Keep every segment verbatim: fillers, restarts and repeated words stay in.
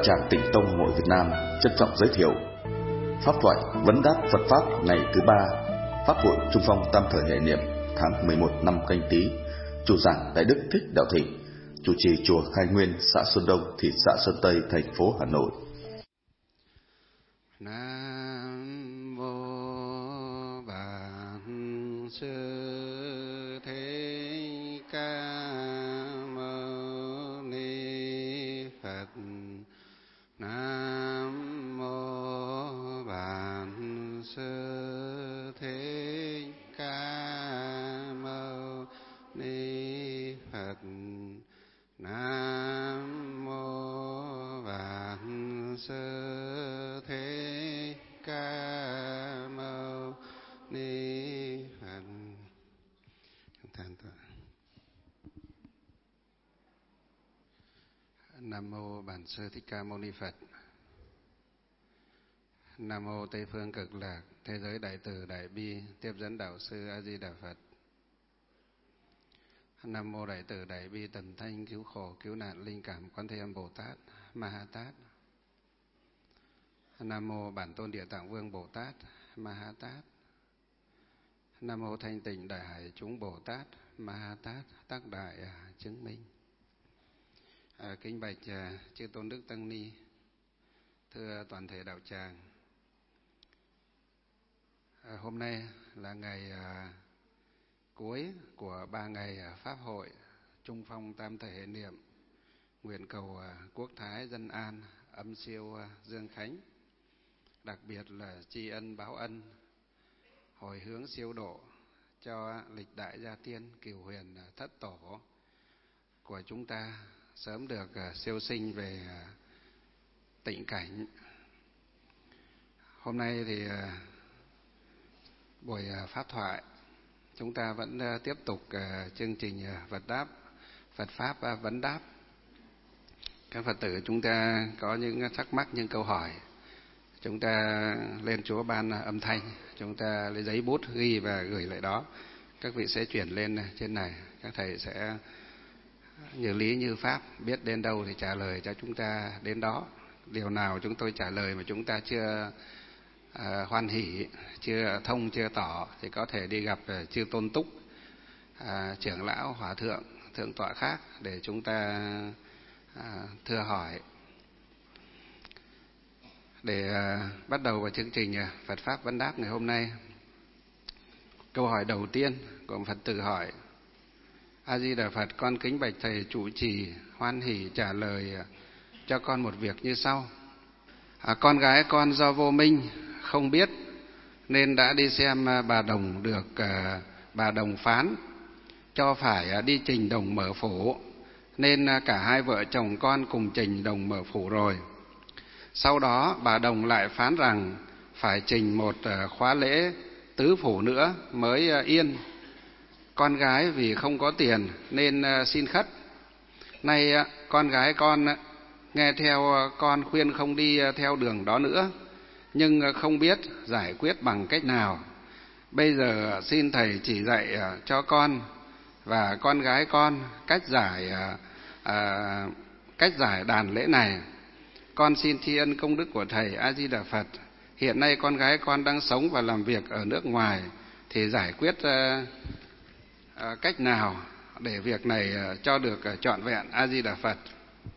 Tràng Tịnh Tông Hội Việt Nam trân trọng giới thiệu pháp thoại vấn đáp Phật pháp ngày thứ ba, pháp hội Trung Phong Tam Thời Hệ Niệm tháng mười một năm Canh Tý. Chủ giảng Đại Đức Thích Đạo Thịnh, chủ trì chùa Khai Nguyên, xã Xuân Đông, thị xã Sơn Tây, thành phố Hà Nội. Nam mô Bản Sư Thích Ca Mâu Ni Phật. Nam mô Bản Sư Thích Ca Mâu Ni Phật. Nam mô Bản Sư Thích Ca Mâu Ni Phật. Nam mô Bản Sư Thích Ca Mâu Ni Phật. Nam mô Tây Phương Cực Lạc Thế Giới Đại Từ Đại Bi Tiếp Dẫn Đạo Sư A Di Đà Phật. Nam mô Đại Từ Đại Bi Tần Thanh Cứu Khổ Cứu Nạn Linh Cảm Quan Thế Âm Bồ Tát Ma Ha Tát. Nam mô Bản Tôn Địa Tạng Vương Bồ Tát Ma Ha Tát. Nam mô Thanh Tịnh Đại Hải Chúng Bồ Tát Ma Ha Tát Tác Đại Chứng Minh. À, kính bạch à, chư Tôn Đức Tăng Ni, thưa toàn thể đạo tràng. À, hôm nay là ngày à, cuối của ba ngày à, pháp hội Trung Phong Tam Thời Hệ Niệm, nguyện cầu à, quốc thái dân an, âm siêu à, dương khánh, đặc biệt là tri ân báo ân, hồi hướng siêu độ cho lịch đại gia tiên cửu huyền à, thất tổ của chúng ta sớm được uh, siêu sinh về uh, tịnh cảnh. Hôm nay thì uh, buổi uh, pháp thoại chúng ta vẫn uh, tiếp tục uh, chương trình uh, Phật đáp, Phật pháp uh, vấn đáp. Các Phật tử chúng ta có những thắc mắc, những câu hỏi, chúng ta lên Chúa ban uh, âm thanh, chúng ta lấy giấy bút ghi và gửi lại đó. Các vị sẽ chuyển lên uh, trên này, các thầy sẽ như lý như pháp, biết đến đâu thì trả lời cho chúng ta đến đó. Điều nào chúng tôi trả lời mà chúng ta chưa à, hoan hỷ, chưa thông, chưa tỏ thì có thể đi gặp à, chư Tôn Túc, à, trưởng lão, hòa thượng, thượng tọa khác để chúng ta à, thưa hỏi. Để à, bắt đầu vào chương trình à, Phật pháp vấn đáp ngày hôm nay, câu hỏi đầu tiên của Phật tử hỏi: A Di Đà Phật, con kính bạch thầy trụ trì hoan hỷ trả lời cho con một việc như sau. À, con gái con do vô minh không biết nên đã đi xem bà đồng được à, bà đồng phán cho phải à, đi trình đồng mở phủ, nên à, cả hai vợ chồng con cùng trình đồng mở phủ rồi. Sau đó bà đồng lại phán rằng phải trình một à, khóa lễ tứ phủ nữa mới à, yên. Con gái vì không có tiền nên xin khất. Nay con gái con nghe theo con khuyên không đi theo đường đó nữa, nhưng không biết giải quyết bằng cách nào. Bây giờ xin thầy chỉ dạy cho con và con gái con cách giải à, cách giải đàn lễ này. Con xin tri ân công đức của thầy A Di Đà Phật. Hiện nay con gái con đang sống và làm việc ở nước ngoài, thì giải quyết à, À, cách nào để việc này à, cho được à, trọn vẹn. A Di Đà Phật.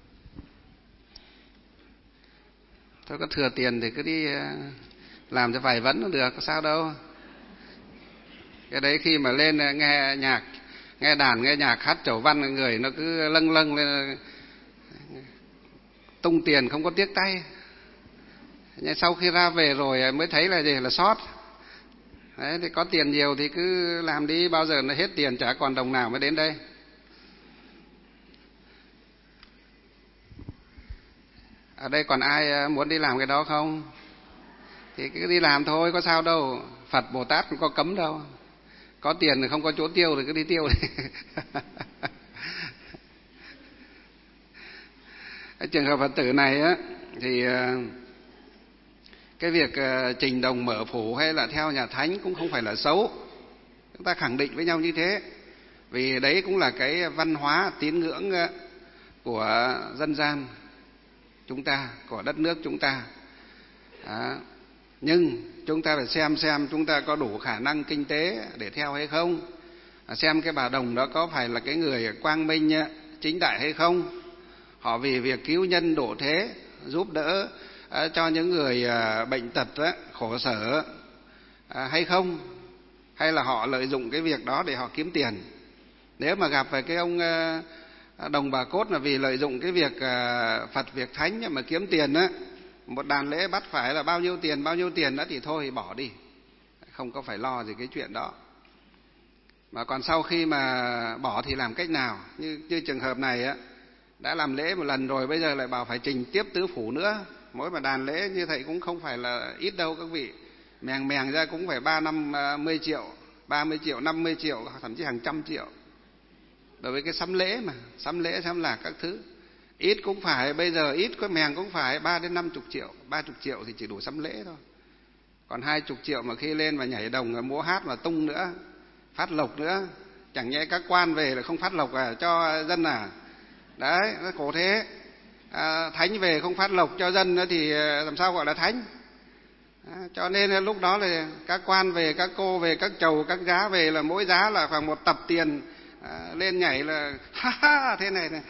Thôi có thừa tiền thì cứ đi à, làm cho vài vấn nó được, có sao đâu. Cái đấy khi mà lên à, nghe nhạc, nghe đàn, nghe nhạc hát chầu văn, người nó cứ lâng lâng lên, tung tiền không có tiếc tay. Nhưng sau khi ra về rồi mới thấy là gì, là sót. Đấy, thì có tiền nhiều thì cứ làm đi, bao giờ nó hết tiền chả còn đồng nào mới đến đây. Ở đây còn ai muốn đi làm cái đó không? Thì cứ đi làm thôi, có sao đâu. Phật Bồ Tát cũng có cấm đâu. Có tiền thì không có chỗ tiêu thì cứ đi tiêu đi. Cái trường hợp Phật tử này á, thì cái việc uh, trình đồng mở phủ hay là theo nhà thánh cũng không phải là xấu. Chúng ta khẳng định với nhau như thế. Vì đấy cũng là cái văn hóa tín ngưỡng uh, của dân gian. chúng ta, của đất nước chúng ta. Đó. Nhưng chúng ta phải xem xem chúng ta có đủ khả năng kinh tế để theo hay không, xem cái bà Đồng đó có phải là cái người quang minh chính đại hay không, họ vì việc cứu nhân độ thế, giúp đỡ cho những người bệnh tật khổ sở hay không, hay là họ lợi dụng cái việc đó để họ kiếm tiền. Nếu mà gặp phải cái ông Đồng Bà Cốt là vì lợi dụng cái việc Phật việc thánh mà kiếm tiền á, một đàn lễ bắt phải là bao nhiêu tiền bao nhiêu tiền đó thì thôi bỏ đi, không có phải lo gì cái chuyện đó. Mà còn sau khi mà bỏ thì làm cách nào? Như, như trường hợp này á, đã làm lễ một lần rồi bây giờ lại bảo phải trình tiếp tứ phủ nữa. Mỗi một đàn lễ như vậy cũng không phải là ít đâu các vị, mèng mèng ra cũng phải ba năm mươi triệu, ba mươi triệu, năm mươi triệu, thậm chí hàng trăm triệu. Đối với cái sắm lễ mà, sắm lễ sắm lạc các thứ, ít cũng phải, bây giờ ít có mèng cũng phải ba đến năm chục triệu, ba chục triệu thì chỉ đủ sắm lễ thôi. Còn hai chục triệu mà khi lên mà nhảy đồng, múa hát mà tung nữa, phát lộc nữa, chẳng nhẽ các quan về là không phát lộc à, cho dân à? Đấy, nó khổ thế. À, thánh về không phát lộc cho dân nữa thì làm sao gọi là thánh? À, cho nên lúc đó là các quan về, các cô về, các chầu, các giá về là mỗi giá là khoảng một tập tiền. À, lên nhảy là ha ha thế này này.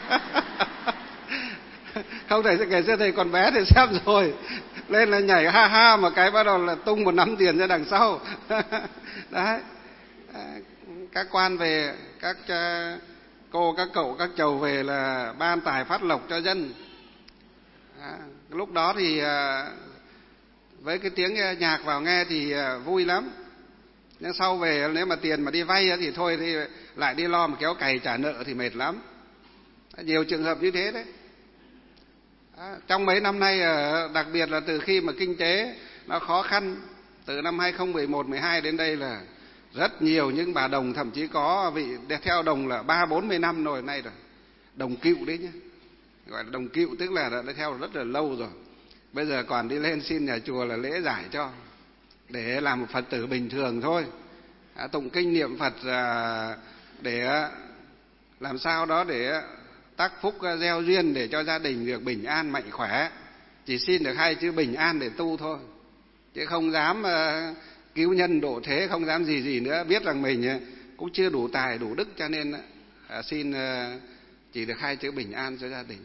Không thể ngày xưa thầy còn bé thì xem rồi, lên là nhảy ha ha mà cái bắt đầu là tung một nắm tiền ra đằng sau. Đấy, à, các quan về, các uh, cô, các cậu, các chầu về là ban tài phát lộc cho dân. À, lúc đó thì uh, với cái tiếng nhạc vào nghe thì uh, vui lắm. Nhưng sau về nếu mà tiền mà đi vay thì thôi thì lại đi lo mà kéo cày trả nợ thì mệt lắm. Nhiều trường hợp như thế đấy. À, trong mấy năm nay, đặc biệt là từ khi mà kinh tế nó khó khăn, từ năm hai không một một, mười hai đến đây là rất nhiều những bà Đồng, thậm chí có vị theo Đồng là ba bốn mươi năm rồi nay rồi. Đồng cựu đấy nhé. Gọi là Đồng cựu tức là đã theo rất là lâu rồi. Bây giờ còn đi lên xin nhà chùa là lễ giải cho, để làm một Phật tử bình thường thôi, à, tụng kinh niệm Phật à, để làm sao đó để tác phúc gieo duyên để cho gia đình được bình an mạnh khỏe. Chỉ xin được hai chữ bình an để tu thôi, chứ không dám uh, cứu nhân độ thế, không dám gì gì nữa. Biết rằng mình uh, cũng chưa đủ tài đủ đức, cho nên uh, xin uh, chỉ được hai chữ bình an cho gia đình.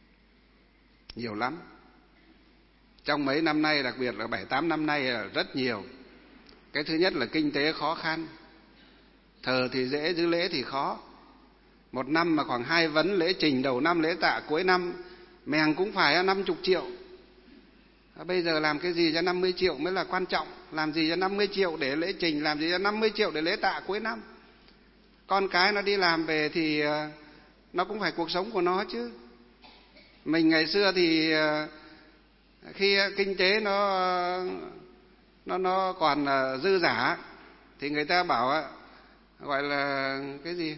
Nhiều lắm. Trong mấy năm nay, đặc biệt là bảy tám năm nay là rất nhiều. Cái thứ nhất là kinh tế khó khăn, thờ thì dễ chứ lễ thì khó. Một năm mà khoảng hai vấn lễ trình đầu năm, lễ tạ cuối năm, mèng cũng phải năm chục triệu. À, bây giờ làm cái gì cho năm mươi triệu mới là quan trọng. Làm gì cho năm mươi triệu để lễ trình, làm gì cho năm mươi triệu để lễ tạ cuối năm. Con cái nó đi làm về thì nó cũng phải cuộc sống của nó chứ. Mình ngày xưa thì khi kinh tế nó nó nó còn dư dả thì người ta bảo gọi là cái gì,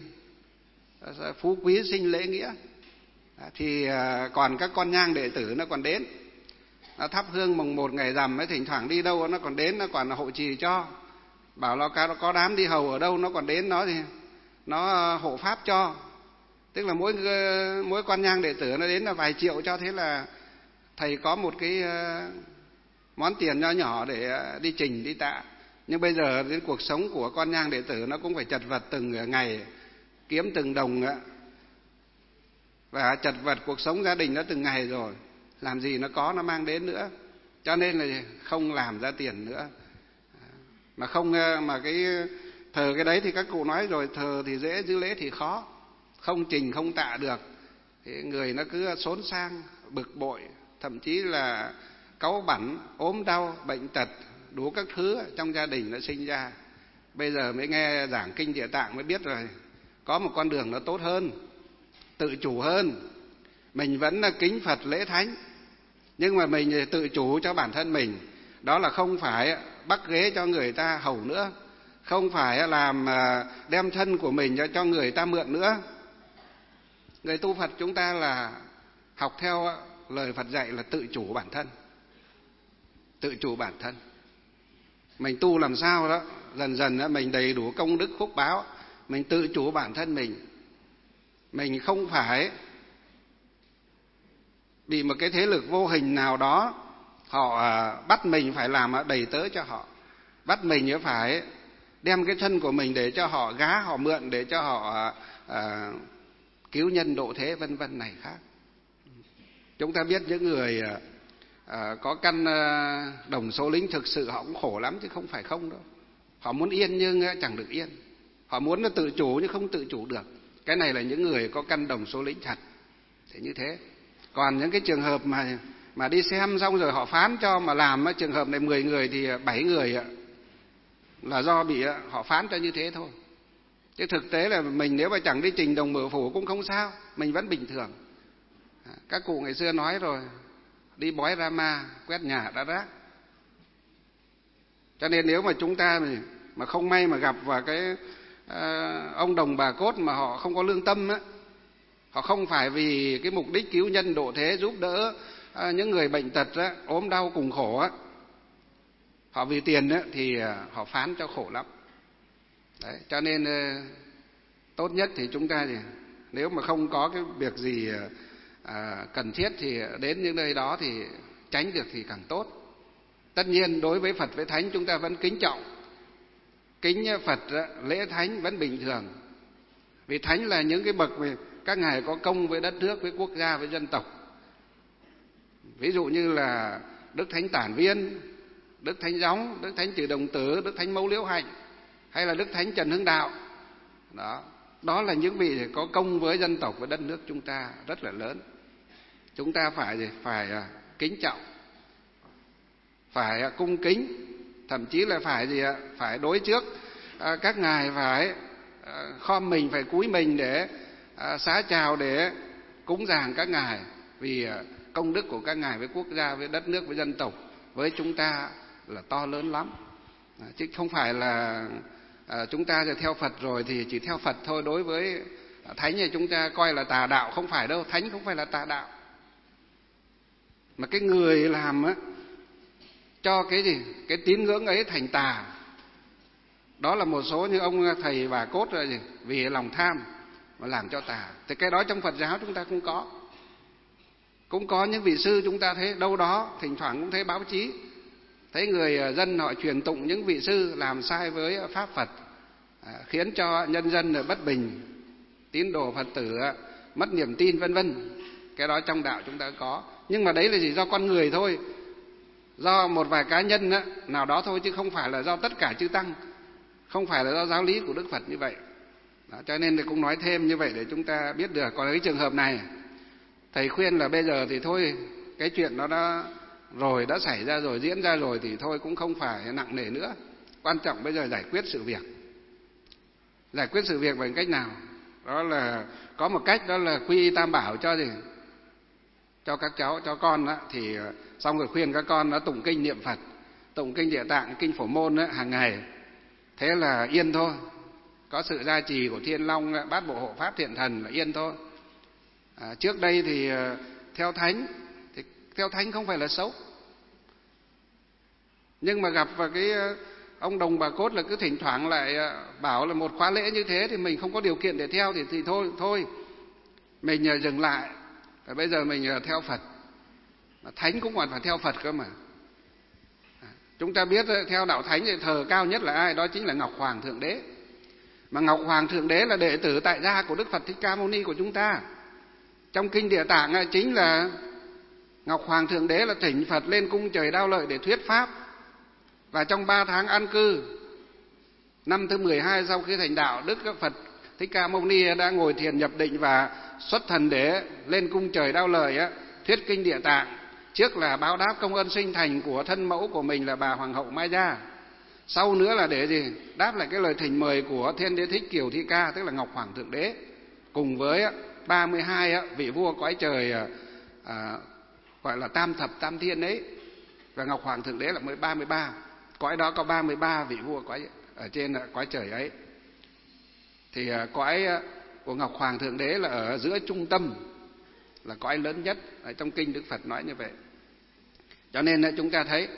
phú quý sinh lễ nghĩa. Thì còn các con nhang đệ tử nó còn đến, nó thắp hương mồng một ngày rằm ấy, thỉnh thoảng đi đâu nó còn đến, nó còn hộ trì cho. Bảo nó có đám đi hầu ở đâu nó còn đến, nó thì nó hộ pháp cho. Tức là mỗi mỗi con nhang đệ tử nó đến là vài triệu cho. Thế là thầy có một cái món tiền nho nhỏ để đi trình đi tạ. Nhưng bây giờ đến cuộc sống của con nhang đệ tử nó cũng phải chật vật từng ngày, kiếm từng đồng, và chật vật cuộc sống gia đình nó từng ngày rồi, làm gì nó có nó mang đến nữa. Cho nên là không làm ra tiền nữa. Mà không mà cái thờ cái đấy thì các cụ nói rồi, thờ thì dễ chứ lễ thì khó. Không trình không tạ được thì người nó cứ xốn sang, bực bội, thậm chí là cáu bẳn, ốm đau, bệnh tật, đủ các thứ trong gia đình nó sinh ra. Bây giờ mới nghe giảng kinh Địa Tạng mới biết rồi, có một con đường nó tốt hơn, tự chủ hơn. Mình vẫn là kính Phật lễ thánh, nhưng mà mình tự chủ cho bản thân mình. Đó là không phải bắt ghế cho người ta hầu nữa, không phải làm đem thân của mình cho người ta mượn nữa. Người tu Phật chúng ta là học theo lời Phật dạy là tự chủ bản thân. Tự chủ bản thân. Mình tu làm sao đó, dần dần mình đầy đủ công đức phúc báo, mình tự chủ bản thân mình. Mình không phải bị một cái thế lực vô hình nào đó họ bắt mình phải làm đầy tớ cho họ, bắt mình phải đem cái thân của mình để cho họ gá, họ mượn để cho họ à, cứu nhân độ thế vân vân này khác. Chúng ta biết những người à, có căn đồng số lính thực sự họ cũng khổ lắm chứ không phải không đâu. Họ muốn yên nhưng chẳng được yên, họ muốn tự chủ nhưng không tự chủ được. Cái này là những người có căn đồng số lính thật thì như thế. Còn những cái trường hợp mà mà đi xem xong rồi họ phán cho mà làm trường hợp này mười người thì bảy người là do bị họ phán cho như thế thôi. Chứ thực tế là mình nếu mà chẳng đi trình đồng mở phủ cũng không sao, mình vẫn bình thường. Các cụ ngày xưa nói rồi, đi bói ra ma, quét nhà đã rác. Cho nên nếu mà chúng ta mà không may mà gặp vào cái uh, ông đồng bà cốt mà họ không có lương tâm á, họ không phải vì cái mục đích cứu nhân độ thế, giúp đỡ uh, những người bệnh tật á, ốm đau cùng khổ á, họ vì tiền á, thì uh, họ phán cho khổ lắm. Đấy, cho nên uh, tốt nhất thì chúng ta thì nếu mà không có cái việc gì uh, uh, cần thiết thì đến những nơi đó thì tránh được thì càng tốt. Tất nhiên đối với Phật với Thánh chúng ta vẫn kính trọng, kính Phật lễ Thánh vẫn bình thường. Vì Thánh là những cái bậc về các ngài có công với đất nước, với quốc gia, với dân tộc. Ví dụ như là Đức Thánh Tản Viên, Đức Thánh Gióng, Đức Thánh Trừ Đồng Tử, Đức Thánh Mẫu Liễu Hạnh, hay là Đức Thánh Trần Hưng Đạo. Đó, đó là những vị có công với dân tộc và đất nước chúng ta rất là lớn. Chúng ta phải phải kính trọng, phải cung kính, thậm chí là phải gì ạ? Phải đối trước các ngài phải khom mình, phải cúi mình để xá chào, để cúng dường các ngài, vì công đức của các ngài với quốc gia, với đất nước, với dân tộc, với chúng ta là to lớn lắm. Chứ không phải là chúng ta theo Phật rồi thì chỉ theo Phật thôi. Đối với Thánh thì chúng ta coi là tà đạo, không phải đâu. Thánh không phải là tà đạo, mà cái người làm á cho cái gì, cái tín ngưỡng ấy thành tà. Đó là một số như ông thầy bà cốt rồi gì, vì lòng tham mà làm cho tà. Thì cái đó trong Phật giáo chúng ta cũng có. Cũng có những vị sư chúng ta thấy đâu đó, thỉnh thoảng cũng thấy báo chí, thấy người dân họ truyền tụng những vị sư làm sai với pháp Phật, khiến cho nhân dân bất bình, tín đồ Phật tử mất niềm tin vân vân. Cái đó trong đạo chúng ta có. Nhưng mà đấy là gì, do con người thôi, do một vài cá nhân đó, nào đó thôi, chứ không phải là do tất cả chư tăng, không phải là do giáo lý của Đức Phật như vậy. Đó, cho nên thì cũng nói thêm như vậy để chúng ta biết được. Còn cái trường hợp này, thầy khuyên là bây giờ thì thôi, cái chuyện đó đã rồi, đã xảy ra rồi, diễn ra rồi thì thôi cũng không phải nặng nề nữa. Quan trọng bây giờ giải quyết sự việc. Giải quyết sự việc bằng cách nào? Đó là có một cách, đó là quy y tam bảo cho gì? Cho các cháu, cho con đó, thì xong rồi khuyên các con nó tụng kinh niệm Phật, tụng kinh Địa Tạng, kinh Phổ Môn đó, hàng ngày. Thế là yên thôi. Có sự gia trì của Thiên Long, Bát Bộ Hộ Pháp Thiện Thần là yên thôi. À, trước đây thì theo Thánh, thì theo Thánh không phải là xấu. Nhưng mà gặp vào cái ông đồng bà cốt là cứ thỉnh thoảng lại bảo là một khóa lễ như thế thì mình không có điều kiện để theo, thì, thì thôi, thôi mình dừng lại. Và bây giờ mình theo Phật. Thánh cũng còn phải theo Phật cơ mà. Chúng ta biết theo đạo Thánh thì thờ cao nhất là ai? Đó chính là Ngọc Hoàng Thượng Đế. Mà Ngọc Hoàng Thượng Đế là đệ tử tại gia của Đức Phật Thích Ca Mâu Ni của chúng ta. Trong kinh Địa Tạng chính là Ngọc Hoàng Thượng Đế là thỉnh Phật lên cung trời Đao Lợi để thuyết pháp. Và trong ba tháng an cư, năm thứ mười hai sau khi thành đạo, Đức Phật Thích Ca Mâu Ni đã ngồi thiền nhập định và xuất thần để lên cung trời Đao Lợi thuyết kinh Địa Tạng. Trước là báo đáp công ơn sinh thành của thân mẫu của mình là bà Hoàng hậu Mai Gia. Sau nữa là để gì? Đáp lại cái lời thỉnh mời của Thiên Đế Thích Kiều Thi Ca, tức là Ngọc Hoàng Thượng Đế, cùng với ba mươi hai vị vua cõi trời à, gọi là tam thập tam thiên ấy. Và Ngọc Hoàng Thượng Đế là mới ba mươi ba. Cõi đó có ba mươi ba vị vua cõi ở trên cõi trời ấy. Thì cõi của Ngọc Hoàng Thượng Đế là ở giữa trung tâm, là cõi lớn nhất. Ở trong kinh Đức Phật nói như vậy. Cho nên chúng ta thấy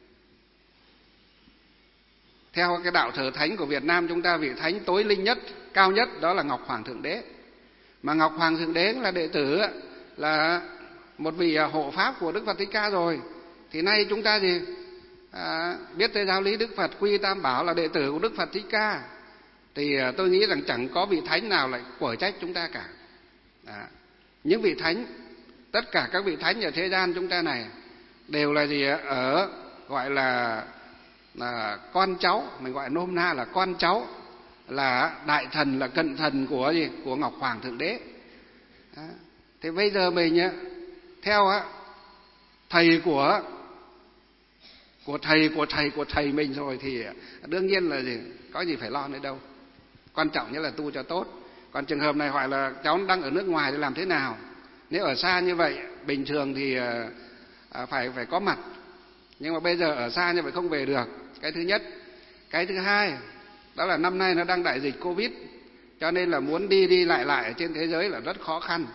theo cái đạo thờ Thánh của Việt Nam chúng ta, vị Thánh tối linh nhất, cao nhất đó là Ngọc Hoàng Thượng Đế. Mà Ngọc Hoàng Thượng Đế là đệ tử là một vị hộ pháp của Đức Phật Thích Ca rồi. Thì nay chúng ta gì à, biết tới giáo lý Đức Phật, quy tam bảo, là đệ tử của Đức Phật Thích Ca, thì tôi nghĩ rằng chẳng có vị thánh nào lại quở trách chúng ta cả. À, những vị thánh, tất cả các vị thánh ở thế gian chúng ta này đều là gì, ở gọi là, là con cháu, mình gọi nôm na là con cháu, là đại thần, là cận thần của gì, của Ngọc Hoàng Thượng Đế. Đó. Thế bây giờ mình theo thầy của của thầy của thầy của thầy mình rồi thì đương nhiên là gì, có gì phải lo nữa đâu. Quan trọng nhất là tu cho tốt. Còn trường hợp này hỏi là cháu đang ở nước ngoài thì làm thế nào? Nếu ở xa như vậy, bình thường thì phải phải có mặt, nhưng mà bây giờ ở xa như vậy không về được. Cái thứ nhất. Cái thứ hai, đó là năm nay nó đang đại dịch Covid, cho nên là muốn đi đi lại lại ở trên thế giới là rất khó khăn.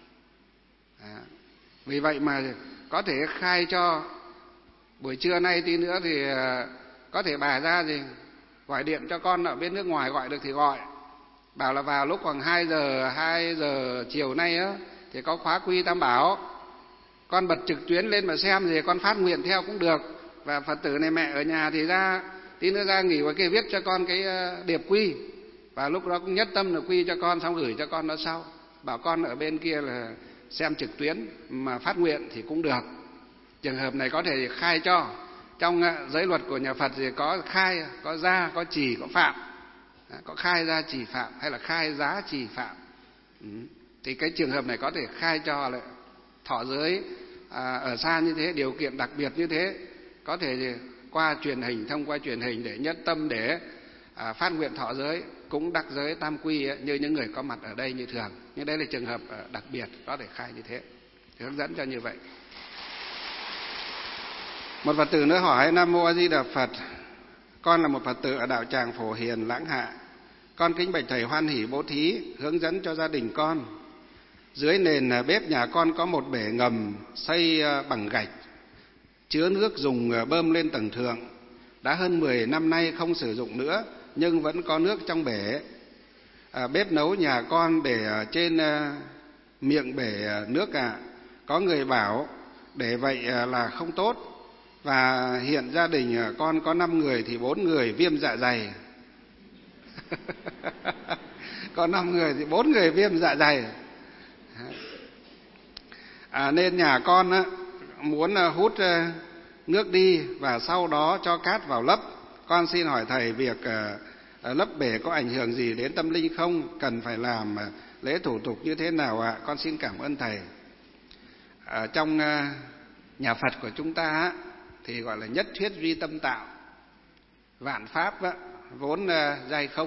À, vì vậy mà có thể khai cho buổi trưa nay tí nữa thì có thể bà ra gì gọi điện cho con ở bên nước ngoài, gọi được thì gọi, bảo là vào lúc khoảng hai giờ hai giờ chiều nay á thì có khóa quy tam bảo, con bật trực tuyến lên mà xem, thì con phát nguyện theo cũng được. Và Phật tử này mẹ ở nhà thì ra tí nữa ra nghỉ qua kia viết cho con cái điệp quy, và lúc đó cũng nhất tâm là quy cho con, xong gửi cho con nó sau, bảo con ở bên kia là xem trực tuyến mà phát nguyện thì cũng được. Trường hợp này có thể khai cho. Trong giới luật của nhà Phật thì có khai, có gia, có trì, có phạm. Có khai gia trì phạm hay là khai giá trì phạm. Ừ. Thì cái trường hợp này có thể khai cho lại thọ giới à, ở xa như thế, điều kiện đặc biệt như thế, có thể qua truyền hình, thông qua truyền hình để nhất tâm để à, phát nguyện thọ giới, cũng đắc giới tam quy ấy, như những người có mặt ở đây như thường. Nhưng đây là trường hợp à, đặc biệt, có thể khai như thế, thì hướng dẫn cho như vậy. Một Phật tử nữa hỏi: Nam Mô A Di Đà Phật, con là một Phật tử ở đạo tràng Phổ Hiền, Lãng Hạ. Con kính bạch thầy hoan hỷ bố thí hướng dẫn cho gia đình con. Dưới nền bếp nhà con có một bể ngầm xây bằng gạch, chứa nước dùng bơm lên tầng thượng. Đã hơn mười năm nay không sử dụng nữa, nhưng vẫn có nước trong bể. À, bếp nấu nhà con để trên miệng bể nước ạ. À. Có người bảo để vậy là không tốt. Và hiện gia đình con có năm người thì bốn người viêm dạ dày. Có năm người thì bốn người viêm dạ dày. À, nên nhà con á, muốn hút nước đi và sau đó cho cát vào lấp. Con xin hỏi thầy, việc lấp bể có ảnh hưởng gì đến tâm linh không? Cần phải làm lễ thủ tục như thế nào ạ? À? Con xin cảm ơn thầy. À, trong nhà Phật của chúng ta á, thì gọi là nhất thuyết duy tâm tạo. Vạn pháp á, vốn giai không.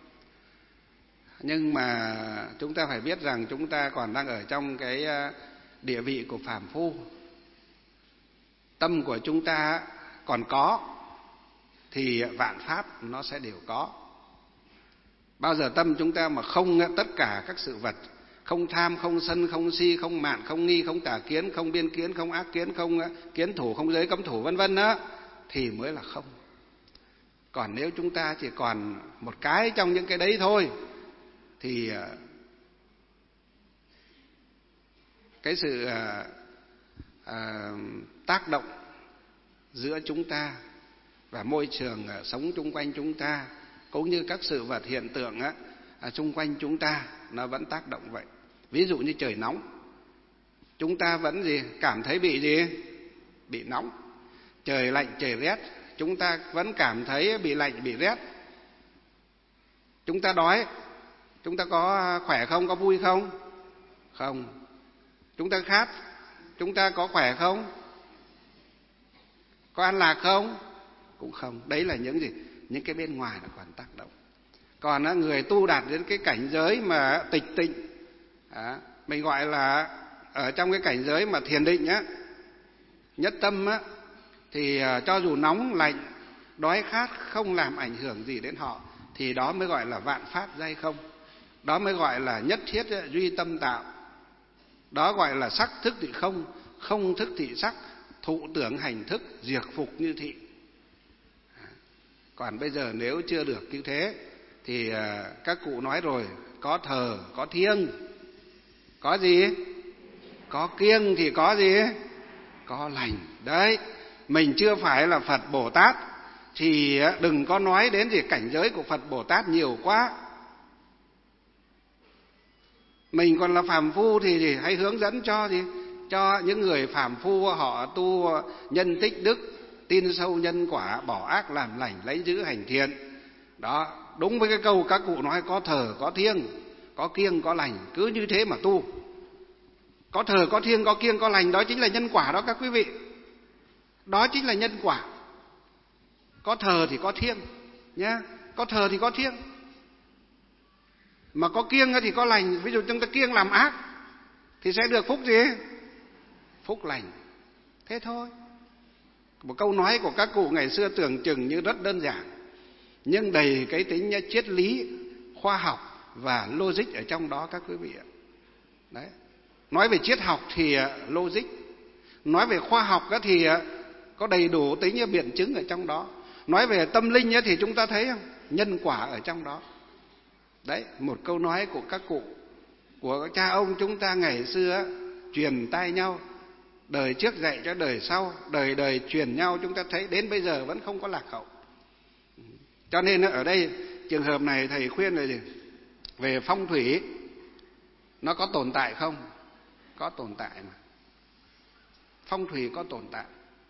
Nhưng mà chúng ta phải biết rằng chúng ta còn đang ở trong cái địa vị của phàm phu. Tâm của chúng ta còn có thì vạn pháp nó sẽ đều có. Bao giờ tâm chúng ta mà không tất cả các sự vật, không tham, không sân, không si, không mạn, không nghi, không tà kiến, không biên kiến, không ác kiến, không kiến thủ, không giới cấm thủ, vân vân á, thì mới là không. Còn nếu chúng ta chỉ còn một cái trong những cái đấy thôi thì cái sự à, à, tác động giữa chúng ta và môi trường à, sống chung quanh chúng ta, cũng như các sự vật hiện tượng á, à, chung quanh chúng ta, nó vẫn tác động vậy. Ví dụ như trời nóng, chúng ta vẫn gì cảm thấy bị gì bị nóng. Trời lạnh, trời rét, chúng ta vẫn cảm thấy bị lạnh, bị rét. Chúng ta đói, chúng ta có khỏe không, có vui không? Không. Chúng ta khát, chúng ta có khỏe không? Có an lạc không? Cũng không. Đấy là những gì? Những cái bên ngoài nó còn tác động. Còn người tu đạt đến cái cảnh giới mà tịch tịnh, à, mình gọi là ở trong cái cảnh giới mà thiền định á, nhất tâm á, thì cho dù nóng lạnh, đói khát không làm ảnh hưởng gì đến họ, thì đó mới gọi là vạn pháp giai không. Đó mới gọi là nhất thiết duy tâm tạo. Đó gọi là sắc thức thị không, không thức thị sắc, thụ tưởng hành thức, diệt phục như thị. Còn bây giờ nếu chưa được như thế thì các cụ nói rồi, có thờ, có thiêng, có gì? có kiêng thì có gì? Có lành. Đấy, mình chưa phải là Phật Bồ Tát thì đừng có nói đến gì cảnh giới của Phật Bồ Tát nhiều quá. Mình còn là phàm phu thì gì? Hãy hướng dẫn cho gì? Cho những người phàm phu họ tu nhân tích đức, tin sâu nhân quả, bỏ ác làm lành, lấy giữ hành thiện. Đó, đúng với cái câu các cụ nói có thờ, có thiêng, có kiêng, có lành, cứ như thế mà tu. Có thờ, có thiêng, có kiêng, có lành, đó chính là nhân quả đó các quý vị. Đó chính là nhân quả. Có thờ thì có thiêng nhá, có thờ thì có thiêng. Mà có kiêng thì có lành. Ví dụ chúng ta kiêng làm ác thì sẽ được phúc gì? Phúc lành. Thế thôi. Một câu nói của các cụ ngày xưa tưởng chừng như rất đơn giản, nhưng đầy cái tính triết lý, khoa học và logic ở trong đó các quý vị ạ. Đấy. Nói về triết học thì logic, nói về khoa học thì có đầy đủ tính biện chứng ở trong đó. Nói về tâm linh thì chúng ta thấy nhân quả ở trong đó. Đấy, một câu nói của các cụ, của cha ông chúng ta ngày xưa truyền tai nhau, đời trước dạy cho đời sau, đời đời truyền nhau, chúng ta thấy đến bây giờ vẫn không có lạc hậu. Cho nên ở đây trường hợp này thầy khuyên là gì? Về phong thủy nó có tồn tại không? Có tồn tại mà. Phong thủy có tồn tại.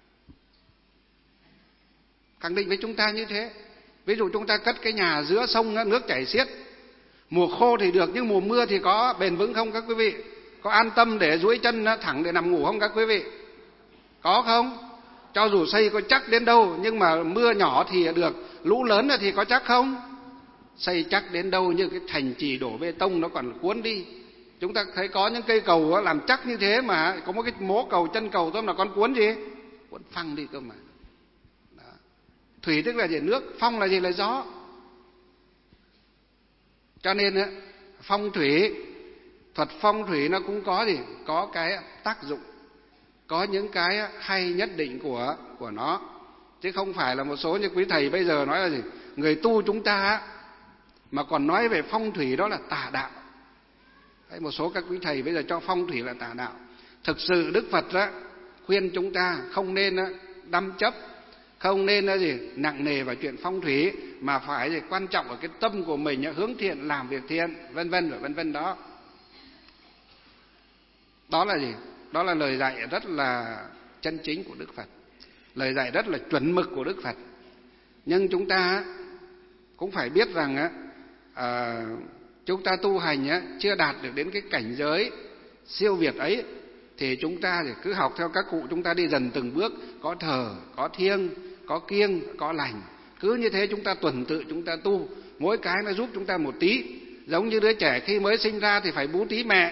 Khẳng định với chúng ta như thế. Ví dụ chúng ta cất cái nhà giữa sông nước chảy xiết, mùa khô thì được, nhưng mùa mưa thì có bền vững không các quý vị? Có an tâm để duỗi chân thẳng để nằm ngủ không các quý vị? Có không? Cho dù xây có chắc đến đâu, nhưng mà mưa nhỏ thì được, lũ lớn thì có chắc không? Xây chắc đến đâu như cái thành trì đổ bê tông nó còn cuốn đi. Chúng ta thấy có những cây cầu làm chắc như thế mà có một cái mố cầu, chân cầu thôi mà còn cuốn gì? Cuốn phăng đi cơ mà. Đó. Thủy tức là gì? Nước, phong là gì? Là gió. Cho nên phong thủy, thuật phong thủy nó cũng có gì? Có cái tác dụng, có những cái hay nhất định của của nó, chứ không phải là một số như quý thầy bây giờ nói là gì? Người tu chúng ta mà còn nói về phong thủy đó là tà đạo. Đấy, một số các quý thầy bây giờ cho phong thủy là tà đạo. Thực sự Đức Phật đó, khuyên chúng ta không nên đắm chấp, không nên là gì? Nặng nề vào chuyện phong thủy, mà phải gì? Quan trọng ở cái tâm của mình hướng thiện, làm việc thiện, vân vân và vân vân đó. Đó là gì? Đó là lời dạy rất là chân chính của Đức Phật, lời dạy rất là chuẩn mực của Đức Phật. Nhưng chúng ta cũng phải biết rằng à, chúng ta tu hành chưa đạt được đến cái cảnh giới siêu việt ấy, thì chúng ta thì cứ học theo các cụ chúng ta đi dần từng bước, có thờ, có thiêng, có kiêng, có lành. Cứ như thế chúng ta tuần tự chúng ta tu, mỗi cái nó giúp chúng ta một tí. Giống như đứa trẻ khi mới sinh ra thì phải bú tí mẹ,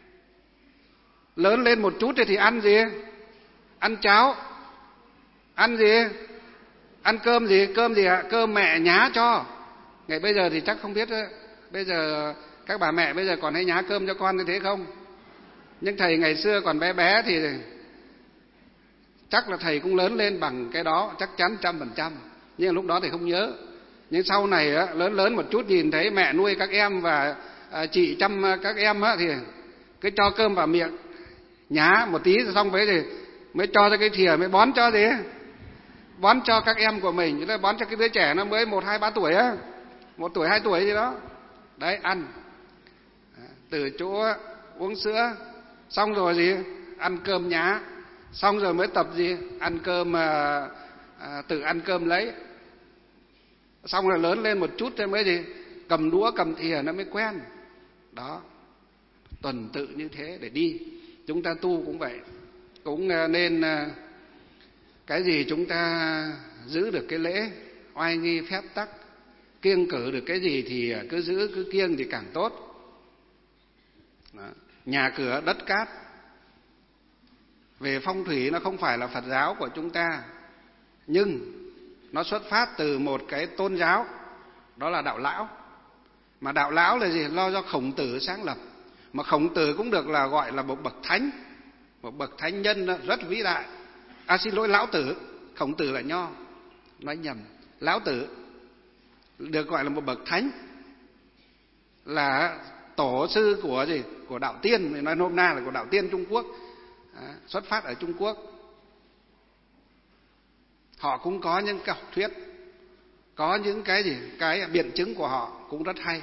lớn lên một chút thì ăn gì? Ăn cháo. Ăn gì? Ăn cơm gì? Cơm gì ạ? Cơm mẹ nhá cho. Ngày bây giờ thì chắc không biết. Bây giờ các bà mẹ bây giờ còn hay nhá cơm cho con như thế không? Nhưng thầy ngày xưa còn bé bé thì chắc là thầy cũng lớn lên bằng cái đó, chắc chắn trăm phần trăm. Nhưng lúc đó thì không nhớ. Nhưng sau này lớn lớn một chút nhìn thấy mẹ nuôi các em và chị chăm các em thì cứ cho cơm vào miệng, nhá một tí xong với thì mới cho ra cái thìa, mới bón cho gì? Bón cho các em của mình, bón cho cái đứa trẻ nó mới một hai ba tuổi á, một tuổi hai tuổi gì đó. Đấy, ăn. Từ chỗ uống sữa, xong rồi gì? Ăn cơm nhá, xong rồi mới tập gì? Ăn cơm à, à, tự ăn cơm lấy. Xong rồi lớn lên một chút thì mới gì? Cầm đũa cầm thìa nó mới quen. Đó, tuần tự như thế để đi. Chúng ta tu cũng vậy, cũng nên cái gì chúng ta giữ được cái lễ oai nghi phép tắc, kiêng cử được cái gì thì cứ giữ, cứ kiêng thì càng tốt. Đó. Nhà cửa đất cát, về phong thủy nó không phải là Phật giáo của chúng ta, nhưng nó xuất phát từ một cái tôn giáo, đó là đạo lão. Mà đạo lão là gì? Lo do Khổng Tử sáng lập. Mà Khổng Tử cũng được là gọi là một bậc thánh, một bậc thánh nhân rất vĩ đại. À xin lỗi, Lão Tử, Khổng Tử là Nho, nói nhầm. Lão Tử được gọi là một bậc thánh, là tổ sư của gì? Của đạo Tiên, mình nói nôm na là của đạo Tiên Trung Quốc, à, xuất phát ở Trung Quốc. Họ cũng có những cái học thuyết, có những cái gì? Cái biện chứng của họ cũng rất hay.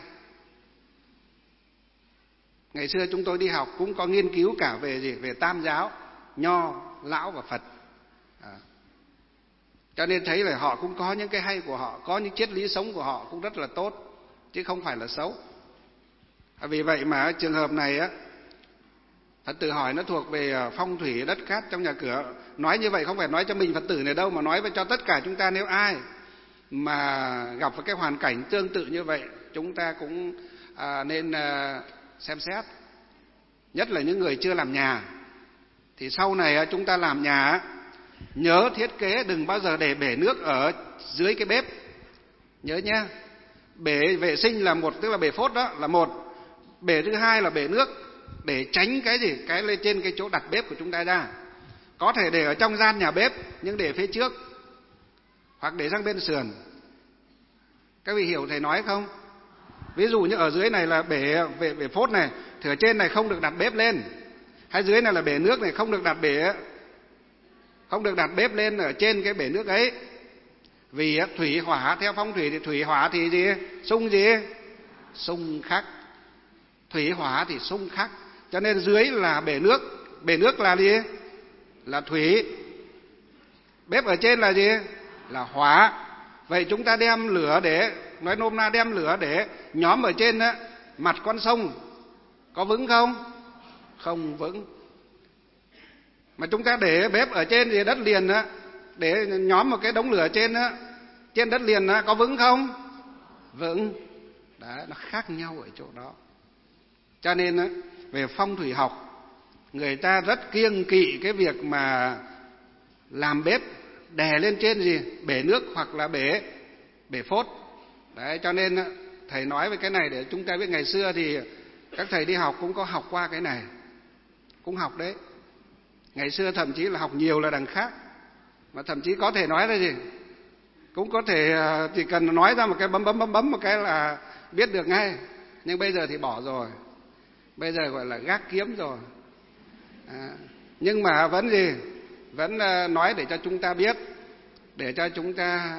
Ngày xưa chúng tôi đi học cũng có nghiên cứu cả về gì? Về Tam giáo, Nho, Lão và Phật. À. Cho nên thấy là họ cũng có những cái hay của họ, có những triết lý sống của họ cũng rất là tốt, chứ không phải là xấu. À, vì vậy mà trường hợp này á, Phật tử hỏi nó thuộc về phong thủy đất cát trong nhà cửa. Nói như vậy không phải nói cho mình Phật tử này đâu, mà nói với cho tất cả chúng ta. Nếu ai mà gặp phải cái hoàn cảnh tương tự như vậy, chúng ta cũng à, nên à, xem xét. Nhất là những người chưa làm nhà. Thì sau này chúng ta làm nhà, nhớ thiết kế đừng bao giờ để bể nước ở dưới cái bếp. Nhớ nhé. Bể vệ sinh là một, tức là bể phốt đó là một. Bể thứ hai là bể nước, để tránh cái gì? Cái lên trên cái chỗ đặt bếp của chúng ta ra. Có thể để ở trong gian nhà bếp, nhưng để phía trước, hoặc để sang bên sườn. Các vị hiểu thầy nói không? Ví dụ như ở dưới này là bể, bể, bể phốt này, thì ở trên này không được đặt bếp lên. Hay dưới này là bể nước này, không được đặt bể, không được đặt bếp lên ở trên cái bể nước ấy. Vì thủy hỏa, theo phong thủy thì thủy hỏa thì gì? Xung gì? Xung khắc. Thủy hỏa thì xung khắc. Cho nên dưới là bể nước. Bể nước là gì? Là thủy. Bếp ở trên là gì? Là hỏa. Vậy chúng ta đem lửa để, nói nôm na đem lửa để nhóm ở trên đó, mặt con sông, có vững không? Không vững. Mà chúng ta để bếp ở trên thì đất liền đó, để nhóm một cái đống lửa trên đó, trên đất liền đó, có vững không? Vững. Đấy, nó khác nhau ở chỗ đó. Cho nên đó, về phong thủy học, người ta rất kiêng kỵ cái việc mà làm bếp đè lên trên gì? Bể nước hoặc là bể bể phốt. Đấy, cho nên thầy nói về cái này để chúng ta biết. Ngày xưa thì các thầy đi học cũng có học qua cái này, cũng học đấy. Ngày xưa thậm chí là học nhiều là đằng khác, mà thậm chí có thể nói là gì? Cũng có thể chỉ cần nói ra một cái bấm bấm bấm bấm một cái là biết được ngay. Nhưng bây giờ thì bỏ rồi. Bây giờ gọi là gác kiếm rồi. À, nhưng mà vẫn gì? Vẫn nói để cho chúng ta biết, để cho chúng ta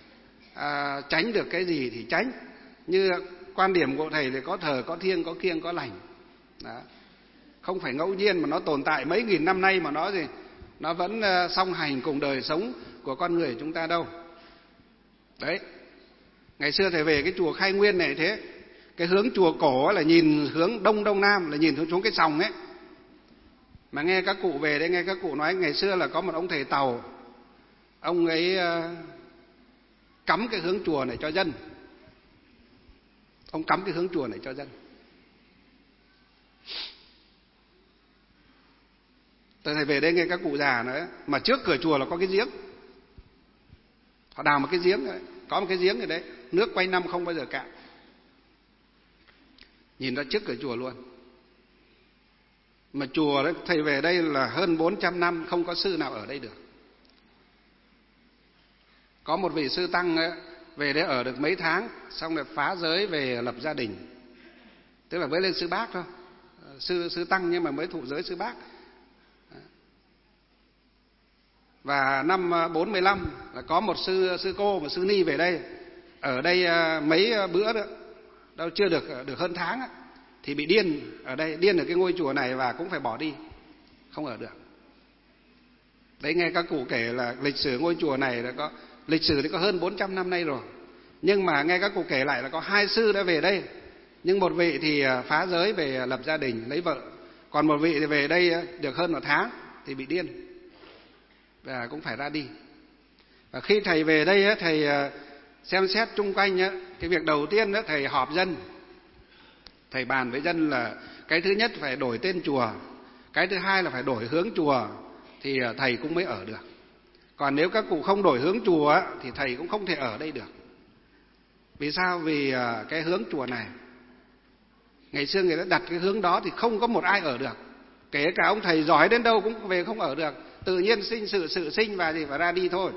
à, tránh được cái gì thì tránh. Như quan điểm của thầy thì có thờ, có thiêng, có kiêng, có lành. Đó. Không phải ngẫu nhiên mà nó tồn tại mấy nghìn năm nay mà nó gì? Nó vẫn song hành cùng đời sống của con người chúng ta đâu. Đấy. Ngày xưa thầy về cái chùa Khai Nguyên này thế, cái hướng chùa cổ là nhìn hướng đông đông nam, là nhìn xuống cái sòng ấy. Mà nghe các cụ về đây, nghe các cụ nói ngày xưa là có một ông thầy Tàu, ông ấy uh, cắm cái hướng chùa này cho dân. Ông cắm cái hướng chùa này cho dân. Thầy về đây nghe các cụ già nói, mà trước cửa chùa là có cái giếng. Họ đào một cái giếng đấy, có một cái giếng ở đấy, nước quanh năm không bao giờ cạn. Nhìn ra trước cửa chùa luôn. Mà chùa đấy, thầy về đây là hơn bốn trăm năm không có sư nào ở đây được. Có một vị sư tăng ấy, về đấy ở được mấy tháng, xong rồi phá giới về lập gia đình. Tức là mới lên sư bác thôi. Sư, sư tăng nhưng mà mới thụ giới sư bác. Và năm bốn mươi lăm là có một sư sư cô, một sư ni về đây. Ở đây mấy bữa đó, đâu chưa được được hơn tháng á, thì bị điên ở đây, điên ở cái ngôi chùa này và cũng phải bỏ đi, không ở được. Đấy, nghe các cụ kể là lịch sử ngôi chùa này đã có, lịch sử thì có hơn bốn trăm năm nay rồi. Nhưng mà nghe các cụ kể lại là có hai sư đã về đây. Nhưng một vị thì phá giới về lập gia đình, lấy vợ. Còn một vị thì về đây được hơn một tháng thì bị điên và cũng phải ra đi. Và khi thầy về đây, thầy xem xét chung quanh, cái việc đầu tiên thầy họp dân. Thầy bàn với dân là cái thứ nhất phải đổi tên chùa, cái thứ hai là phải đổi hướng chùa, thì thầy cũng mới ở được. Còn nếu các cụ không đổi hướng chùa thì thầy cũng không thể ở đây được. Vì sao? Vì cái hướng chùa này, ngày xưa người ta đặt cái hướng đó thì không có một ai ở được. Kể cả ông thầy giỏi đến đâu cũng về không ở được. Tự nhiên sinh sự sự sinh và gì và ra đi thôi.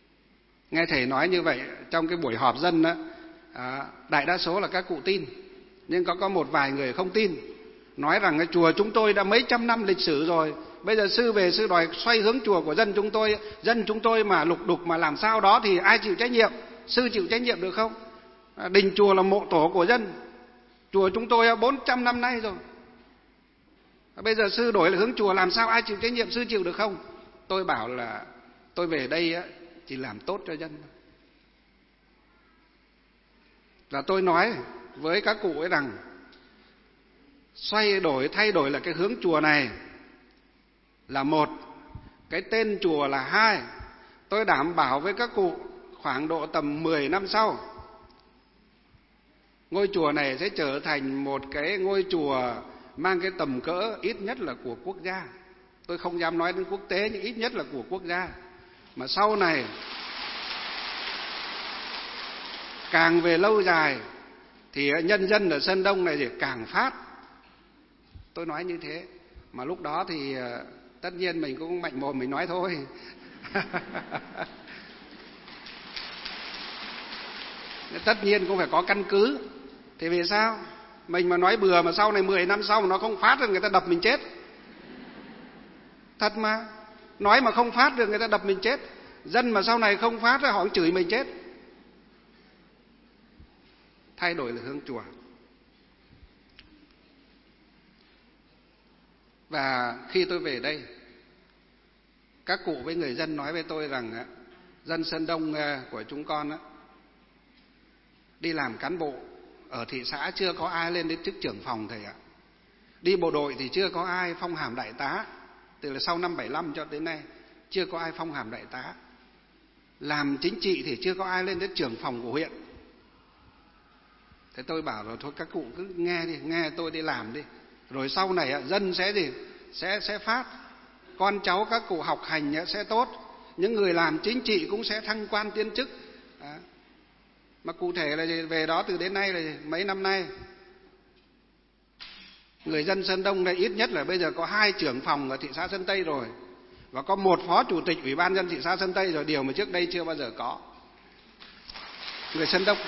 Nghe thầy nói như vậy trong cái buổi họp dân đó, à, đại đa số là các cụ tin. Nhưng có có một vài người không tin, nói rằng cái chùa chúng tôi đã mấy trăm năm lịch sử rồi, bây giờ sư về sư đòi xoay hướng chùa của dân chúng tôi, dân chúng tôi mà lục đục mà làm sao đó thì ai chịu trách nhiệm? Sư chịu trách nhiệm được không? Đình chùa là mộ tổ của dân, chùa chúng tôi bốn trăm năm nay rồi, bây giờ sư đổi là hướng chùa, làm sao ai chịu trách nhiệm? Sư chịu được không? Tôi bảo là tôi về đây chỉ làm tốt cho dân. Là tôi nói với các cụ ấy rằng xoay đổi thay đổi là cái hướng chùa này là một, cái tên chùa là hai. Tôi đảm bảo với các cụ khoảng độ tầm mười năm sau, ngôi chùa này sẽ trở thành một cái ngôi chùa mang cái tầm cỡ ít nhất là của quốc gia. Tôi không dám nói đến quốc tế, nhưng ít nhất là của quốc gia. Mà sau này càng về lâu dài thì nhân dân ở Sơn Đông này thì càng phát. Tôi nói như thế. Mà lúc đó thì tất nhiên mình cũng mạnh mồm mình nói thôi. Tất nhiên cũng phải có căn cứ. Thì vì sao? Mình mà nói bừa mà sau này mười năm sau mà nó không phát được, người ta đập mình chết. Thật mà. Nói mà không phát được người ta đập mình chết. Dân mà sau này không phát họ chửi mình chết. Thay đổi là hướng chùa. Và khi tôi về đây, các cụ với người dân nói với tôi rằng dân Sơn Đông của chúng con đi làm cán bộ ở thị xã chưa có ai lên đến chức trưởng phòng thầy ạ. Đi bộ đội thì chưa có ai phong hàm đại tá, từ là sau năm bảy lăm cho đến nay chưa có ai phong hàm đại tá. Làm chính trị thì chưa có ai lên đến trưởng phòng của huyện. Thế tôi bảo rồi thôi các cụ cứ nghe đi, nghe tôi đi làm đi. Rồi sau này dân sẽ gì? Sẽ sẽ phát. Con cháu các cụ học hành sẽ tốt. Những người làm chính trị cũng sẽ thăng quan tiến chức. Đó. Mà cụ thể là về đó từ đến nay là mấy năm nay, người dân Sơn Đông đây ít nhất là bây giờ có hai trưởng phòng ở thị xã Sơn Tây rồi, và có một phó chủ tịch ủy ban nhân dân thị xã Sơn Tây rồi, điều mà trước đây chưa bao giờ có. Người Sơn Đông.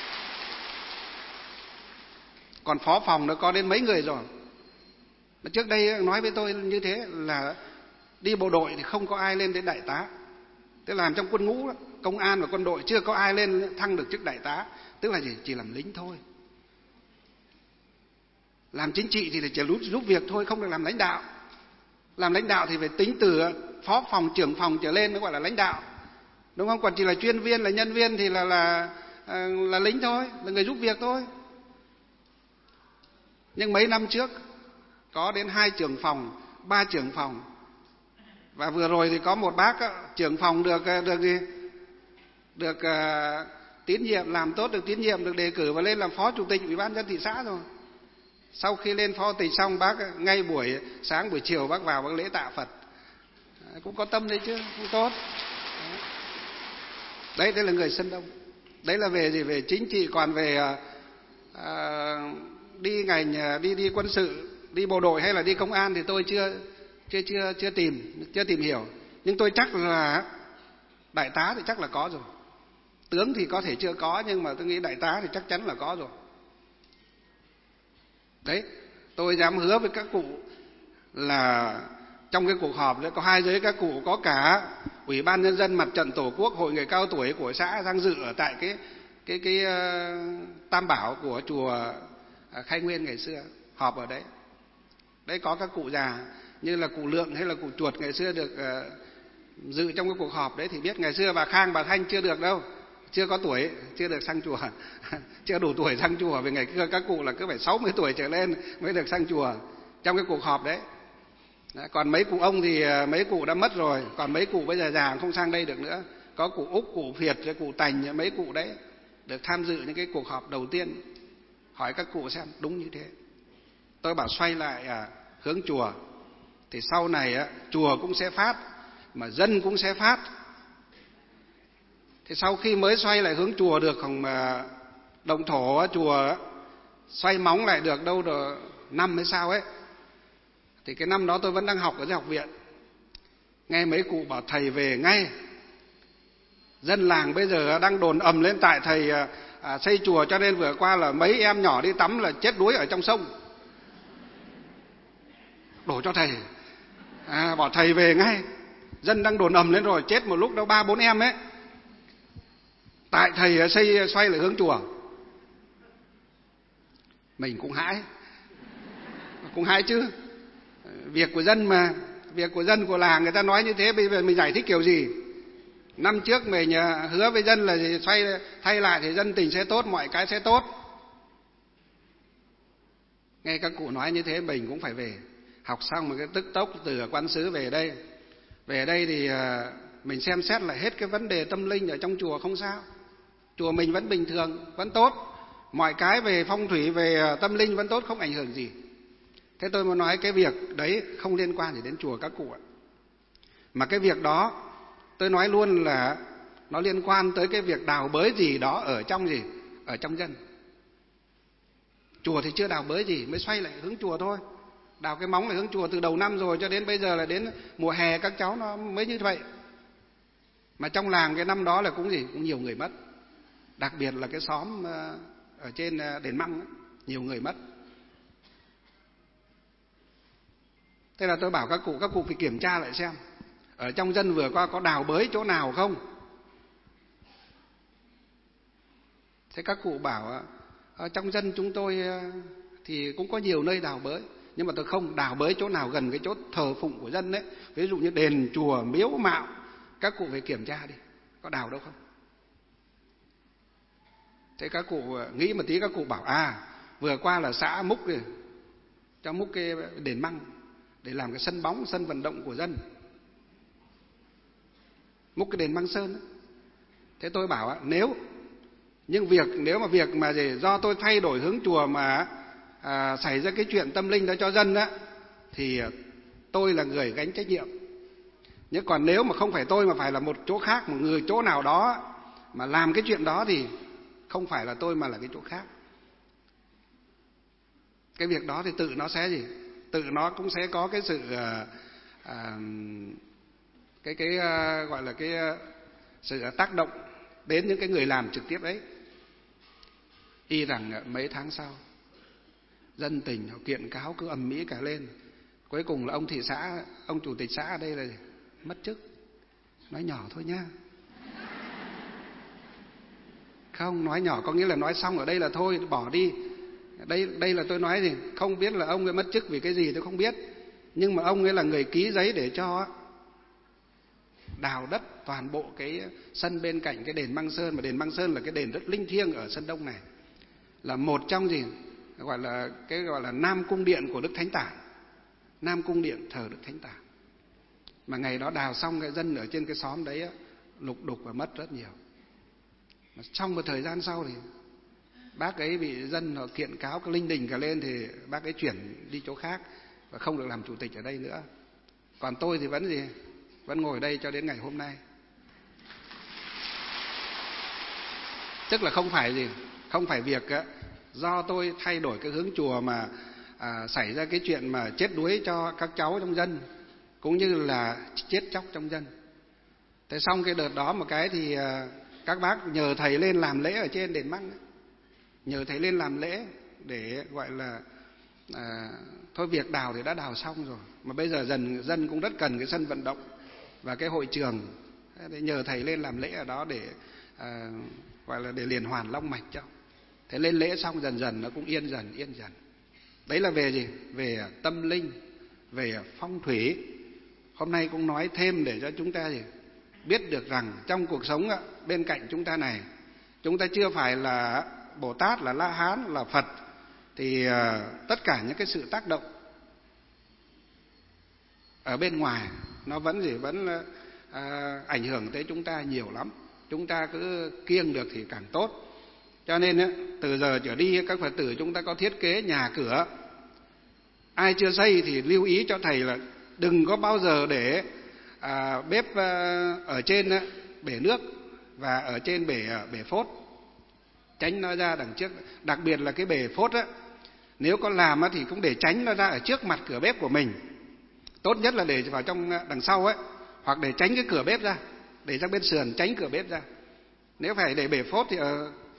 Còn phó phòng nó có đến mấy người rồi. Mà trước đây nói với tôi như thế là đi bộ đội thì không có ai lên đến đại tá. Tức là làm trong quân ngũ đó, công an và quân đội chưa có ai lên thăng được chức đại tá. Tức là chỉ, chỉ làm lính thôi. Làm chính trị thì chỉ giúp việc thôi, không được làm lãnh đạo. Làm lãnh đạo thì phải tính từ phó phòng, trưởng phòng trở lên mới gọi là lãnh đạo. Đúng không? Còn chỉ là chuyên viên, là nhân viên thì là là là, là lính thôi, là người giúp việc thôi. Nhưng mấy năm trước có đến hai trưởng phòng, ba trưởng phòng. Và vừa rồi thì có một bác trưởng phòng được được gì? Được uh, tín nhiệm, làm tốt được tín nhiệm, được đề cử và lên làm phó chủ tịch ủy ban nhân dân thị xã rồi. Sau khi lên phó tịch xong, bác ngay buổi sáng buổi chiều bác vào bác lễ tạ Phật. Cũng có tâm đấy chứ, cũng tốt. Đấy, đấy là người Sơn Đông. Đấy là về gì? Về chính trị. Còn về uh, đi ngành, đi đi quân sự, đi bộ đội hay là đi công an thì tôi chưa chưa chưa chưa tìm chưa tìm hiểu. Nhưng tôi chắc là đại tá thì chắc là có rồi. Tướng thì có thể chưa có, nhưng mà tôi nghĩ đại tá thì chắc chắn là có rồi. Đấy, tôi dám hứa với các cụ là trong cái cuộc họp đấy có hai giới các cụ, có cả Ủy ban Nhân dân Mặt trận Tổ quốc, hội người cao tuổi của xã Giang Dự ở tại cái cái cái uh, Tam Bảo của chùa Khai Nguyên ngày xưa, họp ở đấy. Đấy có các cụ già như là cụ Lượng hay là cụ Chuột ngày xưa được uh, dự trong cái cuộc họp đấy, thì biết ngày xưa bà Khang, bà Thanh chưa được đâu, chưa có tuổi, chưa được sang chùa, chưa đủ tuổi sang chùa. Vì ngày xưa các cụ là cứ phải sáu mươi tuổi trở lên mới được sang chùa trong cái cuộc họp đấy. Đấy, còn mấy cụ ông thì mấy cụ đã mất rồi, còn mấy cụ bây giờ già không sang đây được nữa. Có cụ Úc, cụ Việt, cụ Tành, mấy cụ đấy được tham dự những cái cuộc họp đầu tiên. Hỏi các cụ xem đúng như thế. Tôi bảo xoay lại à, hướng chùa thì sau này á, chùa cũng sẽ phát, mà dân cũng sẽ phát. Thì sau khi mới xoay lại hướng chùa được khoảng mà động thổ á, chùa á, xoay móng lại được đâu được năm hay sao ấy. Thì cái năm đó tôi vẫn đang học ở học viện. Nghe mấy cụ bảo thầy về ngay. Dân làng bây giờ đang đồn ầm lên tại thầy à, xây chùa cho nên vừa qua là mấy em nhỏ đi tắm là chết đuối ở trong sông. Đổ cho thầy, à, bảo thầy về ngay. Dân đang đồn ầm lên rồi, chết một lúc đâu ba bốn em ấy. Tại thầy xây xoay lại hướng chùa. Mình cũng hãi, cũng hãi chứ. Việc của dân mà, việc của dân của làng người ta nói như thế, bây giờ mình giải thích kiểu gì? Năm trước mình hứa với dân là xoay thay lại thì dân tình sẽ tốt, mọi cái sẽ tốt. Nghe các cụ nói như thế mình cũng phải về. Học xong một cái tức tốc từ Quan Xứ về đây. Về đây thì mình xem xét lại hết cái vấn đề tâm linh ở trong chùa không sao. Chùa mình vẫn bình thường, vẫn tốt. Mọi cái về phong thủy, về tâm linh vẫn tốt, không ảnh hưởng gì. Thế tôi muốn nói cái việc đấy không liên quan gì đến chùa các cụ ạ. Mà cái việc đó tôi nói luôn là nó liên quan tới cái việc đào bới gì đó ở trong gì? Ở trong dân. Chùa thì chưa đào bới gì, mới xoay lại hướng chùa thôi. Đào cái móng lại hướng chùa từ đầu năm rồi cho đến bây giờ là đến mùa hè các cháu nó mới như vậy. Mà trong làng cái năm đó là cũng gì? Cũng nhiều người mất. Đặc biệt là cái xóm ở trên Đền Măng ấy, nhiều người mất. Thế là tôi bảo các cụ, các cụ phải kiểm tra lại xem ở trong dân vừa qua có đào bới chỗ nào không. Thế các cụ bảo ở trong dân chúng tôi thì cũng có nhiều nơi đào bới, nhưng mà tôi không đào bới chỗ nào gần cái chỗ thờ phụng của dân đấy. Ví dụ như đền, chùa, miếu mạo, các cụ phải kiểm tra đi, có đào đâu không. Thế các cụ nghĩ một tí, các cụ bảo à vừa qua là xã múc rồi, cho múc cái đền Măng để làm cái sân bóng, sân vận động của dân, múc cái đền Măng Sơn. Thế tôi bảo nếu nhưng việc nếu mà việc mà gì do tôi thay đổi hướng chùa mà à, xảy ra cái chuyện tâm linh đó cho dân á, thì tôi là người gánh trách nhiệm. Nhưng còn nếu mà không phải tôi mà phải là một chỗ khác, một người chỗ nào đó mà làm cái chuyện đó thì không phải là tôi mà là cái chỗ khác. Cái việc đó thì tự nó sẽ gì? Tự nó cũng sẽ có cái sự à, à, cái cái à, gọi là cái à, sự tác động đến những cái người làm trực tiếp đấy. Y rằng mấy tháng sau, dân tình họ kiện cáo cứ ầm ĩ cả lên. Cuối cùng là ông thị xã, ông chủ tịch xã ở đây là mất chức. Nói nhỏ thôi nhá. Không, nói nhỏ có nghĩa là nói xong ở đây là thôi, bỏ đi. Đây đây là tôi nói gì? Không biết là ông ấy mất chức vì cái gì tôi không biết. Nhưng mà ông ấy là người ký giấy để cho đào đất toàn bộ cái sân bên cạnh cái đền Măng Sơn. Mà đền Măng Sơn là cái đền rất linh thiêng ở Sơn Đông này, là một trong gì gọi là cái gọi là Nam Cung Điện của Đức Thánh Tả. Nam Cung Điện thờ Đức Thánh Tả. Mà ngày đó đào xong, cái dân ở trên cái xóm đấy á, lục đục và mất rất nhiều. Mà trong một thời gian sau thì bác ấy bị dân họ kiện cáo cái linh đình cả lên, thì bác ấy chuyển đi chỗ khác và không được làm chủ tịch ở đây nữa. Còn tôi thì vẫn gì vẫn ngồi đây cho đến ngày hôm nay. Tức là không phải gì không phải việc á, do tôi thay đổi cái hướng chùa mà à, xảy ra cái chuyện mà chết đuối cho các cháu trong dân, cũng như là chết chóc trong dân. Thế xong cái đợt đó một cái thì à, các bác nhờ thầy lên làm lễ ở trên đền Măng ấy. Nhờ thầy lên làm lễ để gọi là à, thôi việc đào thì đã đào xong rồi, mà bây giờ dần dân cũng rất cần cái sân vận động và cái hội trường. Để nhờ thầy lên làm lễ ở đó để à, gọi là để liền hoàn long mạch cho. Thế lên lễ xong dần dần nó cũng yên dần yên dần. Đấy là về gì? Về tâm linh, về phong thủy. Hôm nay cũng nói thêm để cho chúng ta gì biết được rằng trong cuộc sống bên cạnh chúng ta này, chúng ta chưa phải là Bồ Tát, là La Hán, là Phật, thì tất cả những cái sự tác động ở bên ngoài nó vẫn gì vẫn à, ảnh hưởng tới chúng ta nhiều lắm. Chúng ta cứ kiêng được thì càng tốt. Cho nên từ giờ trở đi các Phật tử chúng ta có thiết kế nhà cửa, ai chưa xây thì lưu ý cho thầy là đừng có bao giờ để à, bếp ở trên bể nước và ở trên bể bể phốt, tránh nó ra đằng trước. Đặc biệt là cái bể phốt á, nếu có làm á thì cũng để tránh nó ra ở trước mặt cửa bếp của mình. Tốt nhất là để vào trong đằng sau ấy, hoặc để tránh cái cửa bếp ra, để sang bên sườn tránh cửa bếp ra. Nếu phải để bể phốt thì ở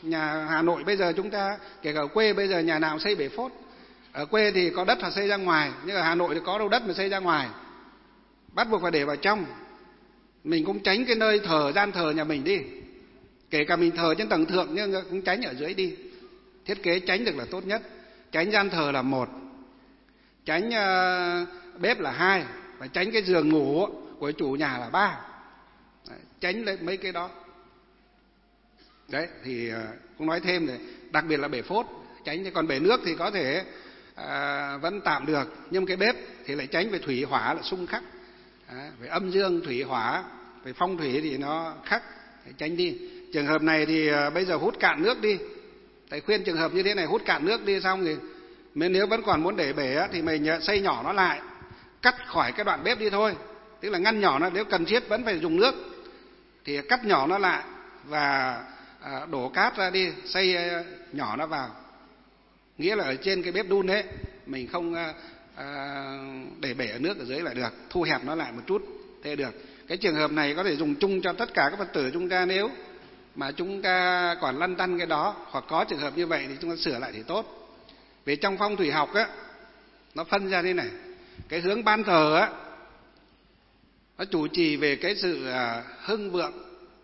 Nhà Hà Nội bây giờ chúng ta, kể cả ở quê bây giờ nhà nào xây bể phốt. Ở quê thì có đất là xây ra ngoài, nhưng ở Hà Nội thì có đâu đất mà xây ra ngoài. Bắt buộc phải để vào trong. Mình cũng tránh cái nơi thờ, gian thờ nhà mình đi. Kể cả mình thờ trên tầng thượng nhưng cũng tránh ở dưới đi. Thiết kế tránh được là tốt nhất. Tránh gian thờ là một, tránh uh, bếp là hai, và tránh cái giường ngủ của chủ nhà là ba. Đấy, tránh lấy mấy cái đó. Đấy thì uh, cũng nói thêm này, đặc biệt là bể phốt tránh. Còn bể nước thì có thể uh, vẫn tạm được, nhưng cái bếp thì lại tránh về thủy hỏa là xung khắc. Đấy, về âm dương thủy hỏa, về phong thủy thì nó khắc, phải tránh đi. Trường hợp này thì uh, bây giờ hút cạn nước đi. Thầy khuyên trường hợp như thế này, hút cạn nước đi xong thì nếu vẫn còn muốn để bể thì mình xây nhỏ nó lại, cắt khỏi cái đoạn bếp đi thôi. Tức là ngăn nhỏ nó, nếu cần thiết vẫn phải dùng nước thì cắt nhỏ nó lại và đổ cát ra đi, xây nhỏ nó vào. Nghĩa là ở trên cái bếp đun ấy mình không để bể ở nước ở dưới là được, thu hẹp nó lại một chút thế được. Cái trường hợp này có thể dùng chung cho tất cả các Phật tử chúng ta, nếu mà chúng ta còn lăn tăn cái đó hoặc có trường hợp như vậy thì chúng ta sửa lại thì tốt. Vì trong phong thủy học á, nó phân ra thế này, cái hướng ban thờ á, nó chủ trì về cái sự hưng vượng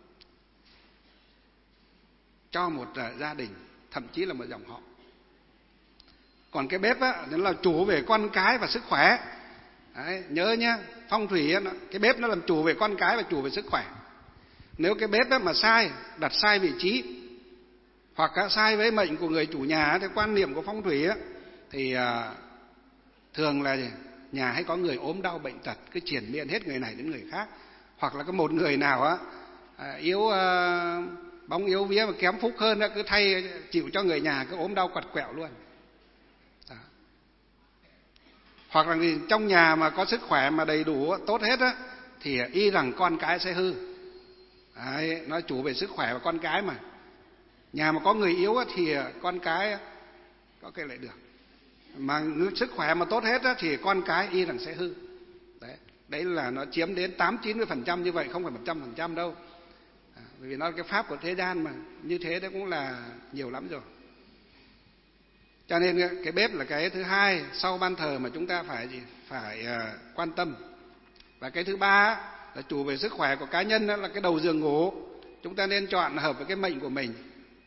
cho một gia đình, thậm chí là một dòng họ. Còn cái bếp á, nó là chủ về con cái và sức khỏe. Đấy, nhớ nhá, phong thủy á, cái bếp nó làm chủ về con cái và chủ về sức khỏe. Nếu cái bếp á mà sai, đặt sai vị trí, hoặc sai với mệnh của người chủ nhà, theo quan niệm của phong thủy á, thì à, thường là nhà hay có người ốm đau bệnh tật, cứ triển miên hết người này đến người khác. Hoặc là có một người nào á à, yếu à, bóng yếu vía mà kém phúc hơn á, cứ thay chịu cho người nhà cứ ốm đau quặt quẹo luôn. Đó. Hoặc là trong nhà mà có sức khỏe mà đầy đủ tốt hết á, thì y rằng con cái sẽ hư. Đấy, nó chủ về sức khỏe và con cái mà. Nhà mà có người yếu thì con cái có cái lại được. Mà sức khỏe mà tốt hết thì con cái y rằng sẽ hư. Đấy, đấy là nó chiếm đến tám chín mươi phần trăm như vậy, không phải một trăm phần trăm đâu. À, bởi vì nó là cái pháp của thế gian mà, như thế đó cũng là nhiều lắm rồi. Cho nên cái bếp là cái thứ hai sau ban thờ mà chúng ta phải gì? Phải uh, quan tâm. Và cái thứ ba là chủ về sức khỏe của cá nhân, đó là cái đầu giường ngủ. Chúng ta nên chọn hợp với cái mệnh của mình.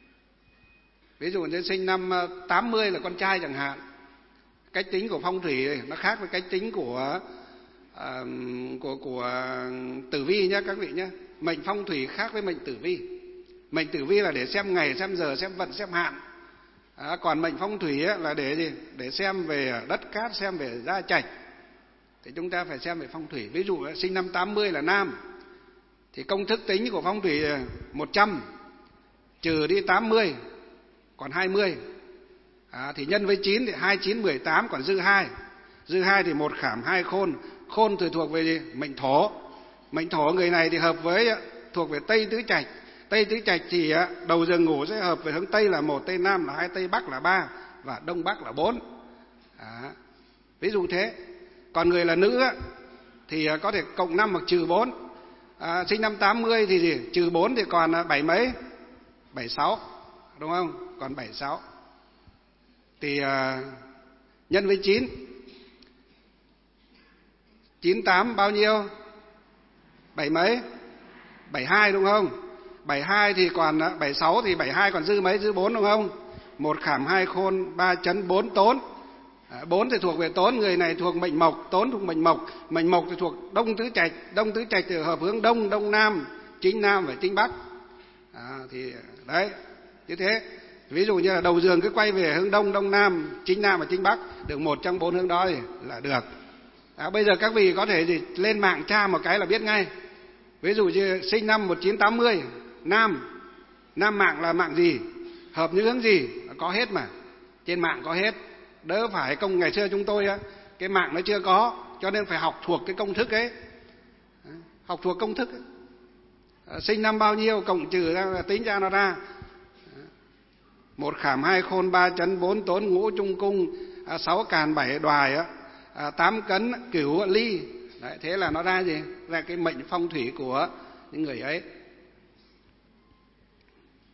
Ví dụ như sinh năm tám mươi là con trai chẳng hạn, cách tính của phong thủy này, nó khác với cách tính của uh, của của tử vi nhé các vị nhé. Mệnh phong thủy khác với mệnh tử vi. Mệnh tử vi là để xem ngày, xem giờ, xem vận, xem hạn. À, còn mệnh phong thủy ấy là để gì? Để xem về đất cát, xem về gia trạch. Thì chúng ta phải xem về phong thủy. Ví dụ sinh năm tám mươi là nam, thì công thức tính của phong thủy một trăm trừ đi tám mươi còn hai mươi. À, thì nhân với chín thì hai chín mười tám còn dư hai. Dư hai thì một khảm hai khôn. Khôn thì thuộc về gì? Mệnh thổ. Mệnh thổ người này thì hợp với thuộc về Tây Tứ Trạch. Tây Tứ Trạch thì đầu giường ngủ sẽ hợp về hướng Tây là một, Tây Nam là hai, Tây Bắc là ba và Đông Bắc là bốn. À, ví dụ thế. Còn người là nữ thì có thể cộng năm hoặc trừ bốn. À, sinh năm tám mươi thì gì? Trừ bốn thì còn bảy mấy? bảy sáu, đúng không? Còn bảy sáu. Thì à, nhân với chín. chín tám bao nhiêu? bảy mấy? bảy hai, đúng không? bảy hai thì còn bảy sáu thì bảy hai còn dư mấy? Dư bốn, đúng không? Một khảm hai khôn, ba chấn bốn tốn. À, bốn thì thuộc về tốn, người này thuộc mệnh mộc, tốn thuộc mệnh mộc. Mệnh mộc thì thuộc Đông Tứ Trạch. Đông Tứ Trạch thì hợp hướng Đông, Đông Nam, Chính Nam và Chính Bắc. À, thì đấy, như thế. Ví dụ như là đầu giường cứ quay về hướng Đông, Đông Nam, Chính Nam và Chính Bắc, được một trong bốn hướng đó thì là được. À, bây giờ các vị có thể gì lên mạng tra một cái là biết ngay. Ví dụ như sinh năm một chín tám mươi, nam, nam mạng là mạng gì, hợp những hướng gì, có hết mà. Trên mạng có hết. Đỡ phải công ngày xưa chúng tôi á, cái mạng nó chưa có, cho nên phải học thuộc cái công thức ấy. Học thuộc công thức ấy. À, sinh năm bao nhiêu cộng trừ ra tính ra nó ra. Một khảm hai khôn, ba chấn bốn tốn, ngũ trung cung, à, sáu càn bảy đoài, à, tám cấn cửu ly. Đấy, thế là nó ra gì? Ra cái mệnh phong thủy của những người ấy.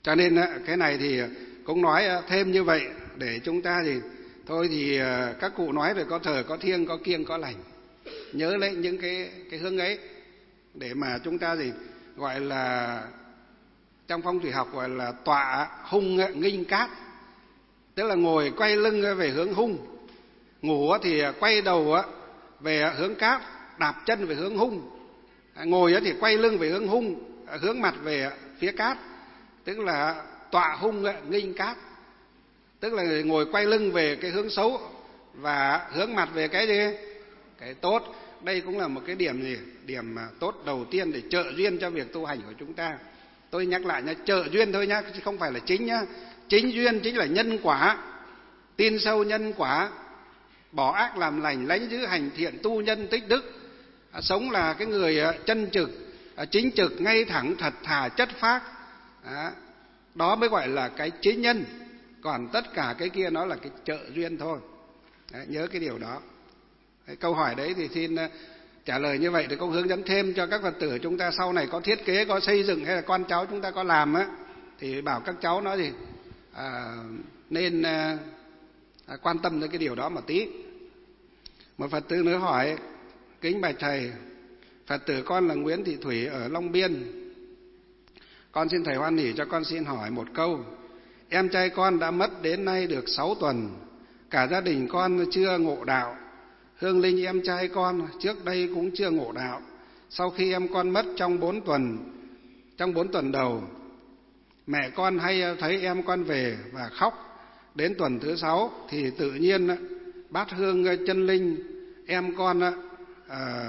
Cho nên cái này thì cũng nói thêm như vậy để chúng ta thì thôi thì các cụ nói rồi, có thờ có thiêng, có kiêng có lành, nhớ lấy những cái cái hướng ấy để mà chúng ta gì gọi là trong phong thủy học gọi là tọa hung nghinh cát, tức là ngồi quay lưng về hướng hung, ngủ thì quay đầu về hướng cát, đạp chân về hướng hung, ngồi thì quay lưng về hướng hung, hướng mặt về phía cát, tức là tọa hung nghinh cát, tức là ngồi quay lưng về cái hướng xấu và hướng mặt về cái gì, cái tốt. Đây cũng là một cái điểm gì, điểm tốt đầu tiên để trợ duyên cho việc tu hành của chúng ta. Tôi nhắc lại nhá, trợ duyên thôi nhá, chứ không phải là chính nhá. Chính duyên chính là nhân quả, tin sâu nhân quả, bỏ ác làm lành, lánh giữ hành thiện, tu nhân tích đức, sống là cái người chân trực, chính trực, ngay thẳng, thật thà, chất phác. Đó, đó mới gọi là cái chính nhân. Còn tất cả cái kia nó là cái trợ duyên thôi. Đấy, nhớ cái điều đó. Đấy, câu hỏi đấy thì xin trả lời như vậy để cũng hướng dẫn thêm cho các Phật tử chúng ta sau này có thiết kế, có xây dựng hay là con cháu chúng ta có làm á, thì bảo các cháu nó gì à, nên à, quan tâm đến cái điều đó một tí. Một Phật tử nữa hỏi: kính bạch thầy, Phật tử con là Nguyễn Thị Thủy ở Long Biên. Con xin thầy hoan hỷ cho con xin hỏi một câu. Em trai con đã mất đến nay được sáu tuần, cả gia đình con chưa ngộ đạo. Hương linh em trai con trước đây cũng chưa ngộ đạo. Sau khi em con mất trong bốn tuần, trong bốn tuần đầu, mẹ con hay thấy em con về và khóc. Đến tuần thứ sáu thì tự nhiên bát hương chân linh em con à,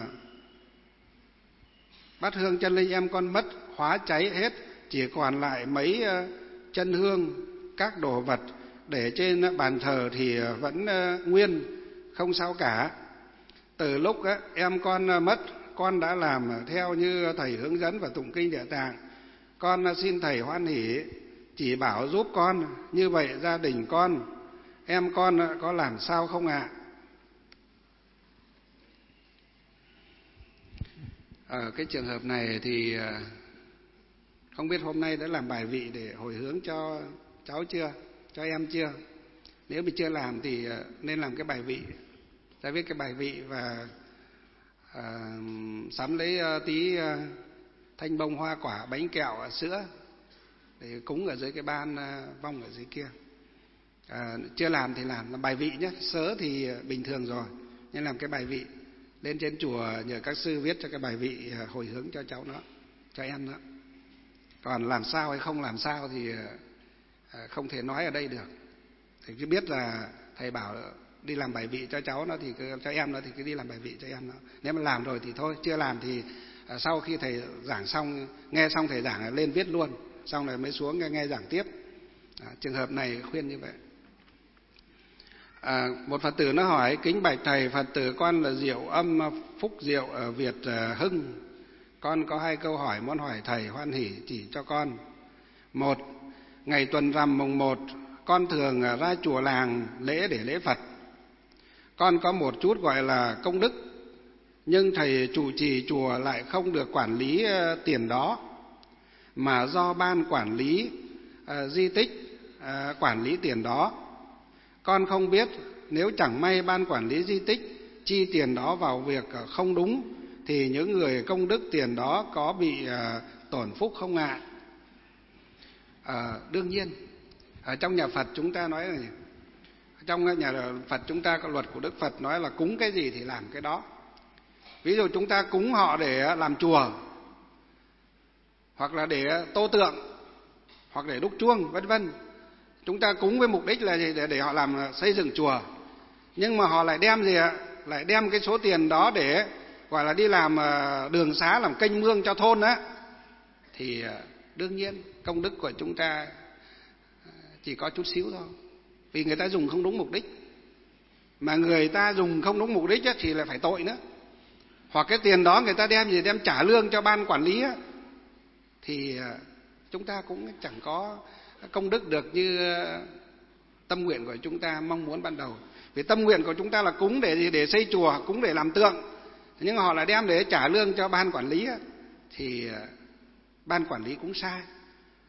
bát hương chân linh em con mất, hóa cháy hết, chỉ còn lại mấy chân hương, các đồ vật để trên bàn thờ thì vẫn nguyên, không sao cả. Từ lúc em con mất, con đã làm theo như thầy hướng dẫn và tụng kinh Địa Tạng. Con xin thầy hoan hỷ chỉ bảo giúp con, như vậy gia đình con, em con có làm sao không ạ? Ở cái trường hợp này thì không biết hôm nay đã làm bài vị để hồi hướng cho cháu chưa, cho em chưa? Nếu mà chưa làm thì nên làm cái bài vị, ta viết cái bài vị và à, sắm lấy tí thanh bông, hoa quả, bánh kẹo, sữa để cúng ở dưới cái ban vong ở dưới kia. À, chưa làm thì làm, làm bài vị nhé. Sớ thì bình thường rồi, nhưng làm cái bài vị lên trên chùa nhờ các sư viết cho cái bài vị hồi hướng cho cháu nó, cho em nó. Còn làm sao hay không làm sao thì không thể nói ở đây được. Thì cứ biết là thầy bảo đi làm bài vị cho cháu nó thì cứ, cho em nó thì cứ đi làm bài vị cho em nó. Nếu mà làm rồi thì thôi, chưa làm thì sau khi thầy giảng xong, nghe xong thầy giảng lên viết luôn, xong rồi mới xuống nghe, nghe giảng tiếp. À, trường hợp này khuyên như vậy. À, một Phật tử nó hỏi: kính bạch thầy, Phật tử con là Diệu Âm Phúc Diệu ở Việt Hưng. Con có hai câu hỏi muốn hỏi thầy hoan hỷ chỉ cho con. Một, ngày tuần rằm mùng một, con thường ra chùa làng lễ để lễ Phật. Con có một chút gọi là công đức, nhưng thầy trụ trì chùa lại không được quản lý tiền đó, mà do ban quản lý uh, di tích uh, quản lý tiền đó. Con không biết nếu chẳng may ban quản lý di tích chi tiền đó vào việc không đúng thì những người công đức tiền đó có bị uh, tổn phúc không ạ? À, đương nhiên. Ở trong nhà Phật chúng ta nói là, trong nhà Phật chúng ta có luật của Đức Phật nói là cúng cái gì thì làm cái đó. Ví dụ chúng ta cúng họ để làm chùa, hoặc là để tô tượng, hoặc để đúc chuông, vân vân. Chúng ta cúng với mục đích là gì? Để, để họ làm xây dựng chùa. Nhưng mà họ lại đem gì ạ? Lại đem cái số tiền đó để gọi là đi làm đường xá, làm kênh mương cho thôn á. Thì đương nhiên công đức của chúng ta chỉ có chút xíu thôi. Vì người ta dùng không đúng mục đích. Mà người ta dùng không đúng mục đích á, thì lại phải tội nữa. Hoặc cái tiền đó người ta đem gì đem trả lương cho ban quản lý á, thì chúng ta cũng chẳng có công đức được như tâm nguyện của chúng ta mong muốn ban đầu. Vì tâm nguyện của chúng ta là cúng để gì? Để xây chùa, cúng để làm tượng. Nhưng họ lại đem để trả lương cho ban quản lý á, thì ban quản lý cũng sai.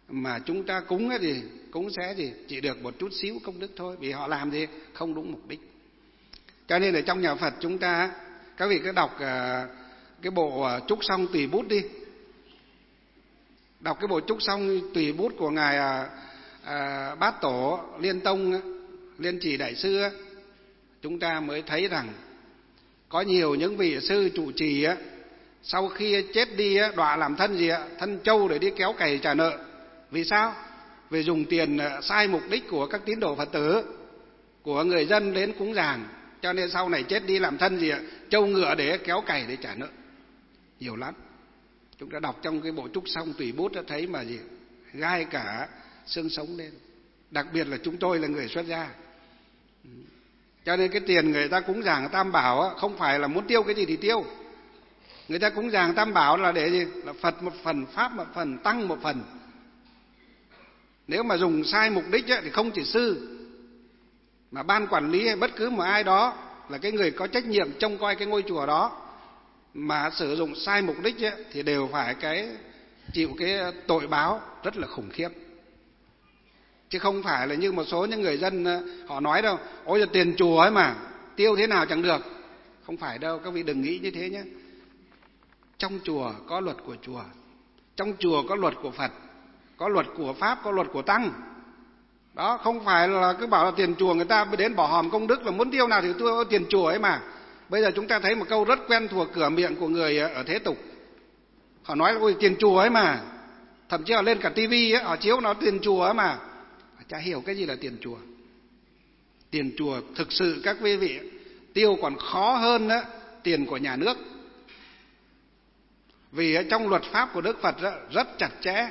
mà chúng ta cúng ấy thì cũng sẽ gì chỉ được một chút xíu công đức thôi, vì họ làm gì không đúng mục đích. Cho nên ở trong nhà Phật chúng ta, các vị cứ đọc cái bộ Trúc Song Tùy Bút đi, đọc cái bộ Trúc Song Tùy Bút của ngài à, à, Bát Tổ Liên Tông Liên Trì Đại Sư, chúng ta mới thấy rằng có nhiều những vị sư trụ trì á, sau khi chết đi á, đọa làm thân gì ạ, thân trâu để đi kéo cày trả nợ. Vì sao? Vì dùng tiền sai mục đích của các tín đồ Phật tử, của người dân đến cúng dường, cho nên sau này chết đi làm thân gì ạ, trâu ngựa để kéo cày để trả nợ. Nhiều lắm. Chúng ta đọc trong cái bộ Trúc Song Tùy Bút đã thấy mà gì gai cả xương sống lên. Đặc biệt là chúng tôi là người xuất gia, cho nên cái tiền người ta cúng dường Tam Bảo á, không phải là muốn tiêu cái gì thì tiêu. Người ta cúng dường Tam Bảo là để gì? Là Phật một phần, Pháp một phần, Tăng một phần. Nếu mà dùng sai mục đích á, thì không chỉ sư mà ban quản lý hay bất cứ một ai đó là cái người có trách nhiệm trông coi cái ngôi chùa đó mà sử dụng sai mục đích á, thì đều phải cái chịu cái tội báo rất là khủng khiếp. Chứ không phải là như một số những người dân họ nói đâu, ôi là tiền chùa ấy mà tiêu thế nào chẳng được. Không phải đâu, các vị đừng nghĩ như thế nhé. Trong chùa có luật của chùa, trong chùa có luật của Phật, có luật của Pháp, có luật của Tăng. Đó, không phải là cứ bảo là tiền chùa người ta đến bỏ hòm công đức là muốn tiêu nào thì tiêu tiền chùa ấy mà. Bây giờ chúng ta thấy một câu rất quen thuộc cửa miệng của người ở thế tục. Họ nói là ôi tiền chùa ấy mà. Thậm chí họ lên cả tivi ấy, họ chiếu nó tiền chùa ấy mà. Họ chả hiểu cái gì là tiền chùa. Tiền chùa thực sự các quý vị tiêu còn khó hơn đó, tiền của nhà nước. Vì trong luật pháp của Đức Phật rất chặt chẽ,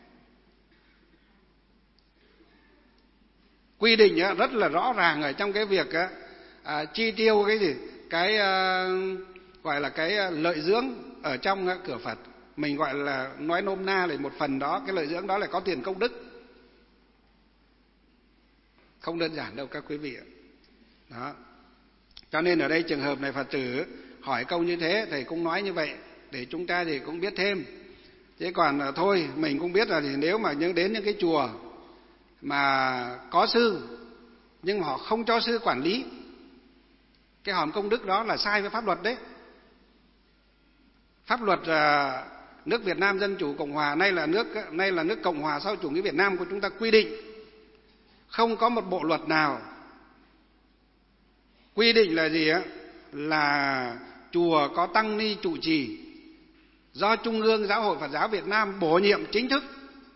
quy định rất là rõ ràng ở trong cái việc à, chi tiêu cái gì, cái à, gọi là cái lợi dưỡng ở trong cửa Phật. Mình gọi là nói nôm na là một phần đó, cái lợi dưỡng đó là có tiền công đức. Không đơn giản đâu các quý vị ạ. Đó. Cho nên ở đây trường hợp này Phật tử hỏi câu như thế, thầy cũng nói như vậy để chúng ta thì cũng biết thêm. Chứ còn thôi mình cũng biết là thì nếu mà đến những cái chùa mà có sư nhưng mà họ không cho sư quản lý cái hòm công đức đó là sai với pháp luật đấy. Pháp luật uh, nước Việt Nam Dân Chủ Cộng Hòa, nay là nước nay là nước Cộng Hòa xã hội chủ nghĩa Việt Nam của chúng ta quy định không có một bộ luật nào quy định là gì á, là chùa có tăng ni trụ trì do Trung ương Giáo hội Phật giáo Việt Nam bổ nhiệm chính thức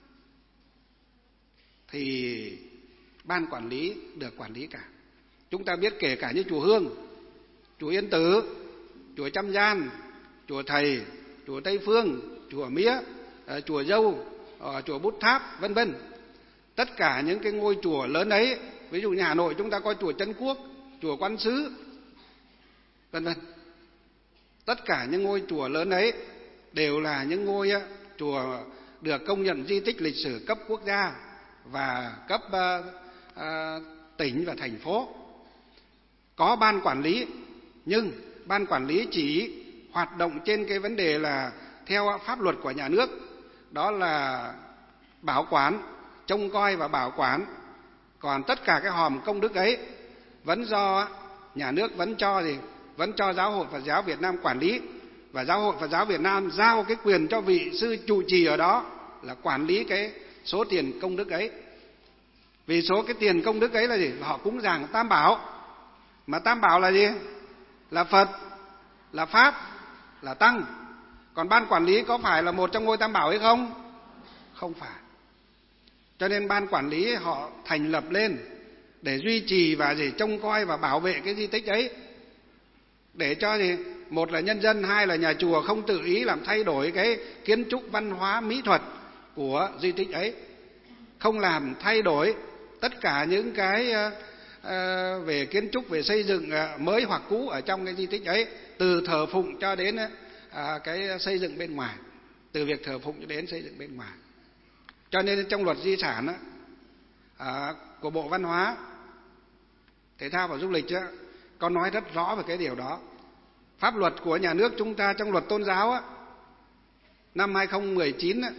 thì ban quản lý được quản lý cả. Chúng ta biết kể cả như chùa Hương, chùa Yên Tử, chùa Trăm Gian, chùa Thầy, chùa Tây Phương, chùa Mía, chùa Dâu, chùa Bút Tháp, vân vân. Tất cả những cái ngôi chùa lớn ấy, ví dụ như Hà Nội chúng ta có chùa Trấn Quốc, chùa Quan Sứ, vân vân. Tất cả những ngôi chùa lớn ấy đều là những ngôi chùa được công nhận di tích lịch sử cấp quốc gia và cấp uh, uh, tỉnh và thành phố. Có ban quản lý, nhưng ban quản lý chỉ hoạt động trên cái vấn đề là theo pháp luật của nhà nước, đó là bảo quản, trông coi và bảo quản. Còn tất cả cái hòm công đức ấy vẫn do nhà nước vẫn cho gì, vẫn cho Giáo hội Phật giáo Việt Nam quản lý, và Giáo hội Phật giáo Việt Nam giao cái quyền cho vị sư trụ trì ở đó là quản lý cái số tiền công đức ấy. Vì số cái tiền công đức ấy là gì? Họ cúng dường Tam Bảo. Mà Tam Bảo là gì? Là Phật, là Pháp, là Tăng. Còn ban quản lý có phải là một trong ngôi Tam Bảo hay không? Không phải. Cho nên ban quản lý họ thành lập lên để duy trì và gì trông coi và bảo vệ cái di tích ấy, để cho gì một là nhân dân, hai là nhà chùa không tự ý làm thay đổi cái kiến trúc văn hóa mỹ thuật của di tích ấy, không làm thay đổi tất cả những cái uh, về kiến trúc, về xây dựng uh, mới hoặc cũ ở trong cái di tích ấy, từ thờ phụng cho đến uh, cái xây dựng bên ngoài, từ việc thờ phụng cho đến xây dựng bên ngoài. Cho nên trong luật di sản uh, uh, của Bộ Văn hóa, Thể thao và Du lịch uh, có nói rất rõ về cái điều đó. Pháp luật của nhà nước chúng ta trong luật tôn giáo á, năm hai không một chín á,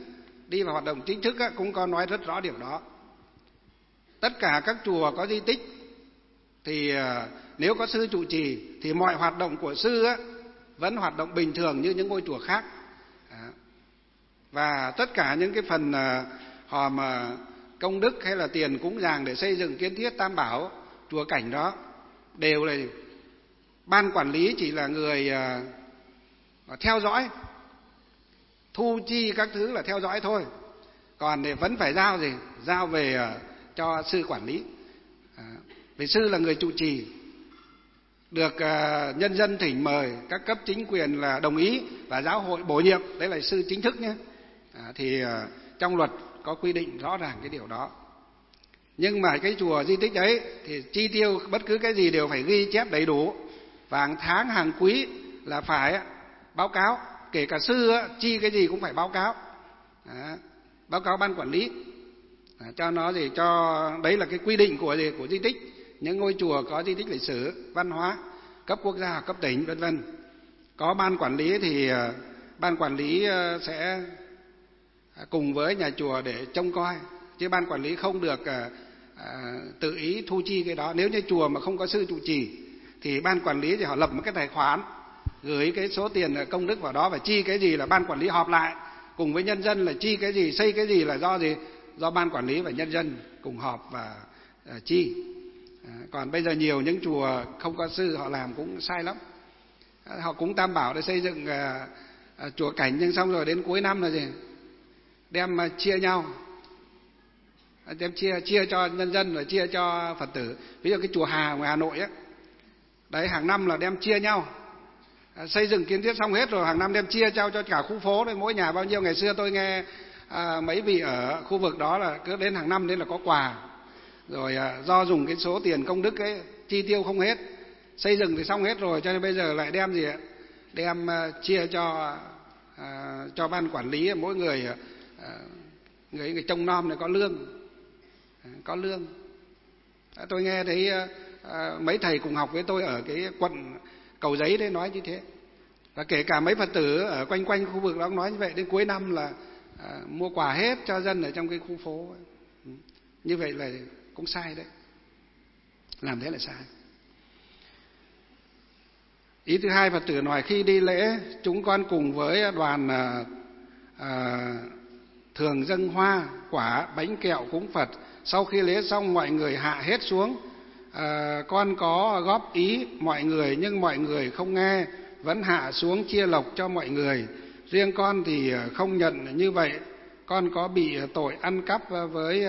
đi vào hoạt động chính thức cũng có nói rất rõ điều đó. Tất cả các chùa có di tích thì nếu có sư trụ trì thì mọi hoạt động của sư vẫn hoạt động bình thường như những ngôi chùa khác. Và tất cả những cái phần họ mà công đức hay là tiền cúng dường để xây dựng kiến thiết tam bảo chùa cảnh đó đều là ban quản lý chỉ là người theo dõi, thu chi các thứ là theo dõi thôi, còn thì vẫn phải giao gì giao về cho sư quản lý. Vì sư là người trụ trì, được nhân dân thỉnh mời, các cấp chính quyền là đồng ý và giáo hội bổ nhiệm, đấy là sư chính thức nhé. Thì trong luật có quy định rõ ràng cái điều đó. Nhưng mà cái chùa di tích đấy thì chi tiêu bất cứ cái gì đều phải ghi chép đầy đủ, và hàng tháng hàng quý là phải báo cáo, kể cả sư chi cái gì cũng phải báo cáo, báo cáo ban quản lý cho nó gì cho đấy là cái quy định của gì của di tích. Những ngôi chùa có di tích lịch sử văn hóa cấp quốc gia, cấp tỉnh vân vân có ban quản lý thì ban quản lý sẽ cùng với nhà chùa để trông coi, chứ ban quản lý không được à, tự ý thu chi cái đó. Nếu như chùa mà không có sư trụ trì thì ban quản lý thì họ lập một cái tài khoản, gửi cái số tiền công đức vào đó, và chi cái gì là ban quản lý họp lại cùng với nhân dân là chi cái gì, xây cái gì là do gì do ban quản lý và nhân dân cùng họp và à, chi. À, còn bây giờ nhiều những chùa không có sư họ làm cũng sai lắm. À, họ cũng tam bảo để xây dựng à, à, chùa cảnh, nhưng xong rồi đến cuối năm là gì đem à, chia nhau, à, đem chia chia cho nhân dân rồi chia cho Phật tử. Ví dụ cái chùa Hà ngoài Hà Nội á, đấy hàng năm là đem chia nhau, à, xây dựng kiến thiết xong hết rồi hàng năm đem chia cho cho cả khu phố đấy, mỗi nhà bao nhiêu. Ngày xưa tôi nghe à, mấy vị ở khu vực đó là cứ đến hàng năm đến là có quà, rồi à, do dùng cái số tiền công đức ấy chi tiêu không hết, xây dựng thì xong hết rồi, cho nên bây giờ lại đem gì ạ đem uh, chia cho uh, cho ban quản lý, mỗi người uh, người người trông nom này có lương, uh, có lương. À, tôi nghe thấy uh, uh, mấy thầy cùng học với tôi ở cái quận Cầu Giấy đấy nói như thế, và kể cả mấy Phật tử ở quanh quanh khu vực đó nói như vậy. Đến cuối năm là uh, mua quà hết cho dân ở trong cái khu phố ấy. Ừ. Như vậy là cũng sai đấy, làm thế là sai. Ý thứ hai, Phật tử nói khi đi lễ chúng con cùng với đoàn à, à, thường dâng hoa, quả, bánh kẹo cúng Phật. Sau khi lễ xong mọi người hạ hết xuống. à, Con có góp ý mọi người nhưng mọi người không nghe, vẫn hạ xuống chia lộc cho mọi người. Riêng con thì không nhận như vậy. Con có bị tội ăn cắp với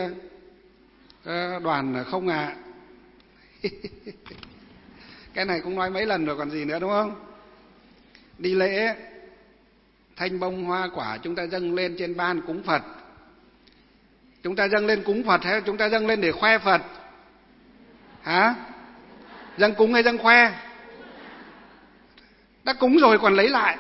đoàn không ạ? À? Cái này cũng nói mấy lần rồi còn gì nữa, đúng không? Đi lễ thanh bông hoa quả chúng ta dâng lên trên ban cúng Phật. Chúng ta dâng lên cúng Phật hay chúng ta dâng lên để khoe Phật? Hả? Dâng cúng hay dâng khoe? Đã cúng rồi còn lấy lại.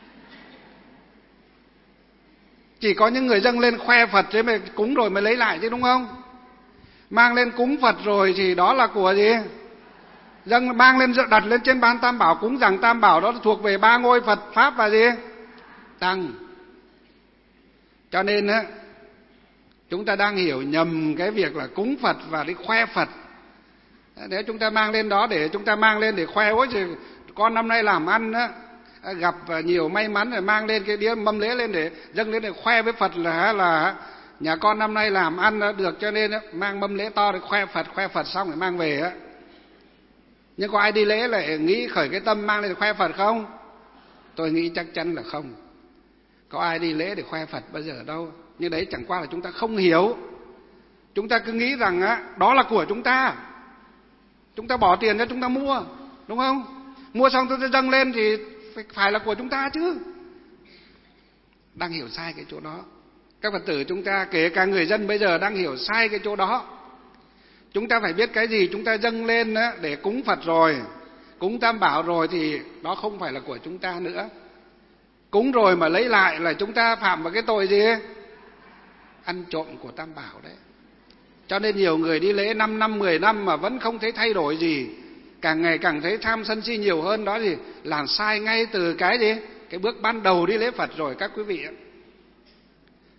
Chỉ có những người dâng lên khoe Phật thế mà cúng rồi mới lấy lại chứ, đúng không? Mang lên cúng Phật rồi thì đó là của gì? Dâng mang lên đặt lên trên ban tam bảo, cúng rằng tam bảo đó thuộc về ba ngôi Phật pháp và gì? Tăng. Cho nên á, chúng ta đang hiểu nhầm cái việc là cúng Phật và đi khoe Phật. Nếu chúng ta mang lên đó để chúng ta mang lên để khoe, ôi trời, con năm nay làm ăn á, gặp nhiều may mắn rồi mang lên cái đĩa mâm lễ lên để dâng lên để khoe với Phật là là nhà con năm nay làm ăn được, cho nên mang mâm lễ to để khoe Phật, khoe Phật xong rồi mang về á. Nhưng có ai đi lễ lại nghĩ khởi cái tâm mang lên để khoe Phật không? Tôi nghĩ chắc chắn là không. Có ai đi lễ để khoe Phật bao giờ đâu. Nhưng đấy chẳng qua là chúng ta không hiểu. Chúng ta cứ nghĩ rằng á, đó là của chúng ta. Chúng ta bỏ tiền ra chúng ta mua, đúng không? Mua xong tôi dâng lên thì phải là của chúng ta chứ. Đang hiểu sai cái chỗ đó. Các Phật tử chúng ta, kể cả người dân bây giờ đang hiểu sai cái chỗ đó. Chúng ta phải biết cái gì chúng ta dâng lên để cúng Phật rồi, cúng tam bảo rồi thì đó không phải là của chúng ta nữa. Cúng rồi mà lấy lại là chúng ta phạm vào cái tội gì? Ăn trộm của tam bảo đấy. Cho nên nhiều người đi lễ năm năm, mười năm mà vẫn không thấy thay đổi gì, càng ngày càng thấy tham sân si nhiều hơn. Đó gì? Làm sai ngay từ cái gì? Cái bước ban đầu đi lễ Phật rồi các quý vị ạ.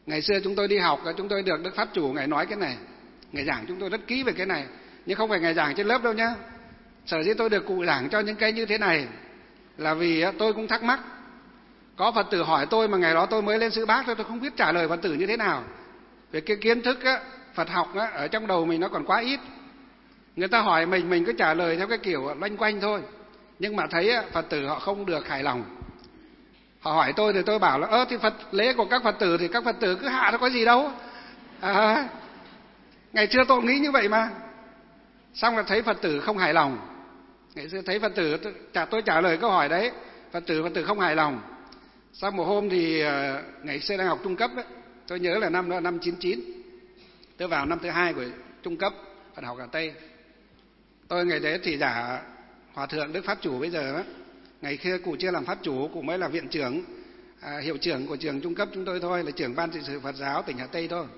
Ngày xưa chúng tôi đi học, chúng tôi được Đức Pháp Chủ Ngài nói cái này, Ngài giảng chúng tôi rất kỹ về cái này, nhưng không phải Ngài giảng trên lớp đâu nhá. Sở dĩ tôi được cụ giảng cho những cái như thế này là vì tôi cũng thắc mắc. Có Phật tử hỏi tôi mà ngày đó tôi mới lên Sư Bác thôi, tôi không biết trả lời Phật tử như thế nào. Về cái kiến thức á, Phật học á, ở trong đầu mình nó còn quá ít. Người ta hỏi mình, mình cứ trả lời theo cái kiểu loanh quanh thôi. Nhưng mà thấy á, Phật tử họ không được hài lòng. Họ hỏi tôi thì tôi bảo là ơ thì Phật lễ của các Phật tử thì các Phật tử cứ hạ nó có gì đâu. À, ngày xưa tôi nghĩ như vậy mà. Xong là thấy Phật tử không hài lòng. Ngày xưa thấy Phật tử tôi, tôi trả lời câu hỏi đấy, Phật tử Phật tử không hài lòng. Sau một hôm thì ngày xưa đang học trung cấp ấy, tôi nhớ là năm đó năm chín chín, tôi vào năm thứ hai của trung cấp Phật học Hà Tây. Tôi ngày đấy thì giả Hòa thượng Đức Pháp Chủ bây giờ đó. Ngày kia cụ chưa làm Pháp Chủ, cụ mới là viện trưởng, à, hiệu trưởng của trường trung cấp chúng tôi thôi, là trưởng ban trị sự Phật giáo tỉnh Hà Tây thôi.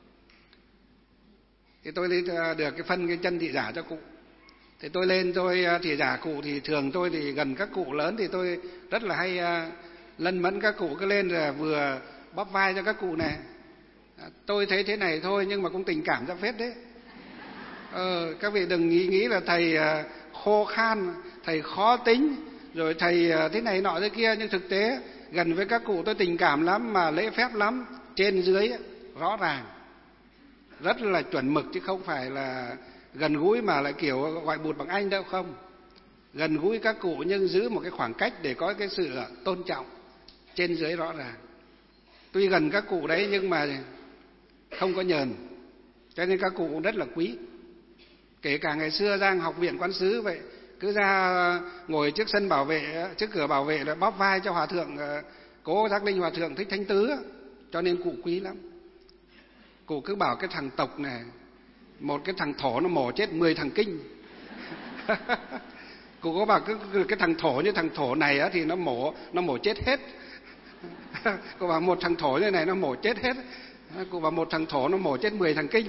Thì tôi lấy được cái phân cái chân thị giả cho cụ. Thì tôi lên tôi thị giả cụ, thì thường tôi thì gần các cụ lớn thì tôi rất là hay uh, lân mẫn các cụ, cứ lên là vừa bóp vai cho các cụ này. À, tôi thấy thế này thôi nhưng mà cũng tình cảm ra phết đấy. Ờ, các vị đừng nghĩ nghĩ là thầy uh, khô khan, thầy khó tính, rồi thầy uh, thế này nọ thế kia, nhưng thực tế gần với các cụ tôi tình cảm lắm, mà lễ phép lắm, trên dưới rõ ràng, rất là chuẩn mực, chứ không phải là gần gũi mà lại kiểu gọi bụt bằng anh đâu. Không, gần gũi các cụ nhưng giữ một cái khoảng cách để có cái sự tôn trọng, trên dưới rõ ràng. Tuy gần các cụ đấy nhưng mà không có nhờn, cho nên các cụ cũng rất là quý. Kể cả ngày xưa Giang học viện Quán Sứ vậy, cứ ra ngồi trước sân bảo vệ, trước cửa bảo vệ là bóp vai cho Hòa thượng Cố Giác Linh Hòa thượng Thích Thanh Tứ, cho nên cụ quý lắm. Cụ cứ bảo cái thằng Tộc này, một cái thằng thổ nó mổ chết mười thằng kinh. Cụ có bảo cái, cái thằng thổ như thằng thổ này á, thì nó mổ nó mổ chết hết. Cụ bảo một thằng thổ như này nó mổ chết hết. Cụ bảo một thằng thổ nó mổ chết mười thằng kinh.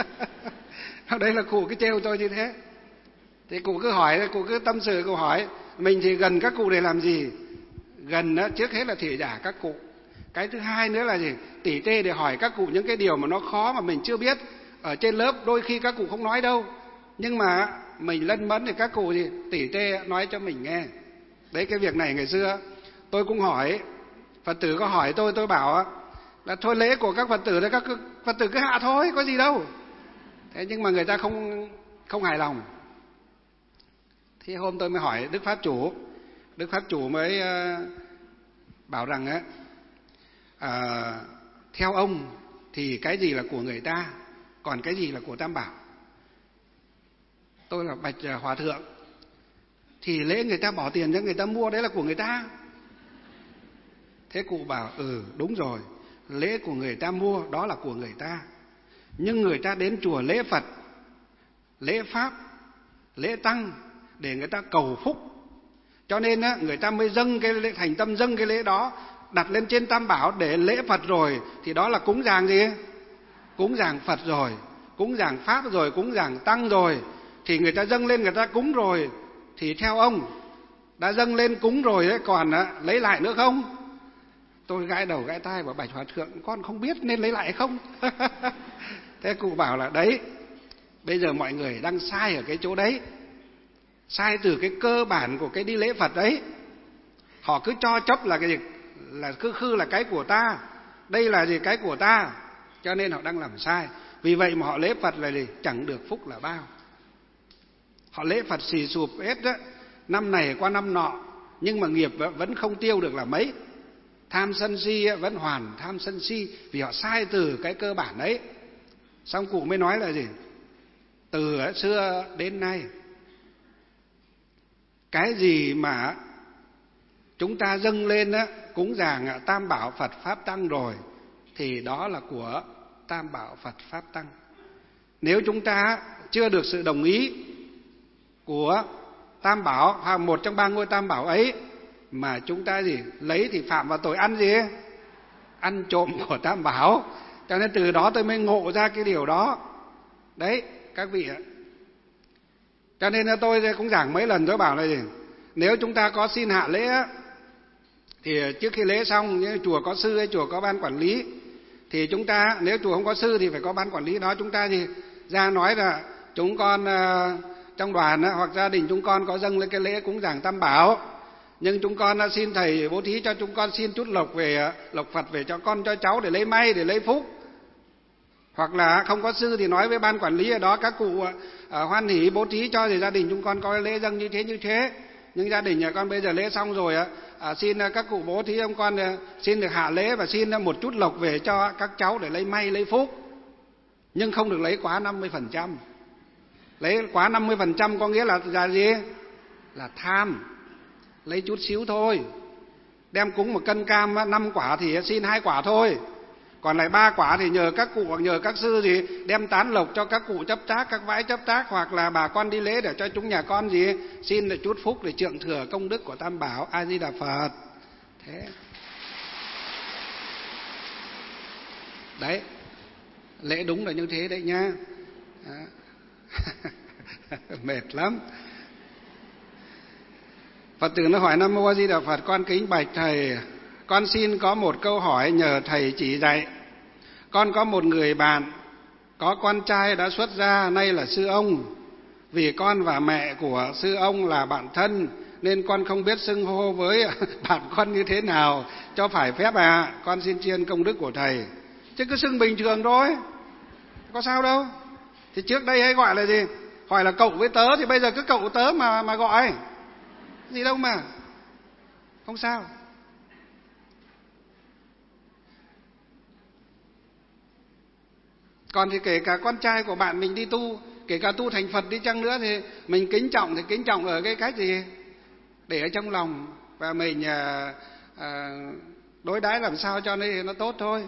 Đây là cụ cứ trêu tôi như thế. Thì cụ cứ hỏi, cụ cứ tâm sự, cụ hỏi mình thì gần các cụ để làm gì? Gần đó, trước hết là thị giả các cụ. Cái thứ hai nữa là gì? Tỉ tê để hỏi các cụ những cái điều mà nó khó mà mình chưa biết. Ở trên lớp đôi khi các cụ không nói đâu, nhưng mà mình lân mẫn thì các cụ gì tỉ tê nói cho mình nghe. Đấy, cái việc này ngày xưa tôi cũng hỏi, Phật tử có hỏi tôi, tôi bảo là thôi lễ của các Phật tử đấy, các Phật tử cứ hạ thôi, có gì đâu. Thế nhưng mà người ta không không hài lòng. Thì hôm tôi mới hỏi Đức Pháp Chủ, Đức Pháp Chủ mới uh, bảo rằng á, uh, theo ông thì cái gì là của người ta, còn cái gì là của Tam Bảo? Tôi là bạch Hòa thượng, thì lễ người ta bỏ tiền cho người ta mua, đấy là của người ta. Thế cụ bảo ừ đúng rồi, lễ của người ta mua đó là của người ta, nhưng người ta đến chùa lễ Phật, lễ Pháp, lễ Tăng để người ta cầu phúc, cho nên á, người ta mới dâng cái lễ, thành tâm dâng cái lễ đó, đặt lên trên Tam Bảo để lễ Phật rồi, thì đó là cúng dường gì? Cúng dường Phật rồi, cúng dường Pháp rồi, cúng dường Tăng rồi. Thì người ta dâng lên, người ta cúng rồi, thì theo ông đã dâng lên cúng rồi đấy, còn á, lấy lại nữa không? Tôi gãi đầu gãi tai bảo bạch Hòa thượng, con không biết nên lấy lại không? Thế cụ bảo là đấy, bây giờ mọi người đang sai ở cái chỗ đấy, sai từ cái cơ bản của cái đi lễ Phật đấy. Họ cứ cho chấp là cái gì, là cứ khư là cái của ta, đây là gì cái của ta, cho nên họ đang làm sai. Vì vậy mà họ lễ Phật là gì? Chẳng được phúc là bao. Họ lễ Phật xì sụp hết đó, năm này qua năm nọ, nhưng mà nghiệp vẫn không tiêu được là mấy. Tham sân si vẫn hoàn tham sân si, vì họ sai từ cái cơ bản đấy. Xong cụ mới nói là gì? Từ xưa đến nay, cái gì mà chúng ta dâng lên á, cúng dường Tam Bảo Phật Pháp Tăng rồi, thì đó là của Tam Bảo Phật Pháp Tăng. Nếu chúng ta chưa được sự đồng ý của Tam Bảo hoặc một trong ba ngôi Tam Bảo ấy, mà chúng ta gì lấy thì phạm vào tội ăn gì? Ăn trộm của Tam Bảo. Cho nên từ đó tôi mới ngộ ra cái điều đó. Đấy các vị ạ. Cho nên tôi cũng giảng mấy lần, tôi bảo là gì? Nếu chúng ta có xin hạ lễ thì trước khi lễ xong, chùa có sư hay chùa có ban quản lý, thì chúng ta nếu chùa không có sư thì phải có ban quản lý đó. Chúng ta thì ra nói là chúng con uh, trong đoàn uh, hoặc gia đình chúng con có dâng lên cái lễ cúng dường Tam Bảo, nhưng chúng con uh, xin thầy bố thí cho chúng con xin chút lộc về uh, lộc Phật về cho con cho cháu để lấy may, để lấy phúc. Hoặc là không có sư thì nói với ban quản lý ở đó, các cụ uh, hoan hỉ bố thí cho thì gia đình chúng con có lễ dâng như thế như thế. Nhưng gia đình nhà con bây giờ lễ xong rồi uh, À, xin các cụ bố thí ông con xin được hạ lễ và xin một chút lộc về cho các cháu để lấy may lấy phúc, nhưng không được lấy quá năm mươi phần trăm. Lấy quá năm mươi phần trăm có nghĩa là là gì? Là tham. Lấy chút xíu thôi. Đem cúng một cân cam năm quả thì xin hai quả thôi, còn lại ba quả thì nhờ các cụ hoặc nhờ các sư gì đem tán lộc cho các cụ chấp tác, các vãi chấp tác, hoặc là bà con đi lễ để cho chúng nhà con gì xin được chút phúc để trượng thừa công đức của Tam Bảo. A Di Đà Phật. Thế đấy, lễ đúng là như thế đấy nha. Mệt lắm. Phật tử nó hỏi: Nam Mô A Di Đà Phật, con kính bạch thầy, con xin có một câu hỏi nhờ thầy chỉ dạy. Con có một người bạn có con trai đã xuất gia, nay là sư ông. Vì con và mẹ của sư ông là bạn thân nên con không biết xưng hô với bạn con như thế nào cho phải phép à. Con xin tri ân công đức của thầy. Chứ cứ xưng bình thường thôi, có sao đâu. Thì trước đây hay gọi là gì? Hỏi là cậu với tớ, thì bây giờ cứ cậu tớ mà mà gọi gì đâu mà, không sao. Còn thì kể cả con trai của bạn mình đi tu, kể cả tu thành Phật đi chăng nữa, thì mình kính trọng thì kính trọng ở cái cách gì? Để ở trong lòng, và mình à, à, đối đãi làm sao cho nên nó tốt thôi.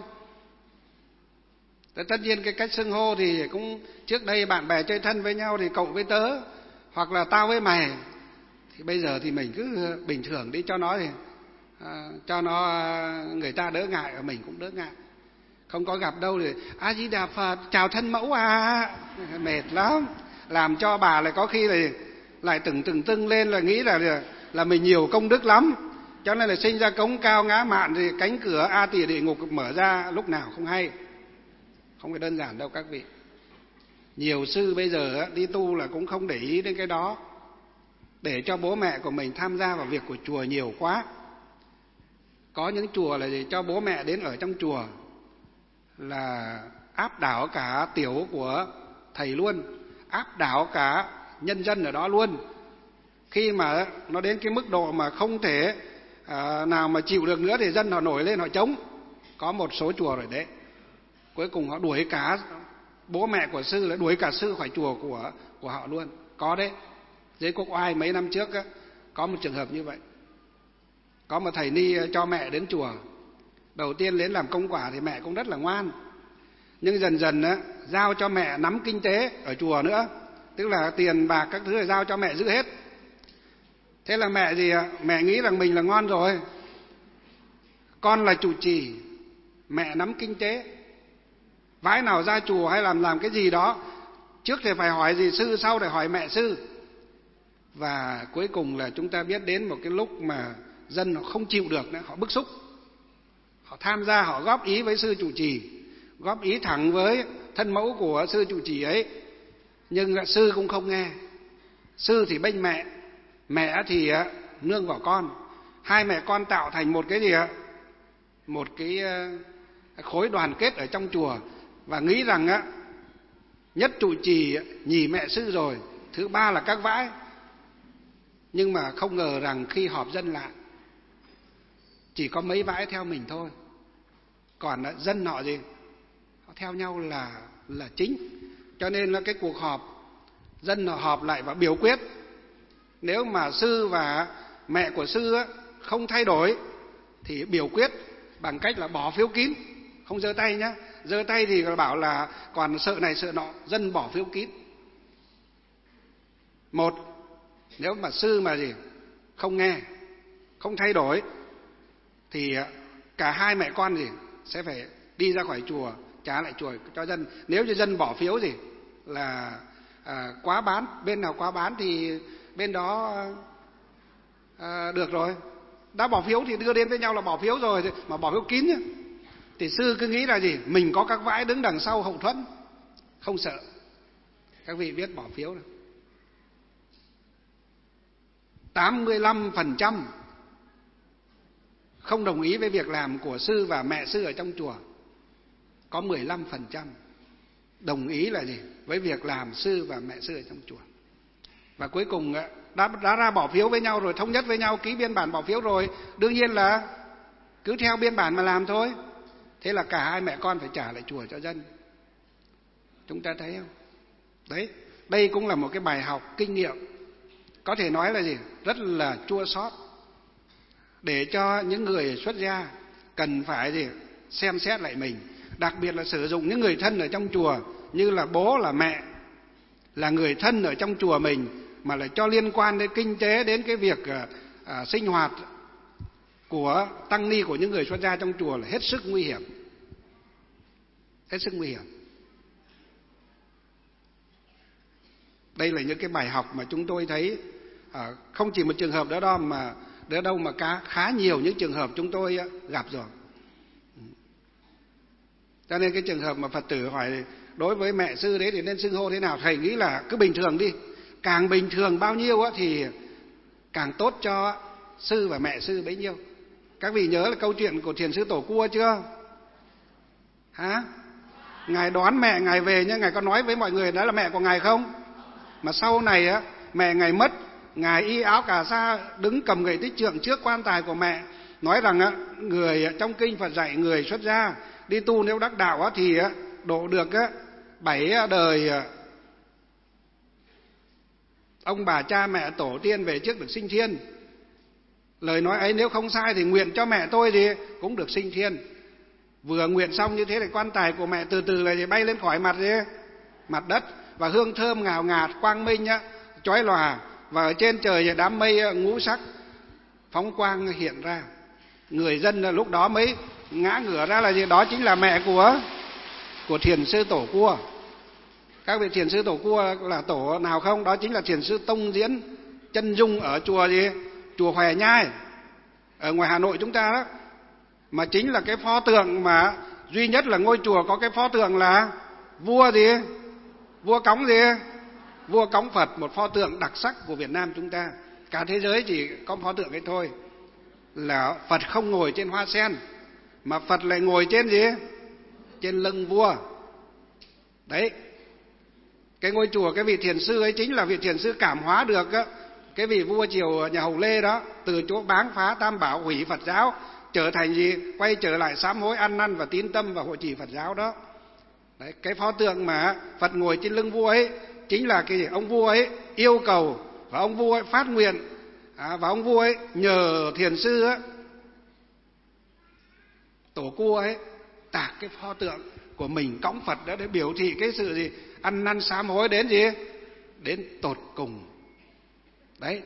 Tất nhiên cái cách xưng hô thì cũng trước đây bạn bè chơi thân với nhau thì cậu với tớ, hoặc là tao với mày. Thì bây giờ thì mình cứ bình thường đi cho nó thì à, cho nó người ta đỡ ngại và mình cũng đỡ ngại. Không có gặp đâu thì A Di Đà Phật, chào thân mẫu à. Mệt lắm. Làm cho bà lại có khi lại lại từng từng tưng lên là nghĩ là là mình nhiều công đức lắm. Cho nên là sinh ra cống cao ngã mạn thì cánh cửa A Tỳ địa ngục mở ra lúc nào không hay. Không phải đơn giản đâu các vị. Nhiều sư bây giờ đi tu là cũng không để ý đến cái đó, để cho bố mẹ của mình tham gia vào việc của chùa nhiều quá. Có những chùa là gì? Cho bố mẹ đến ở trong chùa là áp đảo cả tiểu của thầy luôn, áp đảo cả nhân dân ở đó luôn. Khi mà nó đến cái mức độ mà không thể à, nào mà chịu được nữa thì dân họ nổi lên họ chống. Có một số chùa rồi đấy, cuối cùng họ đuổi cả bố mẹ của sư, là đuổi cả sư khỏi chùa của của họ luôn. Có đấy. Dưới Quốc Oai mấy năm trước á, có một trường hợp như vậy. Có một thầy ni cho mẹ đến chùa. Đầu tiên đến làm công quả thì mẹ cũng rất là ngoan, nhưng dần dần á, giao cho mẹ nắm kinh tế ở chùa nữa. Tức là tiền bạc các thứ là giao cho mẹ giữ hết. Thế là mẹ gì ạ? Mẹ nghĩ rằng mình là ngon rồi. Con là trụ trì, mẹ nắm kinh tế. Vái nào ra chùa hay làm làm cái gì đó, trước thì phải hỏi gì sư, sau để hỏi mẹ sư. Và cuối cùng là chúng ta biết đến một cái lúc mà dân họ không chịu được nữa, họ bức xúc. Họ tham gia, họ góp ý với sư trụ trì, góp ý thẳng với thân mẫu của sư trụ trì ấy. Nhưng sư cũng không nghe. Sư thì bênh mẹ, mẹ thì nương vào con. Hai mẹ con tạo thành một cái gì ạ? Một cái khối đoàn kết ở trong chùa. Và nghĩ rằng á, nhất trụ trì, nhì mẹ sư rồi, thứ ba là các vãi. Nhưng mà không ngờ rằng khi họp dân lại, chỉ có mấy vãi theo mình thôi, còn dân họ gì, họ theo nhau là là chính. Cho nên là cái cuộc họp, dân họ họp lại và biểu quyết. Nếu mà sư và mẹ của sư á, không thay đổi thì biểu quyết bằng cách là bỏ phiếu kín, không giơ tay nhá. Giơ tay thì bảo là còn sợ này sợ nọ, dân bỏ phiếu kín. Một, nếu mà sư mà gì không nghe, không thay đổi thì cả hai mẹ con gì sẽ phải đi ra khỏi chùa, trả lại chùa cho dân. Nếu như dân bỏ phiếu gì là à, quá bán, bên nào quá bán thì bên đó à, được rồi. Đã bỏ phiếu thì đưa đến với nhau là bỏ phiếu rồi, mà bỏ phiếu kín nhá. Thì sư cứ nghĩ là gì? Mình có các vãi đứng đằng sau hậu thuẫn, không sợ. Các vị biết bỏ phiếu nào. tám mươi lăm phần trăm không đồng ý với việc làm của sư và mẹ sư ở trong chùa. Có mười lăm phần trăm đồng ý là gì? Với việc làm sư và mẹ sư ở trong chùa. Và cuối cùng đã, đã ra bỏ phiếu với nhau rồi, thống nhất với nhau, ký biên bản bỏ phiếu rồi, đương nhiên là cứ theo biên bản mà làm thôi. Thế là cả hai mẹ con phải trả lại chùa cho dân. Chúng ta thấy không? Đấy, đây cũng là một cái bài học kinh nghiệm, có thể nói là gì? Rất là chua xót, để cho những người xuất gia cần phải gì? Xem xét lại mình. Đặc biệt là sử dụng những người thân ở trong chùa, như là bố, là mẹ, là người thân ở trong chùa mình, mà lại cho liên quan đến kinh tế, đến cái việc à, à, sinh hoạt của tăng ni, của những người xuất gia trong chùa là hết sức nguy hiểm. Hết sức nguy hiểm. Đây là những cái bài học mà chúng tôi thấy à, không chỉ một trường hợp đó đâu mà đỡ đâu mà cá, khá nhiều những trường hợp chúng tôi gặp rồi. Cho nên cái trường hợp mà Phật tử hỏi đối với mẹ sư đấy thì nên xưng hô thế nào, thầy nghĩ là cứ bình thường đi. Càng bình thường bao nhiêu thì càng tốt cho sư và mẹ sư bấy nhiêu. Các vị nhớ là câu chuyện của Thiền sư Tổ Cua chưa? Hả? Ngài đón mẹ Ngài về nhá, Ngài có nói với mọi người đó là mẹ của Ngài không? Mà sau này á, mẹ Ngài mất, Ngài y áo cà sa đứng cầm gậy tích trượng trước quan tài của mẹ, nói rằng á, người trong kinh Phật dạy người xuất gia đi tu nếu đắc đạo á, thì á, độ được á, bảy đời ông bà cha mẹ tổ tiên về trước được sinh thiên. Lời nói ấy nếu không sai thì nguyện cho mẹ tôi thì cũng được sinh thiên. Vừa nguyện xong như thế thì quan tài của mẹ từ từ là bay lên khỏi mặt gì? Mặt đất, và hương thơm ngào ngạt quang minh á, chói lòa, và ở trên trời đám mây ngũ sắc phóng quang hiện ra. Người dân lúc đó mới ngã ngửa ra là gì? Đó chính là mẹ của của Thiền sư Tổ Cua. Các vị, Thiền sư Tổ Cua là tổ nào không? Đó chính là Thiền sư Tông Diễn Chân Dung ở chùa gì? Chùa Hòe Nhai ở ngoài Hà Nội chúng ta đó. Mà chính là cái pho tượng mà duy nhất là ngôi chùa có cái pho tượng là vua gì? Vua cõng gì? Vua cõng Phật, một pho tượng đặc sắc của Việt Nam chúng ta. Cả thế giới chỉ có pho tượng ấy thôi. Là Phật không ngồi trên hoa sen, mà Phật lại ngồi trên gì? Trên lưng vua. Đấy. Cái ngôi chùa cái vị thiền sư ấy chính là vị thiền sư cảm hóa được á, cái vị vua triều nhà Hồng Lê đó, từ chỗ báng phá Tam Bảo hủy Phật giáo trở thành gì? Quay trở lại sám hối ăn năn và tín tâm và hộ trì Phật giáo đó. Đấy, cái pho tượng mà Phật ngồi trên lưng vua ấy chính là cái gì? Ông vua ấy yêu cầu và ông vua ấy phát nguyện, à, và ông vua ấy nhờ thiền sư á, Tổ Cua ấy tạc cái pho tượng của mình cõng Phật đó để biểu thị cái sự gì? Ăn năn sám hối đến gì? Đến tột cùng. Đấy.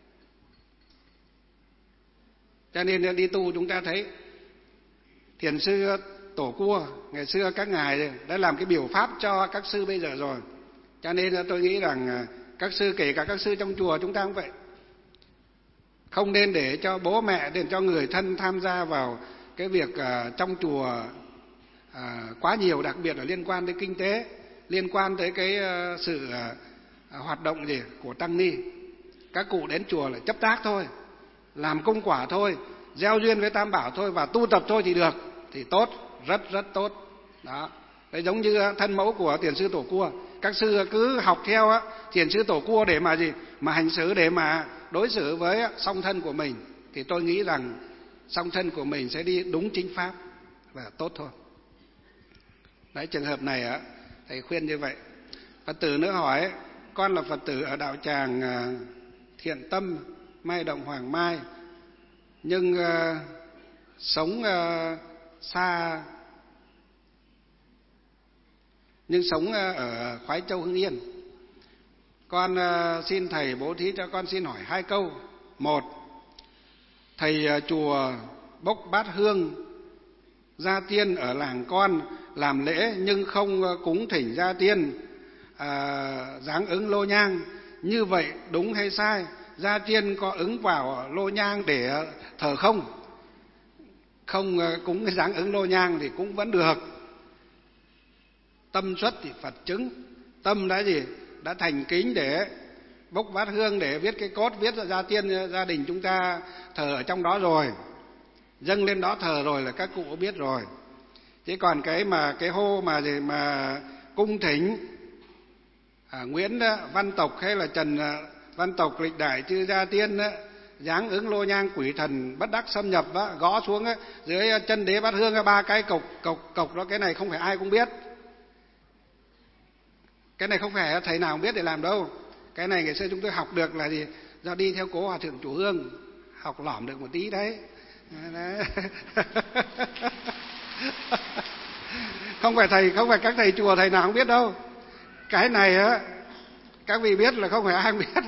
Cho nên đi tu chúng ta thấy thiền sư Tổ Cua ngày xưa các ngài đã làm cái biểu pháp cho các sư bây giờ rồi. Cho nên tôi nghĩ rằng các sư, kể cả các sư trong chùa chúng ta cũng vậy, không nên để cho bố mẹ, để cho người thân tham gia vào cái việc uh, trong chùa uh, quá nhiều, đặc biệt là liên quan đến kinh tế, liên quan tới cái uh, sự uh, hoạt động gì của tăng ni. Các cụ đến chùa là chấp tác thôi, làm công quả thôi, gieo duyên với Tam Bảo thôi, và tu tập thôi thì được, thì tốt, rất rất tốt. Đó. Đấy, giống như thân mẫu của Thiền sư Tổ Cua, các sư cứ học theo á, Thiền sư Tổ Cua để mà gì? Mà hành xử, để mà đối xử với song thân của mình, thì tôi nghĩ rằng song thân của mình sẽ đi đúng chính pháp và tốt thôi. Đấy, trường hợp này á, thầy khuyên như vậy. Phật tử nữa hỏi, con là Phật tử ở đạo tràng Thiện Tâm, Mai Động Hoàng Mai, nhưng uh, sống uh, xa, nhưng sống uh, ở Khoái Châu, Hưng Yên. Con uh, xin thầy bố thí cho con xin hỏi hai câu. Một, thầy uh, chùa bốc bát hương gia tiên ở làng con làm lễ nhưng không uh, cúng thỉnh gia tiên, uh, dáng ứng lô nhang, như vậy đúng hay sai? Gia tiên có ứng vào lô nhang để thờ không? không cúng cái dáng ứng lô nhang thì cũng vẫn được. Tâm xuất thì Phật chứng. Tâm đã gì? Đã thành kính để bốc bát hương, để viết cái cốt, viết ra gia tiên gia đình chúng ta thờ ở trong đó rồi, dâng lên đó thờ rồi là các cụ biết rồi. Chứ còn cái mà cái hô mà gì mà cung thỉnh à, Nguyễn Văn Tộc hay là Trần Văn Tộc lịch đại chư gia tiên đó, dáng ứng lô nhang quỷ thần bất đắc xâm nhập đó, gõ xuống đó, dưới chân đế bát hương ba cái cộc cộc cộc đó, cái này không phải ai cũng biết. Cái này không phải thầy nào cũng biết để làm đâu. Cái này ngày xưa chúng tôi học được là gì? Do đi theo cố hòa thượng Chủ Hương, học lỏm được một tí đấy. Đấy. Không phải thầy, không phải các thầy chùa thầy nào không biết đâu. Cái này á, các vị biết là không phải ai biết.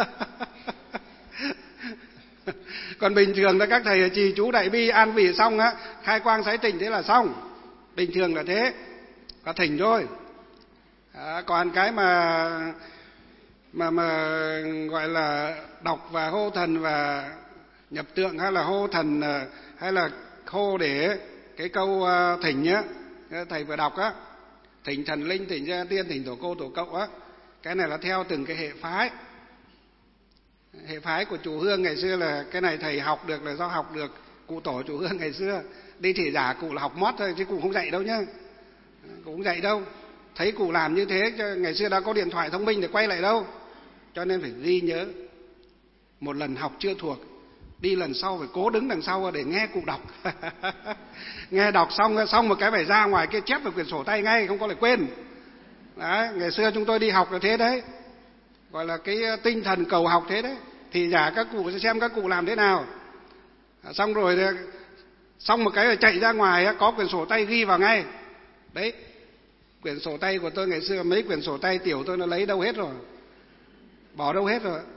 Còn bình thường là các thầy trì chú đại bi an vị xong á, khai quang sái tịnh thế là xong. Bình thường là thế, và thỉnh thôi. À, còn cái mà mà mà gọi là đọc và hô thần và nhập tượng, hay là hô thần, hay là hô để cái câu thỉnh á, thầy vừa đọc á, thỉnh thần linh, thỉnh gia tiên, thỉnh tổ cô tổ cậu á, cái này là theo từng cái hệ phái. Hệ phái của Chủ Hương ngày xưa là cái này thầy học được là do học được cụ tổ Chủ Hương ngày xưa. Đi thị giả cụ là học mót thôi chứ cụ không dạy đâu nhá, cụ không dạy đâu. Thấy cụ làm như thế, ngày xưa đã có điện thoại thông minh để quay lại đâu, cho nên phải ghi nhớ. Một lần học chưa thuộc, đi lần sau phải cố đứng đằng sau để nghe cụ đọc. Nghe đọc xong xong một cái phải ra ngoài cái chép vào quyển sổ tay ngay, không có lại quên. Đấy, ngày xưa chúng tôi đi học là thế đấy, gọi là cái tinh thần cầu học thế đấy. Thì giả các cụ sẽ xem các cụ làm thế nào, xong rồi xong một cái là chạy ra ngoài có quyển sổ tay ghi vào ngay. Đấy, quyển sổ tay của tôi ngày xưa, mấy quyển sổ tay tiểu tôi nó lấy đâu hết rồi, bỏ đâu hết rồi.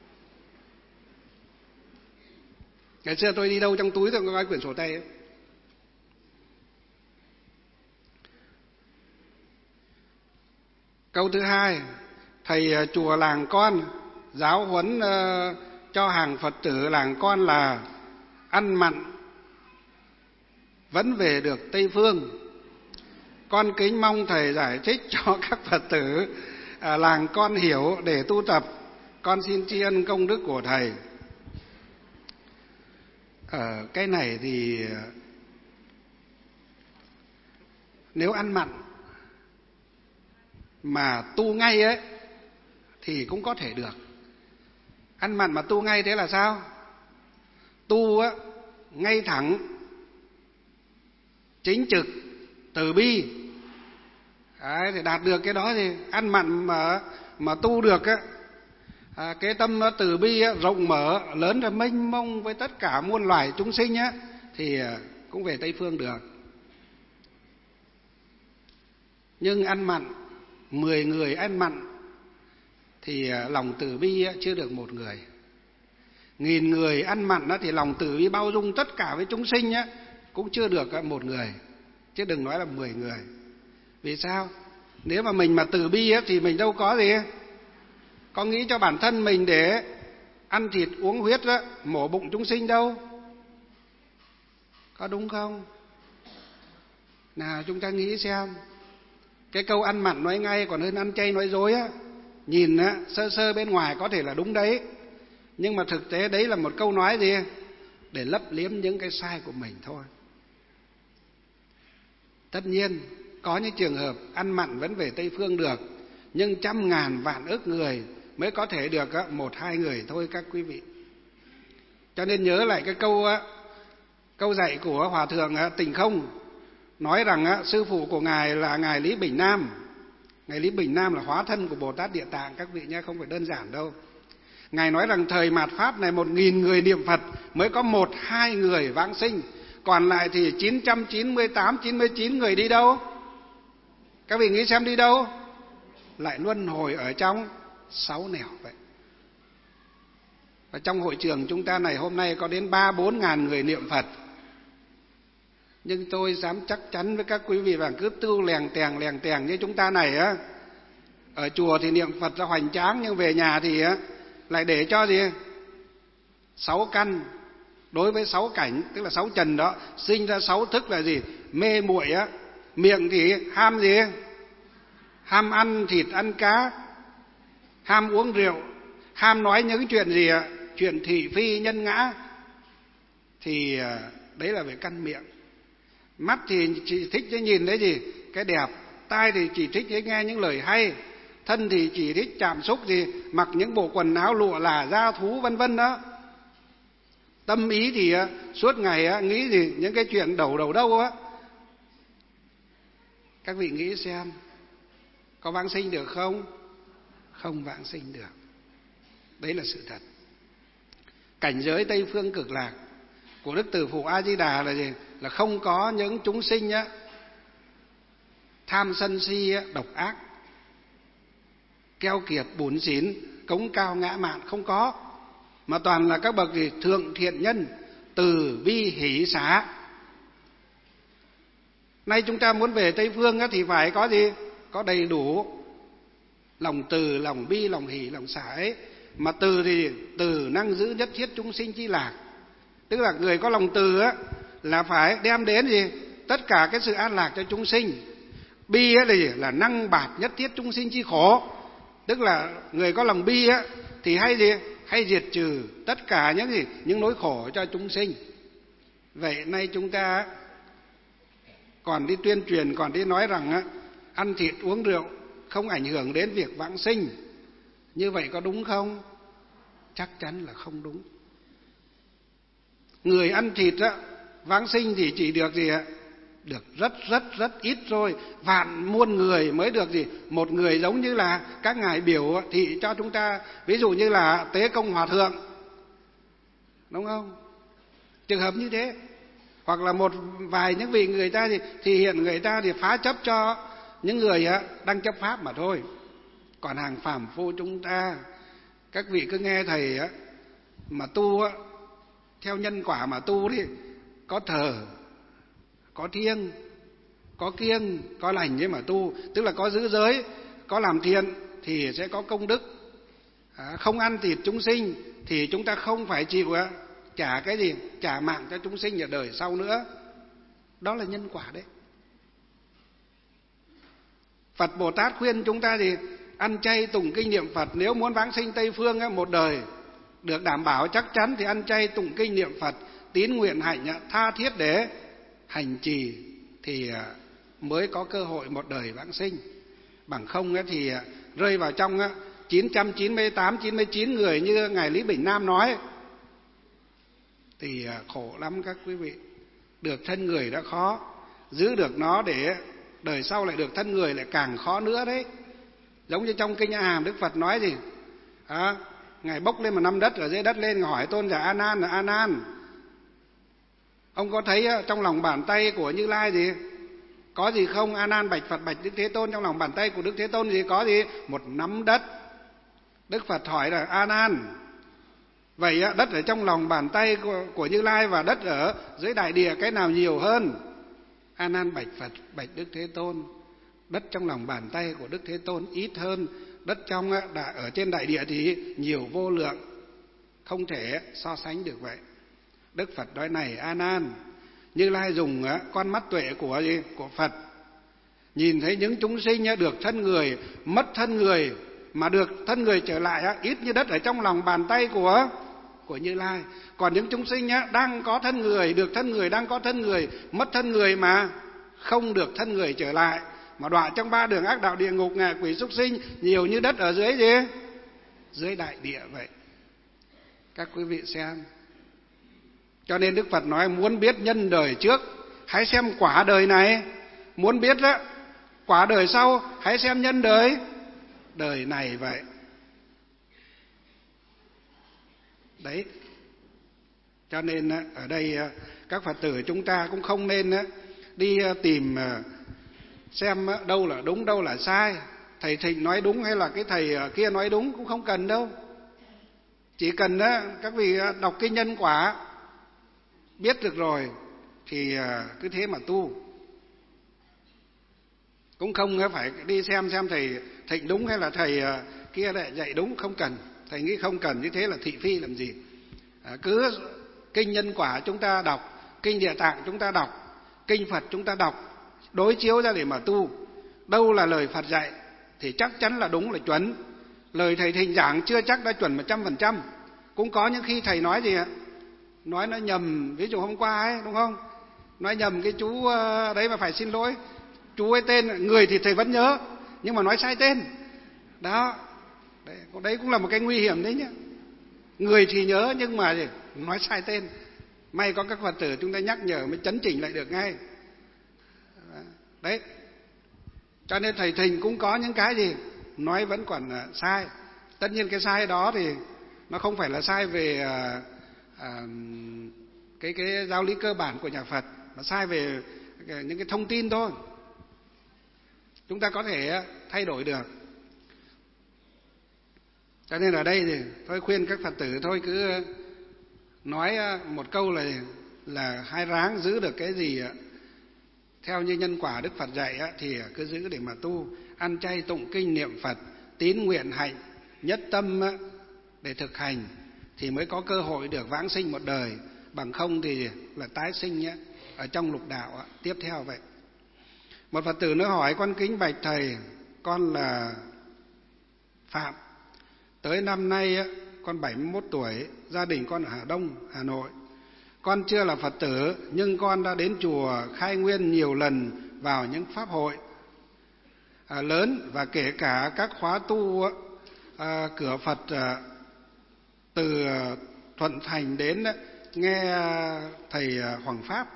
Ngày xưa tôi đi đâu trong túi tôi có cái quyển sổ tay ấy. Câu thứ hai, thầy chùa làng con giáo huấn uh, cho hàng Phật tử làng con là ăn mặn vẫn về được Tây Phương. Con kính mong thầy giải thích cho các Phật tử à, làng con hiểu để tu tập. Con xin tri ân công đức của thầy. Ở cái này thì nếu ăn mặn mà tu ngay ấy thì cũng có thể được. Ăn mặn mà tu ngay thế là sao? Tu á, ngay thẳng, chính trực, từ bi. Đấy, thì đạt được cái đó thì ăn mặn mà mà tu được á, à, cái tâm nó từ bi á, rộng mở, lớn ra mênh mông với tất cả muôn loài chúng sinh á, thì cũng về Tây Phương được. Nhưng ăn mặn, mười người ăn mặn thì lòng từ bi á, chưa được một người. Nghìn người ăn mặn á, thì lòng từ bi bao dung tất cả với chúng sinh á, cũng chưa được một người, chứ đừng nói là mười người. Vì sao? Nếu mà mình mà từ bi á, thì mình đâu có gì, có nghĩ cho bản thân mình để ăn thịt uống huyết á, mổ bụng chúng sinh đâu. Có đúng không? Nào chúng ta nghĩ xem. Cái câu ăn mặn nói ngay còn hơn ăn chay nói dối á. Nhìn á, sơ sơ bên ngoài có thể là đúng đấy, nhưng mà thực tế đấy là một câu nói gì? Để lấp liếm những cái sai của mình thôi. Tất nhiên có những trường hợp ăn mặn vẫn về Tây Phương được, nhưng trăm ngàn vạn ức người mới có thể được một hai người thôi các quý vị. Cho nên nhớ lại cái câu câu dạy của Hòa thượng Tình Không, nói rằng sư phụ của ngài là ngài Lý Bình Nam. Ngài Lý Bình Nam là hóa thân của Bồ Tát Địa Tạng các vị nhé, không phải đơn giản đâu. Ngài nói rằng thời mạt Pháp này một nghìn người niệm Phật mới có một hai người vãng sinh, còn lại thì chín trăm chín mươi tám, chín mươi chín người đi đâu? Các vị nghĩ xem đi đâu? Lại luân hồi ở trong sáu nẻo vậy. Và trong hội trường chúng ta này hôm nay có đến ba bốn ngàn người niệm Phật. Nhưng tôi dám chắc chắn với các quý vị rằng cứ tu lèng tèng lèng tèng như chúng ta này á, ở chùa thì niệm Phật ra hoành tráng, nhưng về nhà thì á lại để cho gì? Sáu căn đối với sáu cảnh, tức là sáu trần đó, sinh ra sáu thức là gì? Mê muội á. Miệng thì ham gì? Ham ăn thịt ăn cá, ham uống rượu, ham nói những chuyện gì ạ? Chuyện thị phi nhân ngã. Thì đấy là về căn miệng. Mắt thì chỉ thích cái nhìn đấy gì? Cái đẹp. Tai thì chỉ thích cái nghe những lời hay. Thân thì chỉ thích chạm xúc gì? Mặc những bộ quần áo lụa là da thú vân vân đó. Tâm ý thì suốt ngày nghĩ gì? Những cái chuyện đầu đầu đâu á. Các vị nghĩ xem, có vãng sinh được không? Không vãng sinh được. Đấy là sự thật. Cảnh giới Tây Phương Cực Lạc của Đức Từ Phụ A Di Đà là gì? Là không có những chúng sinh á, tham sân si á, độc ác, keo kiệt bủn xỉn, cống cao ngã mạn, không có. Mà toàn là các bậc gì? Thượng thiện nhân, từ bi hỷ xả. Nay chúng ta muốn về Tây Phương á, thì phải có gì? Có đầy đủ lòng từ, lòng bi, lòng hỷ, lòng xả ấy. Mà từ thì từ năng giữ nhất thiết chúng sinh chi lạc. Tức là người có lòng từ á, là phải đem đến gì? Tất cả cái sự an lạc cho chúng sinh. Bi á là gì? Là năng bạt nhất thiết chúng sinh chi khổ. Tức là người có lòng bi á, thì hay gì? Hay diệt trừ tất cả những gì? Những nỗi khổ cho chúng sinh. Vậy nay chúng ta còn đi tuyên truyền, còn đi nói rằng á, ăn thịt uống rượu không ảnh hưởng đến việc vãng sinh. Như vậy có đúng không? Chắc chắn là không đúng. Người ăn thịt á, vãng sinh thì chỉ được gì ạ? Được rất rất rất ít thôi. Vạn muôn người mới được gì? Một người giống như là các ngài biểu thị cho chúng ta. Ví dụ như là Tế Công Hòa Thượng, đúng không? Trường hợp như thế. Hoặc là một vài những vị người ta thì, thì hiện người ta thì phá chấp cho những người á, đang chấp pháp mà thôi. Còn hàng phàm phu chúng ta, các vị cứ nghe thầy á, mà tu á, theo nhân quả mà tu đi, có thờ, có thiêng, có kiêng, có lành với mà tu. Tức là có giữ giới, có làm thiện thì sẽ có công đức. À, không ăn thịt chúng sinh thì chúng ta không phải chịu á, trả cái gì? Trả mạng cho chúng sinh ở đời sau nữa. Đó là nhân quả đấy. Phật Bồ Tát khuyên chúng ta thì ăn chay tụng kinh niệm Phật. Nếu muốn vãng sinh Tây Phương á, một đời được đảm bảo chắc chắn thì ăn chay tụng kinh niệm Phật, tín nguyện hạnh tha thiết để hành trì thì mới có cơ hội một đời vãng sinh. Bằng không thì rơi vào trong chín trăm chín mươi tám, chín mươi chín người như ngài Lý Bình Nam nói thì khổ lắm các quý vị. Được thân người đã khó, giữ được nó để đời sau lại được thân người lại càng khó nữa đấy. Giống như trong kinh A Hàm Đức Phật nói gì? À, ngài bốc lên một nắm đất ở dưới đất lên, hỏi tôn giả A Nan là A Nan, ông có thấy trong lòng bàn tay của Như Lai gì? Có gì không? A Nan bạch Phật, bạch Đức Thế Tôn, trong lòng bàn tay của Đức Thế Tôn gì? Có gì? Một nắm đất. Đức Phật hỏi là A Nan, vậy đất ở trong lòng bàn tay của, của Như Lai và đất ở dưới đại địa cái nào nhiều hơn? A Nan bạch Phật, bạch Đức Thế Tôn, đất trong lòng bàn tay của Đức Thế Tôn ít hơn, đất trong ở trên đại địa thì nhiều vô lượng, không thể so sánh được vậy. Đức Phật nói này A Nan, Như Lai dùng con mắt tuệ của gì? Của Phật nhìn thấy những chúng sinh được thân người, mất thân người mà được thân người trở lại ít như đất ở trong lòng bàn tay của của Như Lai. Còn những chúng sinh đang có thân người, được thân người, đang có thân người, mất thân người mà không được thân người trở lại, mà đọa trong ba đường ác đạo địa ngục, ngạ quỷ súc sinh, nhiều như đất ở dưới gì? Dưới đại địa vậy. Các quý vị xem. Cho nên Đức Phật nói muốn biết nhân đời trước, hãy xem quả đời này. Muốn biết đó, quả đời sau, hãy xem nhân đời đời này vậy. Đấy. Cho nên ở đây các Phật tử chúng ta cũng không nên đi tìm xem đâu là đúng, đâu là sai. Thầy Thịnh nói đúng hay là cái thầy kia nói đúng cũng không cần đâu. Chỉ cần các vị đọc cái nhân quả, biết được rồi thì cứ thế mà tu. Cũng không phải đi xem xem thầy Thịnh đúng hay là thầy kia lại dạy đúng, không cần. Thầy nghĩ không cần, như thế là thị phi làm gì. À, cứ kinh Nhân Quả chúng ta đọc, kinh Địa Tạng chúng ta đọc, kinh Phật chúng ta đọc, đối chiếu ra để mà tu. Đâu là lời Phật dạy thì chắc chắn là đúng, là chuẩn. Lời thầy thỉnh giảng chưa chắc đã chuẩn một trăm phần trăm. Cũng có những khi thầy nói gì ạ? Nói nó nhầm, ví dụ hôm qua ấy, đúng không? Nói nhầm cái chú đấy mà phải xin lỗi. Chú ấy tên, người thì thầy vẫn nhớ, nhưng mà nói sai tên. Đó, đấy, đấy cũng là một cái nguy hiểm đấy nhá. Người thì nhớ nhưng mà gì? Nói sai tên. May có các Phật tử chúng ta nhắc nhở mới chấn chỉnh lại được ngay. Đấy. Cho nên thầy thỉnh cũng có những cái gì nói vẫn còn sai. Tất nhiên cái sai đó thì nó không phải là sai về à, à, cái cái giáo lý cơ bản của nhà Phật, mà sai về những cái thông tin thôi. Chúng ta có thể thay đổi được. Cho nên ở đây thì tôi khuyên các Phật tử thôi cứ nói một câu là là hai ráng giữ được cái gì theo như nhân quả Đức Phật dạy thì cứ giữ để mà tu, ăn chay tụng kinh niệm Phật, tín nguyện hạnh, nhất tâm để thực hành thì mới có cơ hội được vãng sinh một đời, bằng không thì là tái sinh ở trong lục đạo tiếp theo vậy. Một Phật tử nữa hỏi: con kính bạch thầy, con là Phạm, tới năm nay con bảy mươi mốt tuổi, gia đình con ở Hà Đông, Hà Nội. Con chưa là Phật tử nhưng con đã đến chùa Khai Nguyên nhiều lần vào những pháp hội à, lớn và kể cả các khóa tu à, cửa Phật à, từ Thuận Thành đến nghe thầy Hoàng Pháp.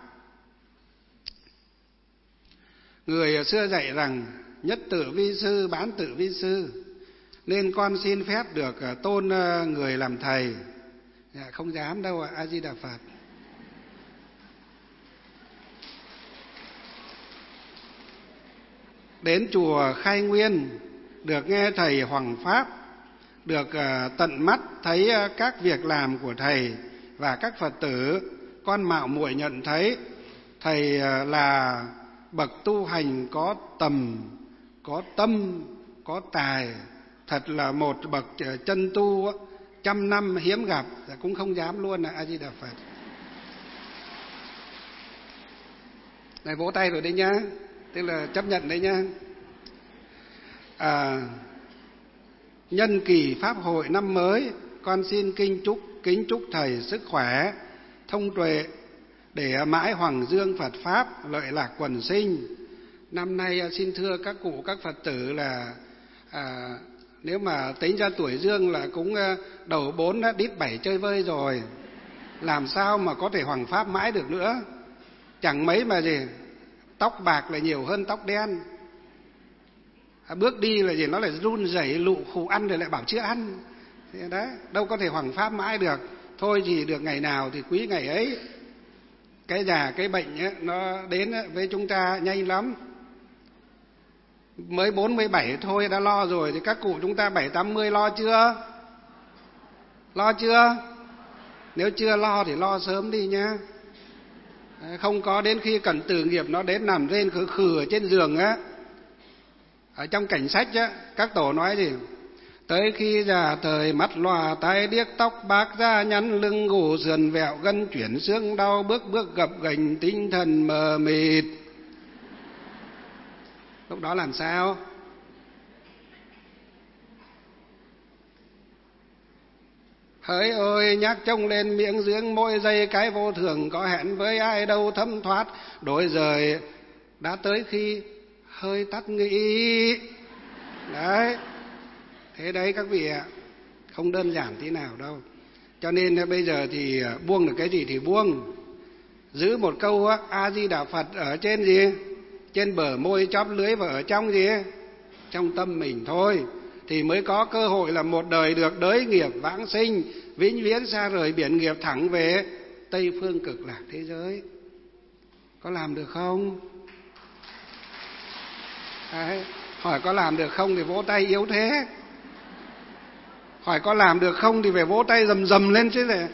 Người xưa dạy rằng nhất tự vi sư, bán tự vi sư, nên con xin phép được tôn người làm thầy. Không dám đâu ạ, A Di Đà Phật. Đến chùa Khai Nguyên được nghe thầy Hoàng Pháp, được tận mắt thấy các việc làm của thầy và các Phật tử, con mạo muội nhận thấy thầy là bậc tu hành có tầm, có tâm, có tài, thật là một bậc chân tu trăm năm hiếm gặp. Cũng không dám luôn là A Di Đà Phật. Này, vỗ tay rồi đấy nhá, tức là chấp nhận đấy nhá. À, nhân kỳ pháp hội năm mới, con xin kinh chúc kính chúc thầy sức khỏe, thông tuệ để mãi hoàng dương Phật pháp, lợi lạc quần sinh. Năm nay xin thưa các cụ các Phật tử là à, nếu mà tính ra tuổi dương là cũng đầu bốn đít bảy chơi vơi rồi, làm sao mà có thể hoàng pháp mãi được nữa. Chẳng mấy mà gì tóc bạc là nhiều hơn tóc đen, à, bước đi là gì nó lại run rẩy lụ khụ, ăn rồi lại bảo chưa ăn. Thế đấy, đâu có thể hoàng pháp mãi được. Thôi thì được ngày nào thì quý ngày ấy. Cái già cái bệnh ấy, nó đến với chúng ta nhanh lắm. Mới bốn mươi bảy thôi đã lo rồi, thì các cụ chúng ta bảy tám mươi lo chưa? Lo chưa? Nếu chưa lo thì lo sớm đi nhá. Không có đến khi cần tử nghiệp nó đến nằm rên khử khử ở trên giường á. Ở trong cảnh sách á, các tổ nói gì? Tới khi già thời mắt lòa tai điếc, tóc bạc da nhăn, lưng gù sườn vẹo, gân chuyển xương đau, bước bước gập ghềnh, tinh thần mờ mịt. Lúc đó làm sao? Hỡi ôi, nhắc trông lên miệng dưỡng môi dây, cái vô thường có hẹn với ai đâu thấm thoát. Đổi rời đã tới khi hơi tắt nghĩ. Đấy. Thế đấy các vị ạ, không đơn giản tí nào đâu. Cho nên bây giờ thì buông được cái gì thì buông. Giữ một câu A Di Đà Phật ở trên gì? Trên bờ môi chóp lưới, và ở trong gì? Trong tâm mình thôi. Thì mới có cơ hội là một đời được đới nghiệp vãng sinh, vĩnh viễn xa rời biển nghiệp thẳng về Tây phương cực lạc thế giới. Có làm được không? Đấy. Hỏi có làm được không thì vỗ tay yếu thế. Hỏi có làm được không thì phải vỗ tay rầm rầm lên chứ này.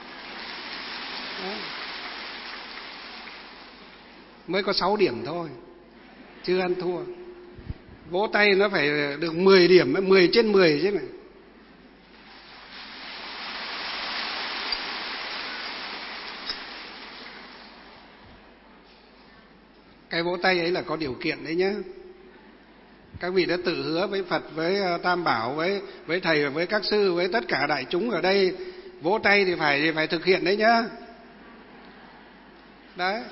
Mới có sáu điểm thôi, chưa ăn thua. Vỗ tay nó phải được mười điểm, mười trên mười chứ này. Cái vỗ tay ấy là có điều kiện đấy nhé. Các vị đã tự hứa với Phật, với Tam Bảo, với với thầy, với các sư, với tất cả đại chúng ở đây, vỗ tay thì phải thì phải thực hiện đấy nhá. Đấy.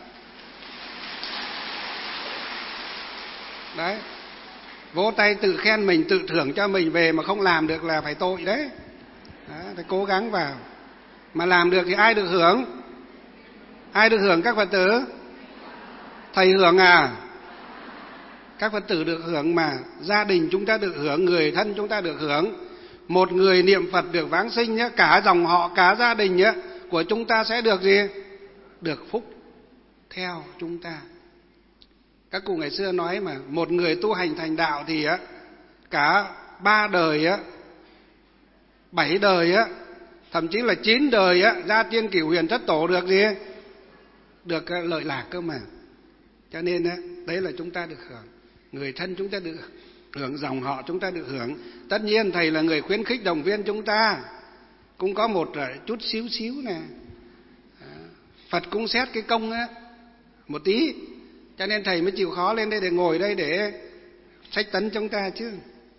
Đấy. Vỗ tay tự khen mình, tự thưởng cho mình về mà không làm được là phải tội đấy. Đấy, phải cố gắng vào. Mà làm được thì ai được hưởng? Ai được hưởng các Phật tử? Thầy hưởng à? Các Phật tử được hưởng mà, gia đình chúng ta được hưởng, người thân chúng ta được hưởng. Một người niệm Phật được vãng sinh nhé, cả dòng họ, cả gia đình nhé, của chúng ta sẽ được gì? Được phúc theo chúng ta. Các cụ ngày xưa nói mà, một người tu hành thành đạo thì á, cả ba đời á, bảy đời á, thậm chí là chín đời á, gia tiên cửu huyền thất tổ được gì? Được lợi lạc cơ mà. Cho nên á, đấy là chúng ta được hưởng. Người thân chúng ta được hưởng, dòng họ chúng ta được hưởng. Tất nhiên thầy là người khuyến khích động viên chúng ta, cũng có một chút xíu xíu nè. Phật cũng xét cái công á một tí, cho nên thầy mới chịu khó lên đây để ngồi đây để sách tấn chúng ta chứ.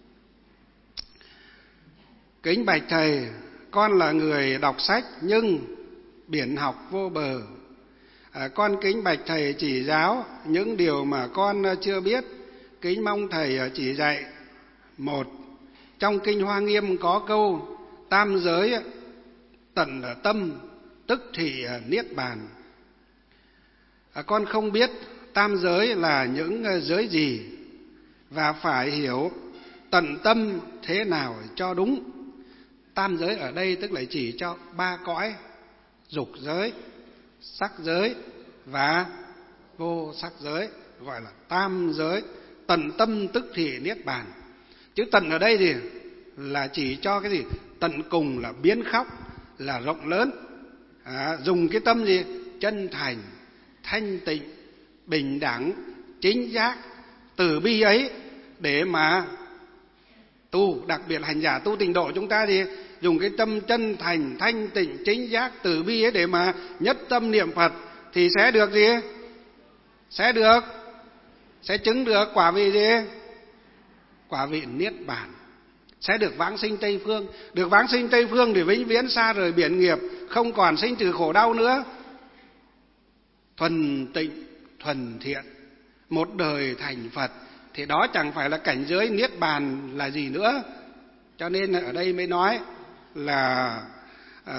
Kính bạch thầy, con là người đọc sách nhưng biển học vô bờ. À, con kính bạch thầy chỉ giáo những điều mà con chưa biết, kính mong thầy chỉ dạy. Một, trong kinh Hoa Nghiêm có câu tam giới tận tâm tức thị niết bàn. À, con không biết tam giới là những giới gì và phải hiểu tận tâm thế nào cho đúng. Tam giới ở đây tức là chỉ cho ba cõi: dục giới, sắc giới và vô sắc giới, gọi là tam giới. Tận tâm tức thị niết bàn. Chữ tận ở đây thì là chỉ cho cái gì? Tận cùng là biến khắp, là rộng lớn. À, dùng cái tâm gì? Chân thành, thanh tịnh, bình đẳng, chính giác, từ bi ấy để mà tu. Đặc biệt hành giả tu tịnh độ chúng ta thì dùng cái tâm chân thành, thanh tịnh, chính giác, từ bi ấy để mà nhất tâm niệm Phật thì sẽ được gì? Sẽ được sẽ chứng được quả vị gì? Quả vị niết bàn. Sẽ được vãng sinh Tây Phương. Được vãng sinh Tây Phương thì vĩnh viễn xa rời biển nghiệp, không còn sinh tử khổ đau nữa. Thuần tịnh, thuần thiện, một đời thành Phật thì đó chẳng phải là cảnh giới niết bàn là gì nữa. Cho nên ở đây mới nói là uh,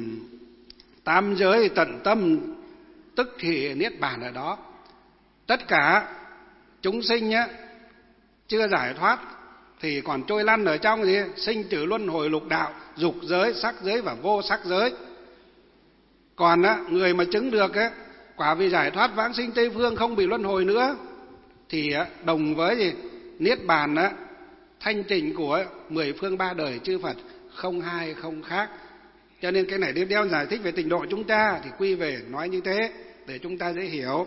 tam giới tận tâm tức thì niết bàn ở đó. Tất cả chúng sinh nhá, chưa giải thoát thì còn trôi lăn ở trong gì? Sinh tử luân hồi lục đạo, dục giới, sắc giới và vô sắc giới. Còn á, người mà chứng được á, quả vị giải thoát vãng sinh Tây Phương, không bị luân hồi nữa, thì á, đồng với gì? Niết bàn á, thanh tịnh của mười phương ba đời chư Phật, không hai không khác. Cho nên cái này tiếp theo giải thích về tịnh độ chúng ta thì quy về nói như thế để chúng ta dễ hiểu.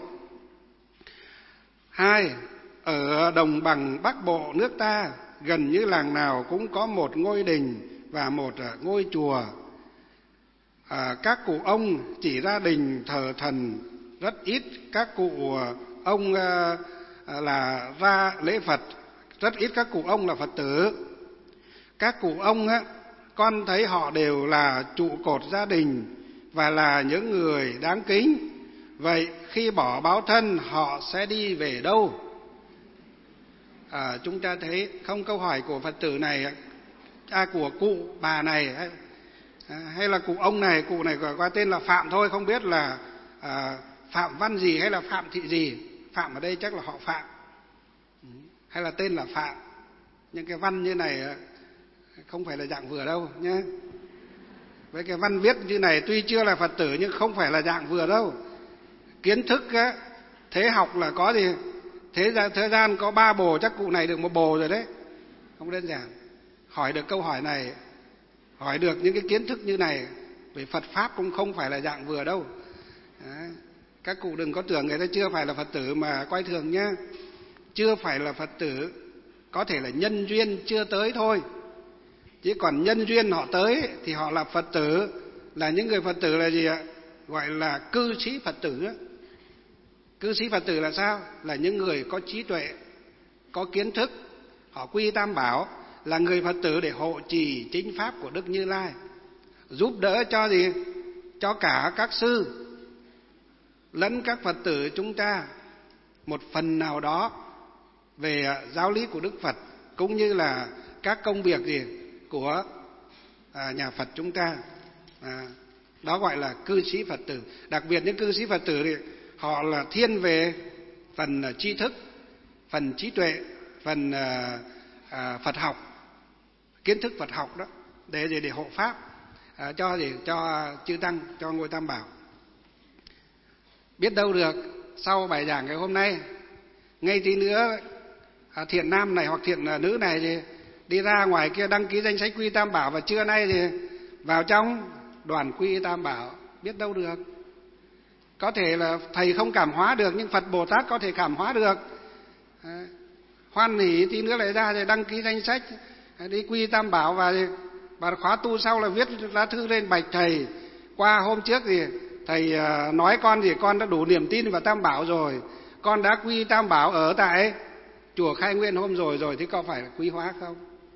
Hai, ở đồng bằng Bắc Bộ nước ta, gần như làng nào cũng có một ngôi đình và một ngôi chùa. À, các cụ ông chỉ ra đình thờ thần rất ít, các cụ ông à, là ra lễ Phật, rất ít các cụ ông là Phật tử. Các cụ ông á, con thấy họ đều là trụ cột gia đình và là những người đáng kính. Vậy khi bỏ báo thân họ sẽ đi về đâu? À, chúng ta thấy không, câu hỏi của Phật tử này, à, của cụ bà này hay, hay là cụ ông này, cụ này gọi qua tên là Phạm thôi, không biết là à, Phạm Văn gì hay là Phạm Thị gì. Phạm ở đây chắc là họ Phạm hay là tên là Phạm. Nhưng cái văn như này không phải là dạng vừa đâu nhé. Với cái văn viết như này tuy chưa là Phật tử nhưng không phải là dạng vừa đâu. Kiến thức á, thế học là có gì? Thế gian, thế gian có ba bồ, chắc cụ này được một bồ rồi đấy. Không đơn giản. Hỏi được câu hỏi này, hỏi được những cái kiến thức như này về Phật Pháp cũng không phải là dạng vừa đâu. Đấy. Các cụ đừng có tưởng người ta chưa phải là Phật tử mà coi thường nhá. Chưa phải là Phật tử, có thể là nhân duyên chưa tới thôi. Chứ còn nhân duyên họ tới thì họ là Phật tử, là những người Phật tử là gì ạ? Gọi là cư sĩ Phật tử. Cư sĩ Phật tử là sao? Là những người có trí tuệ, có kiến thức, họ quy tam bảo, là người Phật tử để hộ trì chính pháp của Đức Như Lai, giúp đỡ cho gì? Cho cả các sư lẫn các Phật tử chúng ta một phần nào đó về giáo lý của Đức Phật, cũng như là các công việc gì của à, nhà Phật chúng ta. À, đó gọi là cư sĩ Phật tử. Đặc biệt những cư sĩ Phật tử thì họ là thiên về phần uh, tri thức, phần trí tuệ, phần uh, uh, Phật học, kiến thức Phật học đó, để để, để hộ pháp uh, cho gì cho chư tăng, cho ngôi Tam Bảo. Biết đâu được sau bài giảng ngày hôm nay, ngay tí nữa uh, thiện nam này hoặc thiện uh, nữ này thì đi ra ngoài kia đăng ký danh sách quy Tam Bảo, và trưa nay thì vào trong đoàn quy Tam Bảo. Biết đâu được, có thể là thầy không cảm hóa được, nhưng Phật Bồ Tát có thể cảm hóa được. À, hoan hỉ tí nữa lại ra thì đăng ký danh sách đi quy Tam Bảo, và và khóa tu sau là viết lá thư lên bạch thầy. Qua hôm trước thì thầy uh, nói con thì con đã đủ niềm tin vào Tam Bảo rồi, con đã quy Tam Bảo ở tại chùa Khai Nguyên hôm rồi rồi, thì có phải là quý hóa không?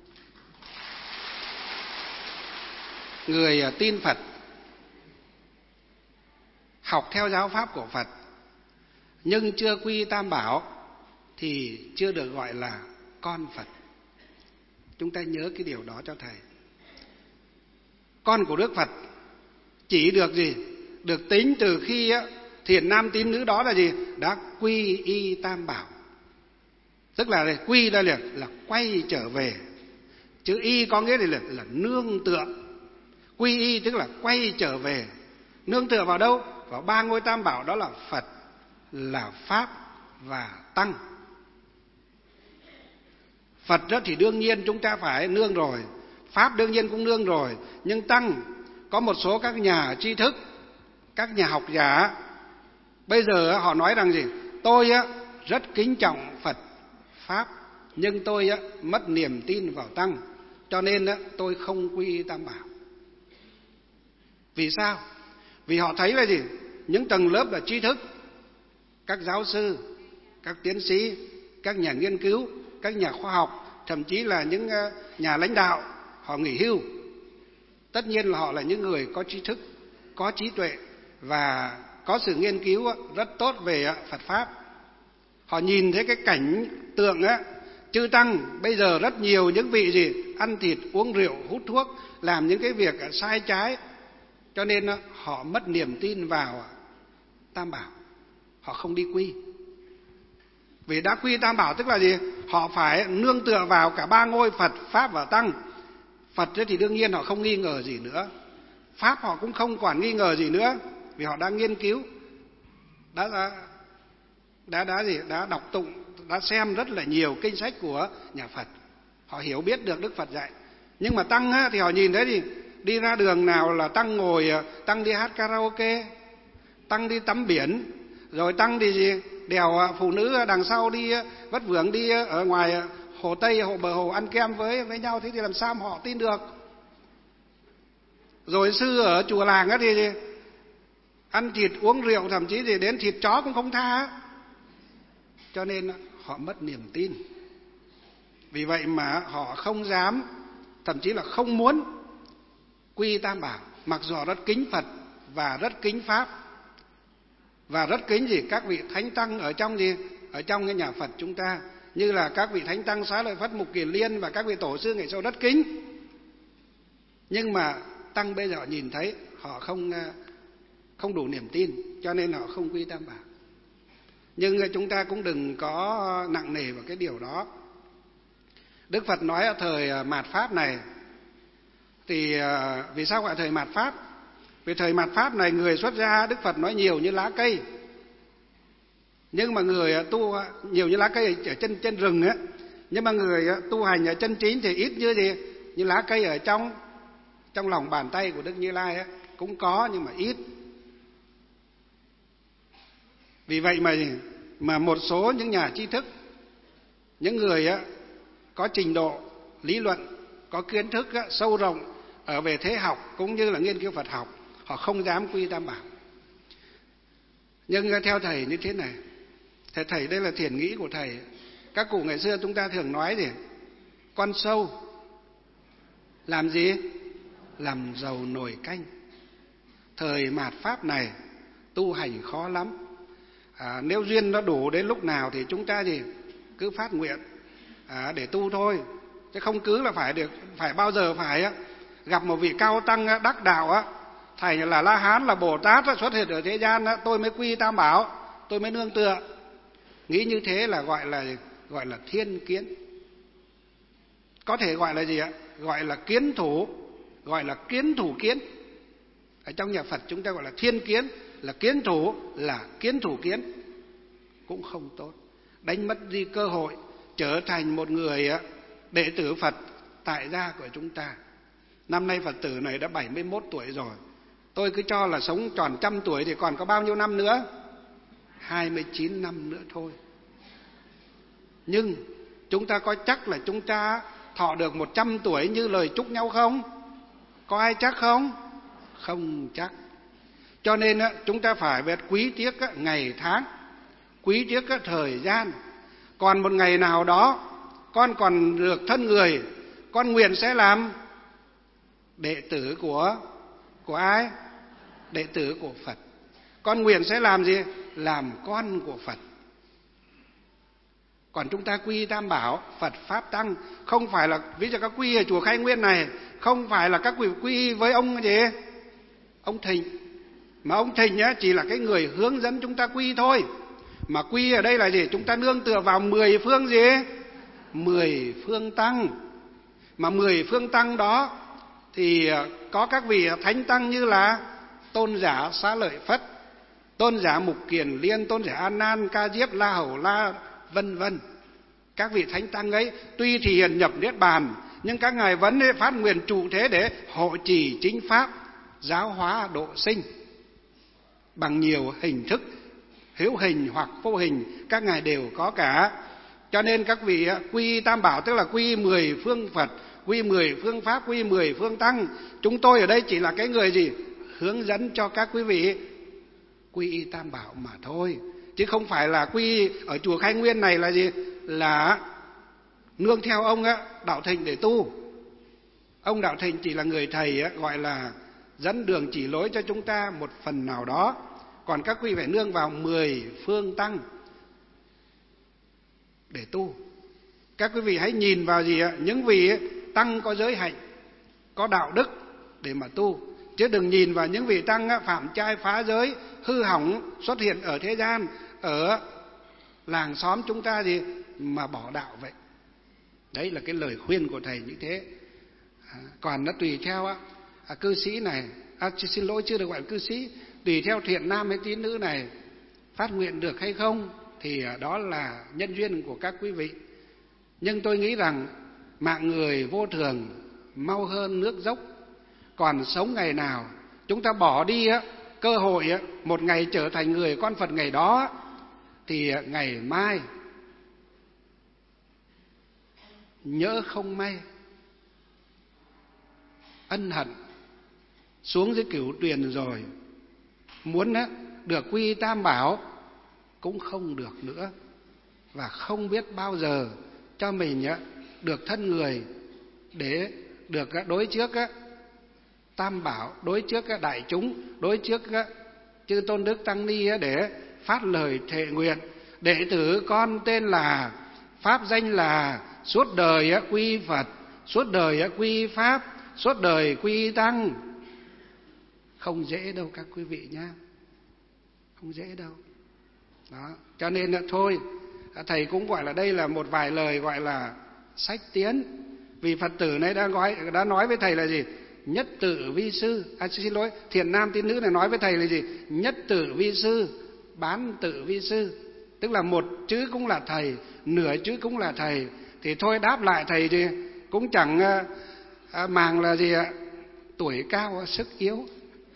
Người uh, tin Phật, học theo giáo pháp của Phật, nhưng chưa quy Tam Bảo thì chưa được gọi là con Phật. Chúng ta nhớ cái điều đó cho thầy. Con của Đức Phật chỉ được gì? Được tính từ khi thiện nam tín nữ đó là gì? Đã quy y Tam Bảo. Tức là quy đây là, là quay trở về. Chữ y có nghĩa là, là nương tựa. Quy y tức là quay trở về. Nương tựa vào đâu? Vào ba ngôi Tam Bảo, đó là Phật, là Pháp và Tăng. Phật đó thì đương nhiên chúng ta phải nương rồi, Pháp đương nhiên cũng nương rồi, nhưng Tăng có một số các nhà tri thức, các nhà học giả bây giờ họ nói rằng gì? Tôi á rất kính trọng Phật, Pháp, nhưng tôi á mất niềm tin vào Tăng, cho nên á tôi không quy Tam Bảo. Vì sao? Vì họ thấy là gì? Những tầng lớp là tri thức, các giáo sư, các tiến sĩ, các nhà nghiên cứu, các nhà khoa học, thậm chí là những nhà lãnh đạo, họ nghỉ hưu. Tất nhiên là họ là những người có trí thức, có trí tuệ và có sự nghiên cứu rất tốt về Phật Pháp. Họ nhìn thấy cái cảnh tượng á, chư Tăng bây giờ rất nhiều những vị gì? Ăn thịt, uống rượu, hút thuốc, làm những cái việc sai trái, cho nên họ mất niềm tin vào Tam Bảo, họ không đi quy. Vì đã quy Tam Bảo tức là gì? Họ phải nương tựa vào cả ba ngôi Phật, Pháp và Tăng. Phật thì đương nhiên họ không nghi ngờ gì nữa, Pháp họ cũng không còn nghi ngờ gì nữa, vì họ đã nghiên cứu, đã đã đã, đã gì? Đã đọc tụng, đã xem rất là nhiều kinh sách của nhà Phật, họ hiểu biết được Đức Phật dạy. Nhưng mà Tăng á, thì họ nhìn thấy gì? Đi ra đường nào là Tăng ngồi, Tăng đi hát karaoke, Tăng đi tắm biển, rồi Tăng đi gì? Đèo phụ nữ đằng sau đi vất vưởng đi ở ngoài hồ Tây, hồ bờ hồ ăn kem với với nhau, thế thì làm sao mà họ tin được? Rồi sư ở chùa làng á thì ăn thịt uống rượu, thậm chí thì đến thịt chó cũng không tha, cho nên họ mất niềm tin. Vì vậy mà họ không dám, thậm chí là không muốn quy Tam Bảo, mặc dù rất kính Phật và rất kính Pháp và rất kính gì? Các vị thánh tăng ở trong gì? Ở trong cái nhà Phật chúng ta, như là các vị thánh tăng Xá Lợi Phất, Mục Kiền Liên và các vị tổ sư ngày sau rất kính. Nhưng mà Tăng bây giờ nhìn thấy họ không không đủ niềm tin, cho nên họ không quy Tam Bảo. Nhưng chúng ta cũng đừng có nặng nề vào cái điều đó. Đức Phật nói ở thời mạt Pháp này, thì vì sao gọi thời mạt Pháp? Vì thời mạt Pháp này người xuất gia Đức Phật nói nhiều như lá cây, nhưng mà người tu nhiều như lá cây ở trên trên rừng á, nhưng mà người tu hành ở chân chính thì ít như gì? Như lá cây ở trong trong lòng bàn tay của Đức Như Lai á, cũng có nhưng mà ít. Vì vậy mà mà một số những nhà tri thức, những người á có trình độ lý luận, có kiến thức á, sâu rộng ở về thế học cũng như là nghiên cứu Phật học, họ không dám quy Tam Bảo. Nhưng theo thầy như thế này, Thầy thầy đây là thiền nghĩ của thầy. Các cụ ngày xưa chúng ta thường nói gì? Con sâu làm gì? Làm dầu nồi canh. Thời mạt Pháp này tu hành khó lắm. À, nếu duyên nó đủ đến lúc nào thì chúng ta gì? Cứ phát nguyện à, để tu thôi. Chứ không cứ là phải được, phải bao giờ phải á, gặp một vị cao tăng á, đắc đạo á, thầy là La Hán, là Bồ Tát á, xuất hiện ở thế gian á, tôi mới quy tam bảo, tôi mới nương tựa. Nghĩ như thế là gọi là gọi là thiên kiến. Có thể gọi là gì ạ? Gọi là kiến thủ, gọi là kiến thủ kiến. Ở trong nhà Phật chúng ta gọi là thiên kiến, là kiến thủ, là kiến thủ kiến. Cũng không tốt. Đánh mất đi cơ hội trở thành một người đệ tử Phật tại gia của chúng ta. Năm nay Phật tử này đã bảy mươi mốt tuổi rồi. Tôi cứ cho là sống tròn trăm tuổi thì còn có bao nhiêu năm nữa? hai mươi chín năm nữa thôi. Nhưng chúng ta có chắc là chúng ta thọ được một trăm tuổi như lời chúc nhau không? Có ai chắc không? Không chắc. Cho nên chúng ta phải biết quý tiếc ngày tháng, quý tiếc thời gian. Còn một ngày nào đó con còn được thân người, con nguyện sẽ làm đệ tử của của ai? Đệ tử của Phật. Con nguyện sẽ làm gì? Làm con của Phật. Còn chúng ta quy tam bảo, Phật Pháp Tăng, không phải là ví dụ các quy ở chùa Khai Nguyên này, không phải là các quy quy với ông gì? Ông Thịnh. Mà ông Thịnh á, chỉ là cái người hướng dẫn chúng ta quy thôi. Mà quy ở đây là gì? Chúng ta nương tựa vào mười phương gì? Mười phương tăng. Mà mười phương tăng đó thì có các vị thánh tăng như là Tôn giả Xá Lợi Phất, Tôn giả Mục Kiền Liên, Tôn giả An Nan, Ca Diếp, La Hầu La, vân vân. Các vị thánh tăng ấy tuy thì hiện nhập niết bàn, nhưng các ngài vẫn phát nguyện trụ thế để hộ trì chính pháp, giáo hóa độ sinh bằng nhiều hình thức, hữu hình hoặc vô hình, các ngài đều có cả. Cho nên các vị quy tam bảo tức là quy mười phương Phật, quy mười phương Pháp, quy mười phương Tăng. Chúng tôi ở đây chỉ là cái người gì? Hướng dẫn cho các quý vị quy tam bảo mà thôi. Chứ không phải là quy ở chùa Khai Nguyên này là gì? Là nương theo ông á, Đạo Thịnh để tu. Ông Đạo Thịnh chỉ là người thầy á, gọi là dẫn đường chỉ lối cho chúng ta một phần nào đó. Còn các quý phải nương vào mười phương Tăng để tu. Các quý vị hãy nhìn vào gì ạ? Những vị tăng có giới hạnh, có đạo đức để mà tu. Chứ đừng nhìn vào những vị tăng phạm trai phá giới, hư hỏng xuất hiện ở thế gian, ở làng xóm chúng ta gì mà bỏ đạo vậy. Đấy là cái lời khuyên của thầy như thế. À, còn nó tùy theo á, à, cư sĩ này, à, xin lỗi chưa được gọi là cư sĩ, tùy theo thiện nam hay tín nữ này phát nguyện được hay không thì đó là nhân duyên của các quý vị. Nhưng tôi nghĩ rằng mạng người vô thường, mau hơn nước dốc. Còn sống ngày nào chúng ta bỏ đi á, cơ hội á, một ngày trở thành người con Phật ngày đó, thì ngày mai nhỡ không may ân hận xuống dưới cửu tuyền rồi, muốn á, được quy tam bảo cũng không được nữa. Và không biết bao giờ cho mình á, được thân người để được đối trước á, tam bảo, đối trước á, đại chúng, đối trước á, chư Tôn Đức Tăng Ni á, để phát lời thệ nguyện: đệ tử con tên là, pháp danh là, suốt đời á, quy Phật, suốt đời á, quy Pháp, suốt đời quy Tăng. Không dễ đâu các quý vị nhá, không dễ đâu. Đó, cho nên là thôi, thầy cũng gọi là đây là một vài lời gọi là sách tiến. Vì Phật tử này đã nói, đã nói với thầy là gì? Nhất tự vi sư. À, xin lỗi, thiện nam tín nữ này nói với thầy là gì? Nhất tự vi sư, bán tự vi sư. Tức là một chữ cũng là thầy, nửa chữ cũng là thầy. Thì thôi đáp lại thầy thì cũng chẳng à, màng là gì ạ? Tuổi cao sức yếu.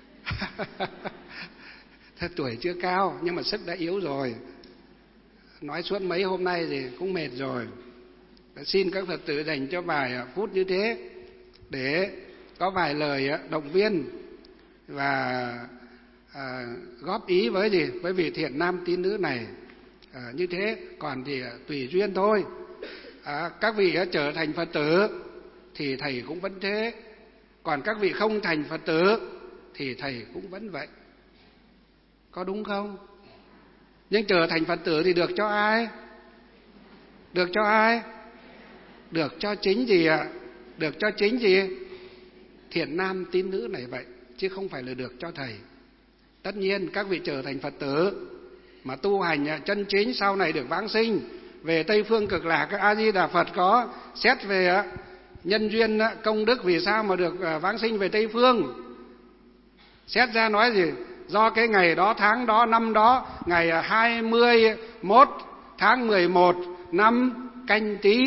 Thật tuổi chưa cao nhưng mà sức đã yếu rồi. Nói suốt mấy hôm nay thì cũng mệt rồi. Xin các Phật tử dành cho vài phút như thế để có vài lời động viên và à, góp ý với gì với vị thiện nam tín nữ này. À, như thế, còn thì tùy duyên thôi. À, các vị trở thành Phật tử thì thầy cũng vẫn thế, còn các vị không thành Phật tử thì thầy cũng vẫn vậy. Có đúng không? Nhưng trở thành Phật tử thì được cho ai? Được cho ai? Được cho chính gì ạ? Được cho chính gì? Thiện nam tín nữ này vậy, chứ không phải là được cho thầy. Tất nhiên các vị trở thành Phật tử mà tu hành chân chính, sau này được vãng sinh về Tây Phương Cực Lạc. Các A Di Đà Phật có xét về nhân duyên công đức vì sao mà được vãng sinh về Tây Phương. Xét ra nói gì? Do cái ngày đó, tháng đó, năm đó, ngày hai mươi mốt tháng mười một năm Canh Tý,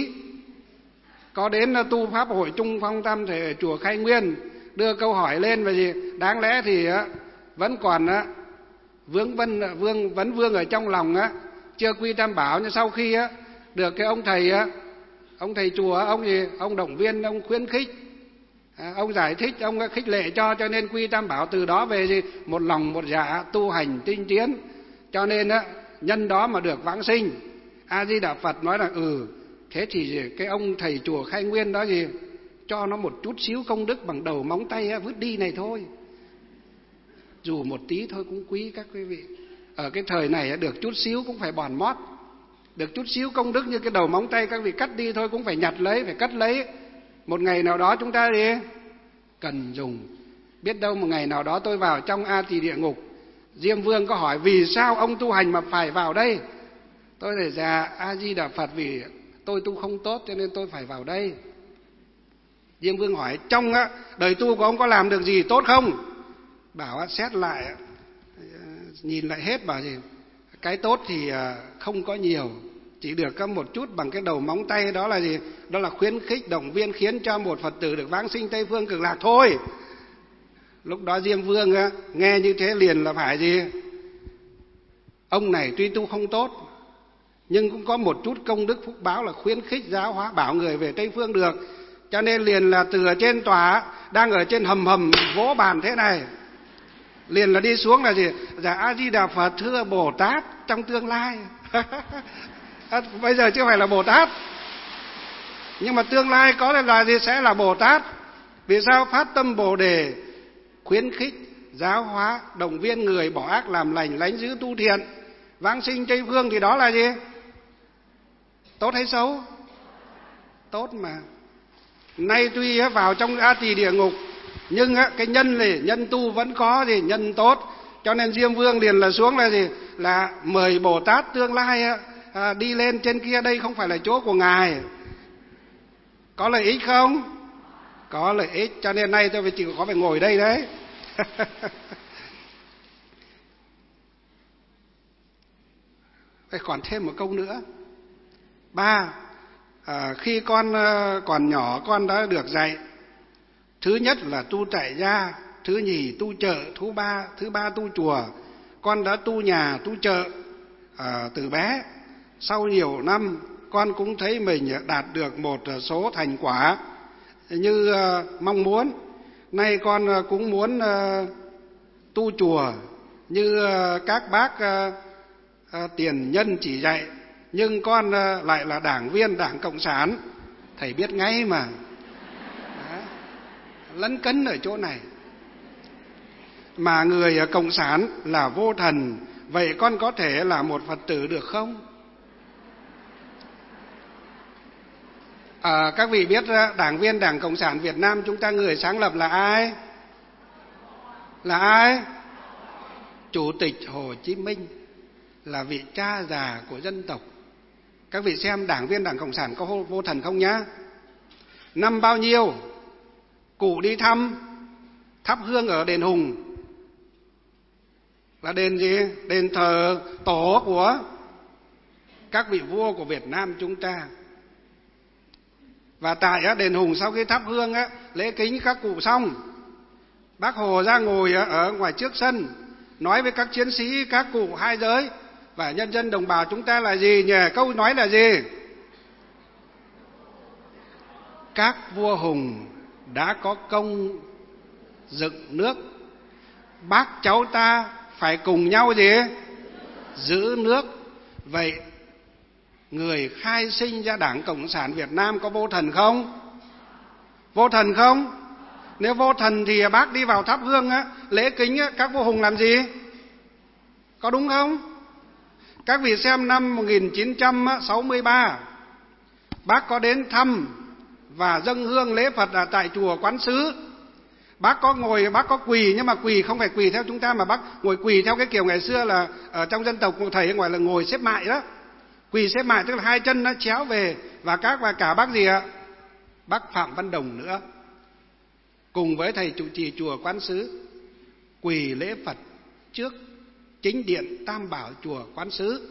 có đến tu pháp hội Trung Phong Tam Thể ở chùa Khai Nguyên, đưa câu hỏi lên về gì? Đáng lẽ thì vẫn còn vướng vân vương vấn vương ở trong lòng á, chưa quy tam bảo. Nhưng sau khi á được cái ông thầy á, ông thầy chùa, ông gì, ông động viên, ông khuyến khích, à, ông giải thích, ông khích lệ cho, cho nên quy tam bảo. Từ đó về gì? Một lòng một dạ tu hành tinh tiến, cho nên á nhân đó mà được vãng sinh. A Di Đà Phật nói là ừ thế thì cái ông thầy chùa Khai Nguyên đó gì, cho nó một chút xíu công đức bằng đầu móng tay á, vứt đi này thôi, dù một tí thôi cũng quý các quý vị. Ở cái thời này được chút xíu cũng phải bòn mót, được chút xíu công đức như cái đầu móng tay các vị cắt đi thôi cũng phải nhặt lấy, phải cất lấy. Một ngày nào đó chúng ta đi cần dùng. Biết đâu một ngày nào đó tôi vào trong A Tỳ địa ngục, Diêm Vương có hỏi vì sao ông tu hành mà phải vào đây, tôi để ra A Di Đà Phật vì tôi tu không tốt cho nên tôi phải vào đây. Diêm Vương hỏi trong đời tu của ông có làm được gì tốt không? Bảo xét lại, nhìn lại hết, bảo gì cái tốt thì không có nhiều, chỉ được có một chút bằng cái đầu móng tay. Đó là gì? Đó là khuyến khích động viên khiến cho một Phật tử được vãng sinh Tây Phương Cực Lạc thôi. Lúc đó Diêm Vương nghe như thế liền là phải gì? Ông này tuy tu không tốt nhưng cũng có một chút công đức phúc báo là khuyến khích giáo hóa bảo người về Tây Phương được. Cho nên liền là từ ở trên tòa, đang ở trên hầm hầm vỗ bàn thế này, liền là đi xuống là gì? Dạ A Di Đà Phật, thưa Bồ Tát trong tương lai. Bây giờ chưa phải là Bồ Tát, nhưng mà tương lai có là gì? Sẽ là Bồ Tát. Vì sao? Phát tâm Bồ Đề, khuyến khích giáo hóa động viên người bỏ ác làm lành, lánh giữ tu thiện, vãng sinh Tây Phương. Thì đó là gì? Tốt hay xấu? Tốt mà. Nay tuy vào trong A Tỳ địa ngục nhưng cái nhân này, nhân tu vẫn có gì? Nhân tốt. Cho nên Diêm Vương liền là xuống là gì? Là mời Bồ Tát tương lai à, đi lên trên kia, đây không phải là chỗ của ngài. Có lợi ích không? Có lợi ích, cho nên nay tôi phải chịu có phải ngồi đây đấy. Phải còn thêm một câu nữa. Ba, à, khi con còn nhỏ con đã được dạy. Thứ nhất là tu tại gia, thứ nhì tu chợ, thứ ba thứ ba tu chùa. Con đã tu nhà, tu chợ à, từ bé. Sau nhiều năm con cũng thấy mình đạt được một số thành quả như uh, mong muốn. Nay con uh, cũng muốn uh, tu chùa như uh, các bác uh, uh, tiền nhân chỉ dạy. Nhưng con uh, lại là đảng viên Đảng Cộng sản. Thầy biết ngay mà. Đó. Lấn cấn ở chỗ này. Mà người uh, Cộng sản là vô thần, vậy con có thể là một Phật tử được không? À, các vị biết đảng viên Đảng Cộng sản Việt Nam chúng ta người sáng lập là ai? Là ai? Chủ tịch Hồ Chí Minh, là vị cha già của dân tộc. Các vị xem đảng viên Đảng Cộng sản có vô thần không nhá? Năm bao nhiêu cụ đi thăm thắp hương ở đền Hùng, là đền gì? Đền thờ tổ của các vị vua của Việt Nam chúng ta. Và tại đền Hùng sau khi thắp hương lễ kính các cụ xong, Bác Hồ ra ngồi ở ngoài trước sân nói với các chiến sĩ, các cụ hai giới và nhân dân đồng bào chúng ta là gì nhỉ? Câu nói là gì? Các vua hùng đã có công dựng nước, bác cháu ta phải cùng nhau gì? Giữ nước. Vậy người khai sinh ra Đảng Cộng sản Việt Nam có vô thần không? Vô thần không? Nếu vô thần thì bác đi vào thắp hương á, lễ kính á, các vua hùng làm gì? Có đúng không? Các vị xem năm một nghìn chín trăm sáu mươi ba, bác có đến thăm và dâng hương lễ Phật ở tại chùa Quán Sứ. Bác có ngồi, bác có quỳ, nhưng mà quỳ không phải quỳ theo chúng ta, mà bác ngồi quỳ theo cái kiểu ngày xưa là ở trong dân tộc thầy gọi là ngồi xếp mại đó. Quỳ xếp mại tức là hai chân nó chéo về, và các và cả bác gì ạ? Bác Phạm Văn Đồng nữa, cùng với thầy trụ trì chùa Quán Sứ quỳ lễ Phật trước chính điện Tam Bảo chùa Quán Sứ.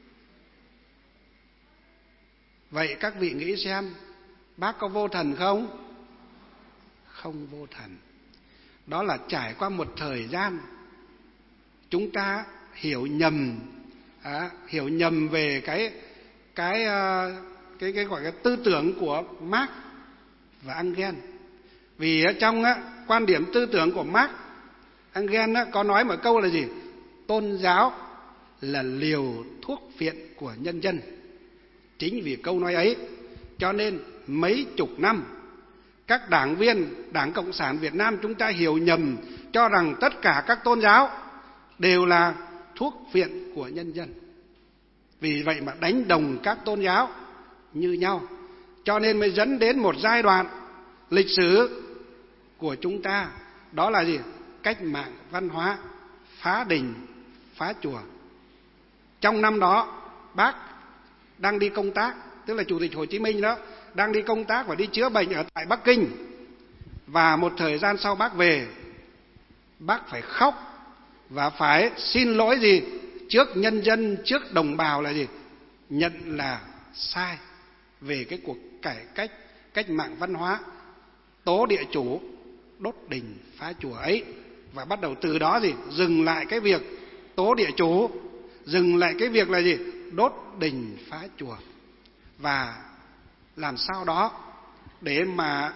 Vậy các vị nghĩ xem, bác có vô thần không? Không vô thần. Đó là trải qua một thời gian chúng ta hiểu nhầm, à, hiểu nhầm về cái cái cái cái gọi là tư tưởng của Marx và Engels. Vì trong á, quan điểm tư tưởng của Marx, Engels á, có nói một câu là gì? Tôn giáo là liều thuốc phiện của nhân dân. Chính vì câu nói ấy cho nên mấy chục năm các đảng viên Đảng Cộng sản Việt Nam chúng ta hiểu nhầm, cho rằng tất cả các tôn giáo đều là thuốc phiện của nhân dân. Vì vậy mà đánh đồng các tôn giáo như nhau, cho nên mới dẫn đến một giai đoạn lịch sử của chúng ta, đó là gì? Cách mạng văn hóa, phá đình, phá chùa. Trong năm đó bác đang đi công tác, tức là Chủ tịch Hồ Chí Minh đó, đang đi công tác và đi chữa bệnh ở tại Bắc Kinh. Và một thời gian sau bác về, bác phải khóc và phải xin lỗi gì? Trước nhân dân, trước đồng bào là gì? Nhận là sai về cái cuộc cải cách, cách mạng văn hóa, tố địa chủ, đốt đình, phá chùa ấy. Và bắt đầu từ đó gì? Dừng lại cái việc tố địa chủ, dừng lại cái việc là gì? Đốt đình, phá chùa. Và làm sao đó để mà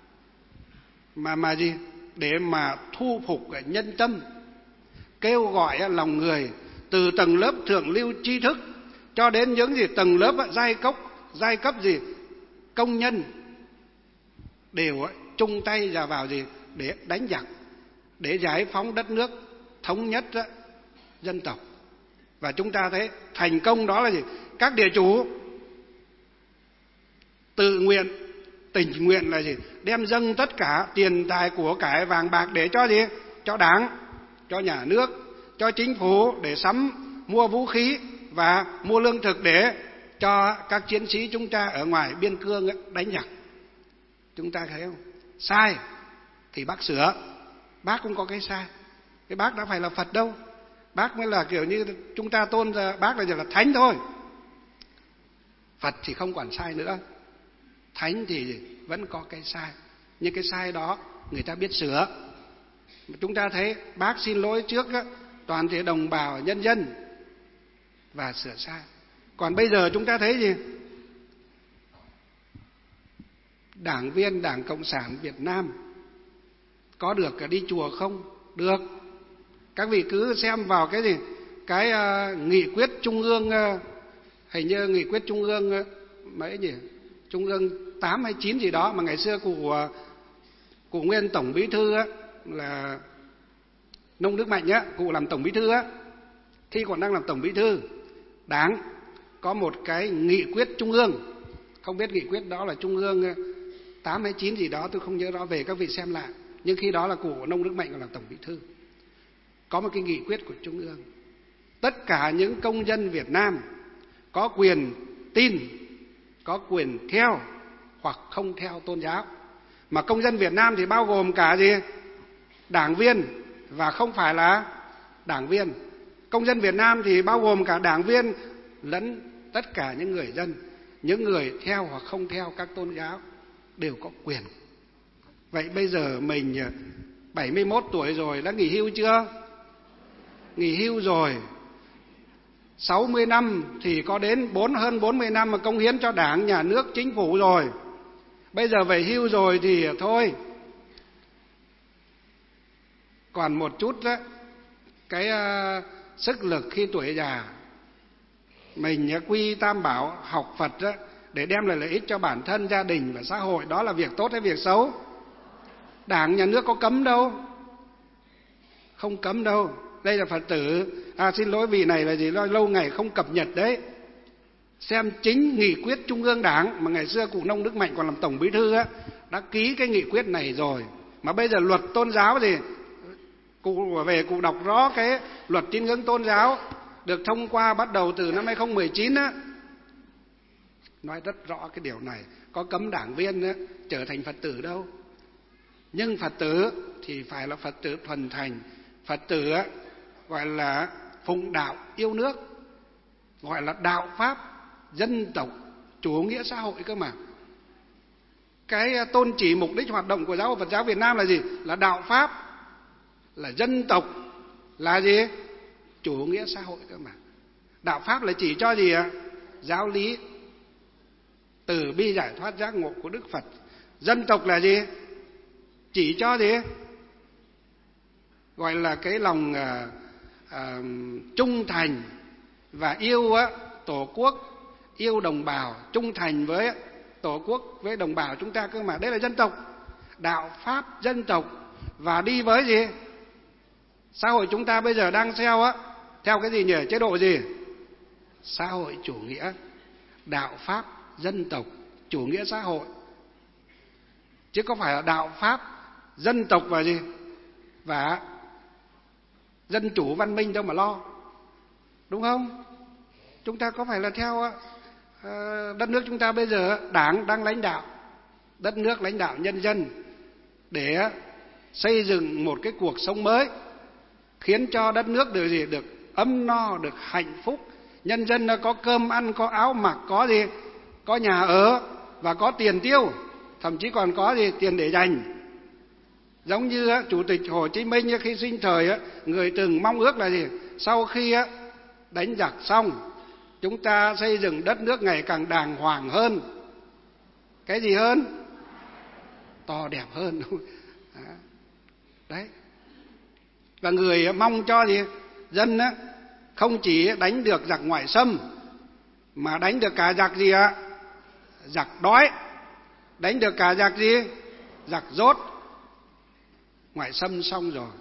mà mà gì? Để mà thu phục nhân tâm, kêu gọi lòng người từ tầng lớp thượng lưu tri thức cho đến những gì tầng lớp giai cấp, giai cấp gì công nhân đều chung tay ra vào gì để đánh giặc, để giải phóng đất nước, thống nhất dân tộc. Và chúng ta thấy thành công đó là gì? Các địa chủ tự nguyện, tình nguyện là gì? Đem dâng tất cả tiền tài của cải vàng bạc để cho gì? Cho Đảng, cho nhà nước, cho chính phủ để sắm mua vũ khí và mua lương thực để cho các chiến sĩ chúng ta ở ngoài biên cương đánh giặc. Chúng ta thấy không? Sai thì bác sửa, bác cũng có cái sai. Cái bác đã phải là Phật đâu. Bác mới là kiểu như chúng ta tôn ra bác là là thánh thôi. Phật thì không còn sai nữa, thánh thì vẫn có cái sai, nhưng cái sai đó người ta biết sửa. Chúng ta thấy bác xin lỗi trước á, toàn thể đồng bào nhân dân và sửa sai. Còn bây giờ chúng ta thấy gì? Đảng viên Đảng Cộng sản Việt Nam có được đi chùa không? Được. Các vị cứ xem vào cái gì? Cái uh, nghị quyết trung ương, uh, hình như nghị quyết trung ương uh, mấy nhỉ? Trung ương tám hay chín gì đó mà ngày xưa cụ uh, cụ nguyên tổng bí thư á, là Nông Đức Mạnh á, cụ làm tổng bí thư á, khi còn đang làm tổng bí thư, Đảng có một cái nghị quyết trung ương, không biết nghị quyết đó là trung ương tám hay chín gì đó, tôi không nhớ rõ, về các vị xem lại. Nhưng khi đó là cụ Nông Đức Mạnh còn làm tổng bí thư, có một cái nghị quyết của trung ương, tất cả những công dân Việt Nam có quyền tin, có quyền theo hoặc không theo tôn giáo. Mà công dân Việt Nam thì bao gồm cả gì? Đảng viên và không phải là đảng viên. Công dân Việt Nam thì bao gồm cả đảng viên lẫn tất cả những người dân, những người theo hoặc không theo các tôn giáo đều có quyền. Vậy bây giờ mình bảy mươi mốt tuổi rồi, đã nghỉ hưu chưa? Nghỉ hưu rồi. sáu mươi năm thì có đến bốn hơn bốn mươi năm mà cống hiến cho Đảng, nhà nước, chính phủ rồi. Bây giờ về hưu rồi thì thôi. Còn một chút đó, cái uh, sức lực khi tuổi già mình quy tam bảo học Phật đó, để đem lại lợi ích cho bản thân, gia đình và xã hội, đó là việc tốt hay việc xấu? Đảng nhà nước có cấm đâu, không cấm đâu. Đây là Phật tử, à xin lỗi vị này là gì, lâu ngày không cập nhật đấy. Xem chính nghị quyết Trung ương Đảng mà ngày xưa cụ Nông Đức Mạnh còn làm tổng bí thư á, đã ký cái nghị quyết này rồi. Mà bây giờ luật tôn giáo gì, cụ về cụ đọc rõ cái luật tín ngưỡng tôn giáo được thông qua bắt đầu từ năm hai không một chín á, nói rất rõ cái điều này. Có cấm đảng viên á, trở thành Phật tử đâu. Nhưng Phật tử thì phải là Phật tử thuần thành. Phật tử á, gọi là phụng đạo yêu nước, gọi là đạo pháp dân tộc chủ nghĩa xã hội cơ mà. Cái tôn chỉ mục đích hoạt động của giáo hội Phật giáo Việt Nam là gì? Là đạo pháp, là dân tộc, là gì? Chủ nghĩa xã hội cơ mà. Đạo pháp là chỉ cho gì ạ? Giáo lý từ bi giải thoát giác ngộ của Đức Phật. Dân tộc là gì? Chỉ cho gì? Gọi là cái lòng à, à, trung thành và yêu á, tổ quốc, yêu đồng bào, trung thành với tổ quốc, với đồng bào chúng ta cơ mà. Đây là dân tộc, đạo pháp dân tộc. Và đi với gì? Xã hội chúng ta bây giờ đang theo á, theo cái gì nhỉ? Chế độ gì? Xã hội chủ nghĩa, đạo pháp dân tộc, chủ nghĩa xã hội. Chứ có phải là đạo pháp dân tộc và gì? Và dân chủ văn minh đâu mà lo. Đúng không? Chúng ta có phải là theo uh, đất nước chúng ta bây giờ Đảng đang lãnh đạo đất nước, lãnh đạo nhân dân để uh, xây dựng một cái cuộc sống mới, khiến cho đất nước được gì? Được ấm no, được hạnh phúc. Nhân dân có cơm ăn, có áo mặc, có gì? Có nhà ở và có tiền tiêu, thậm chí còn có gì? Tiền để dành. Giống như uh, Chủ tịch Hồ Chí Minh khi sinh thời, uh, người từng mong ước là gì? Sau khi uh, đánh giặc xong, chúng ta xây dựng đất nước ngày càng đàng hoàng hơn. Cái gì hơn? To đẹp hơn. Đấy. Và người mong cho gì? Dân á, không chỉ đánh được giặc ngoại xâm, mà đánh được cả giặc gì ạ? Giặc đói. Đánh được cả giặc gì? Giặc dốt. Ngoại xâm xong rồi,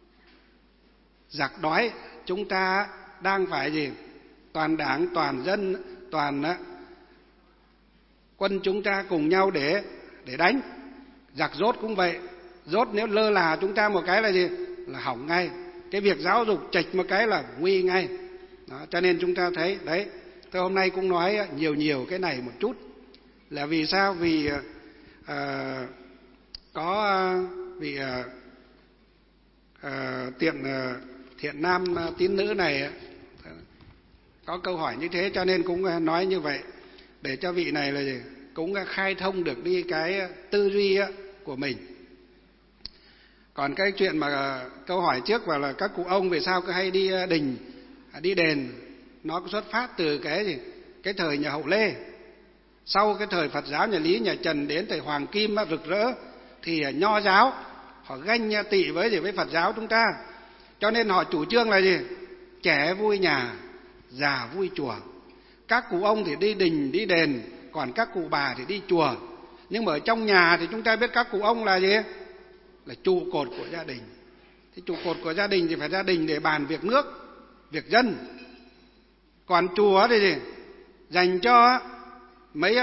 giặc đói chúng ta đang phải gì? Toàn đảng, toàn dân, toàn á, quân chúng ta cùng nhau để để đánh. Giặc dốt cũng vậy. Dốt nếu lơ là chúng ta một cái là gì? Là hỏng ngay. Cái việc giáo dục chệch một cái là nguy ngay. Đó, cho nên chúng ta thấy đấy. Tôi hôm nay cũng nói nhiều nhiều cái này một chút. Là vì sao? Vì uh, có uh, vị uh, uh, tiện uh, thiện nam uh, tín nữ này uh, có câu hỏi như thế, cho nên cũng uh, nói như vậy để cho vị này là gì? Cũng uh, khai thông được đi cái uh, tư duy uh, của mình. Còn cái chuyện mà uh, câu hỏi trước và là các cụ ông vì sao cứ hay đi uh, đình, uh, đi đền, nó xuất phát từ cái gì? Cái thời nhà Hậu Lê. Sau cái thời Phật giáo nhà Lý, nhà Trần đến thời Hoàng Kim uh, rực rỡ, thì uh, Nho giáo họ ganh uh, tị với gì? Với Phật giáo chúng ta. Cho nên họ chủ trương là gì? Trẻ vui nhà, già vui chùa. Các cụ ông thì đi đình, đi đền, còn các cụ bà thì đi chùa. Nhưng mà ở trong nhà thì chúng ta biết các cụ ông là gì? Là trụ cột của gia đình. Thì trụ cột của gia đình thì phải gia đình để bàn việc nước, việc dân. Còn chùa thì gì? Dành cho mấy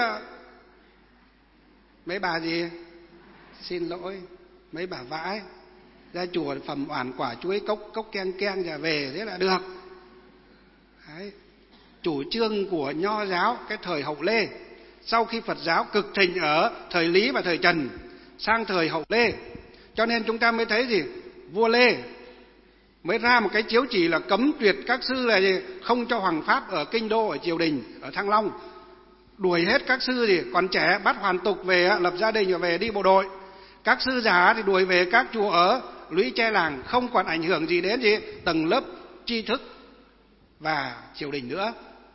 mấy bà gì? Xin lỗi, mấy bà vãi. Ra chùa phẩm oản quả chuối cốc cốc keng keng và về thế là được. Đấy. Chủ trương của Nho giáo cái thời Hậu Lê, sau khi Phật giáo cực thịnh ở thời Lý và thời Trần, sang thời Hậu Lê, cho nên chúng ta mới thấy gì? Vua Lê mới ra một cái chiếu chỉ là cấm tuyệt các sư là gì? Không cho hoàng pháp ở kinh đô, ở triều đình, ở Thăng Long. Đuổi hết các sư gì? Còn trẻ bắt hoàn tục về lập gia đình và về đi bộ đội. Các sư già thì đuổi về các chùa ở lũy tre làng, không còn ảnh hưởng gì đến gì? Tầng lớp tri thức và triều đình nữa.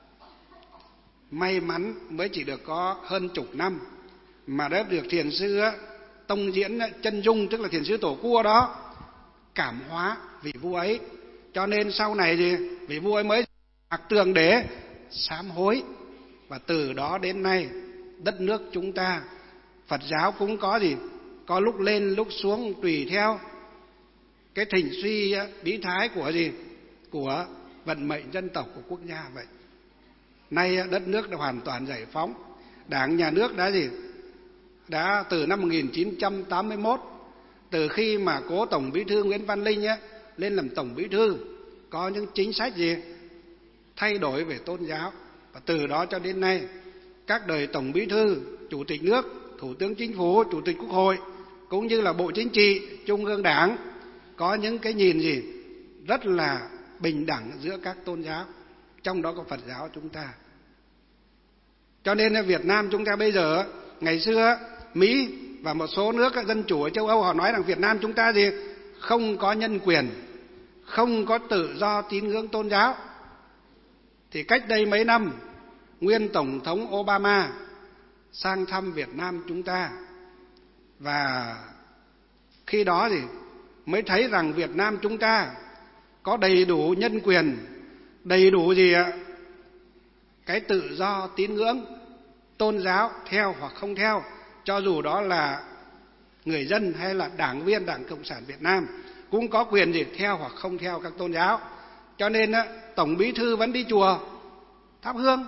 May mắn mới chỉ được có hơn chục năm mà đã được thiền sư Tông Diễn Chân Dung, tức là thiền sư Tổ Cua đó, cảm hóa vị vua ấy. Cho nên sau này thì vị vua ấy mới mặc tường để sám hối. Và từ đó đến nay, đất nước chúng ta, Phật giáo cũng có gì? Có lúc lên lúc xuống tùy theo cái thịnh suy bí thái của gì? Của vận mệnh dân tộc, của quốc gia vậy. Nay đất nước đã hoàn toàn giải phóng. Đảng nhà nước đã gì? Đã từ năm một nghìn chín trăm tám mươi mốt, từ khi mà cố Tổng Bí thư Nguyễn Văn Linh á, lên làm Tổng Bí thư, có những chính sách gì? Thay đổi về tôn giáo. Và từ đó cho đến nay, các đời Tổng Bí thư, Chủ tịch nước, Thủ tướng Chính phủ, Chủ tịch Quốc hội, cũng như là Bộ Chính trị, Trung ương Đảng, có những cái nhìn gì? Rất là bình đẳng giữa các tôn giáo, trong đó có Phật giáo chúng ta. Cho nên ở Việt Nam chúng ta bây giờ, ngày xưa Mỹ và một số nước dân chủ ở châu Âu họ nói rằng Việt Nam chúng ta gì? Không có nhân quyền, không có tự do tín ngưỡng tôn giáo. Thì cách đây mấy năm, nguyên Tổng thống Obama sang thăm Việt Nam chúng ta, và khi đó thì mới thấy rằng Việt Nam chúng ta có đầy đủ nhân quyền, đầy đủ gì ạ? Cái tự do tín ngưỡng tôn giáo, theo hoặc không theo, cho dù đó là người dân hay là đảng viên Đảng Cộng sản Việt Nam, cũng có quyền gì? Theo hoặc không theo các tôn giáo. Cho nên Tổng Bí thư vẫn đi chùa thắp hương.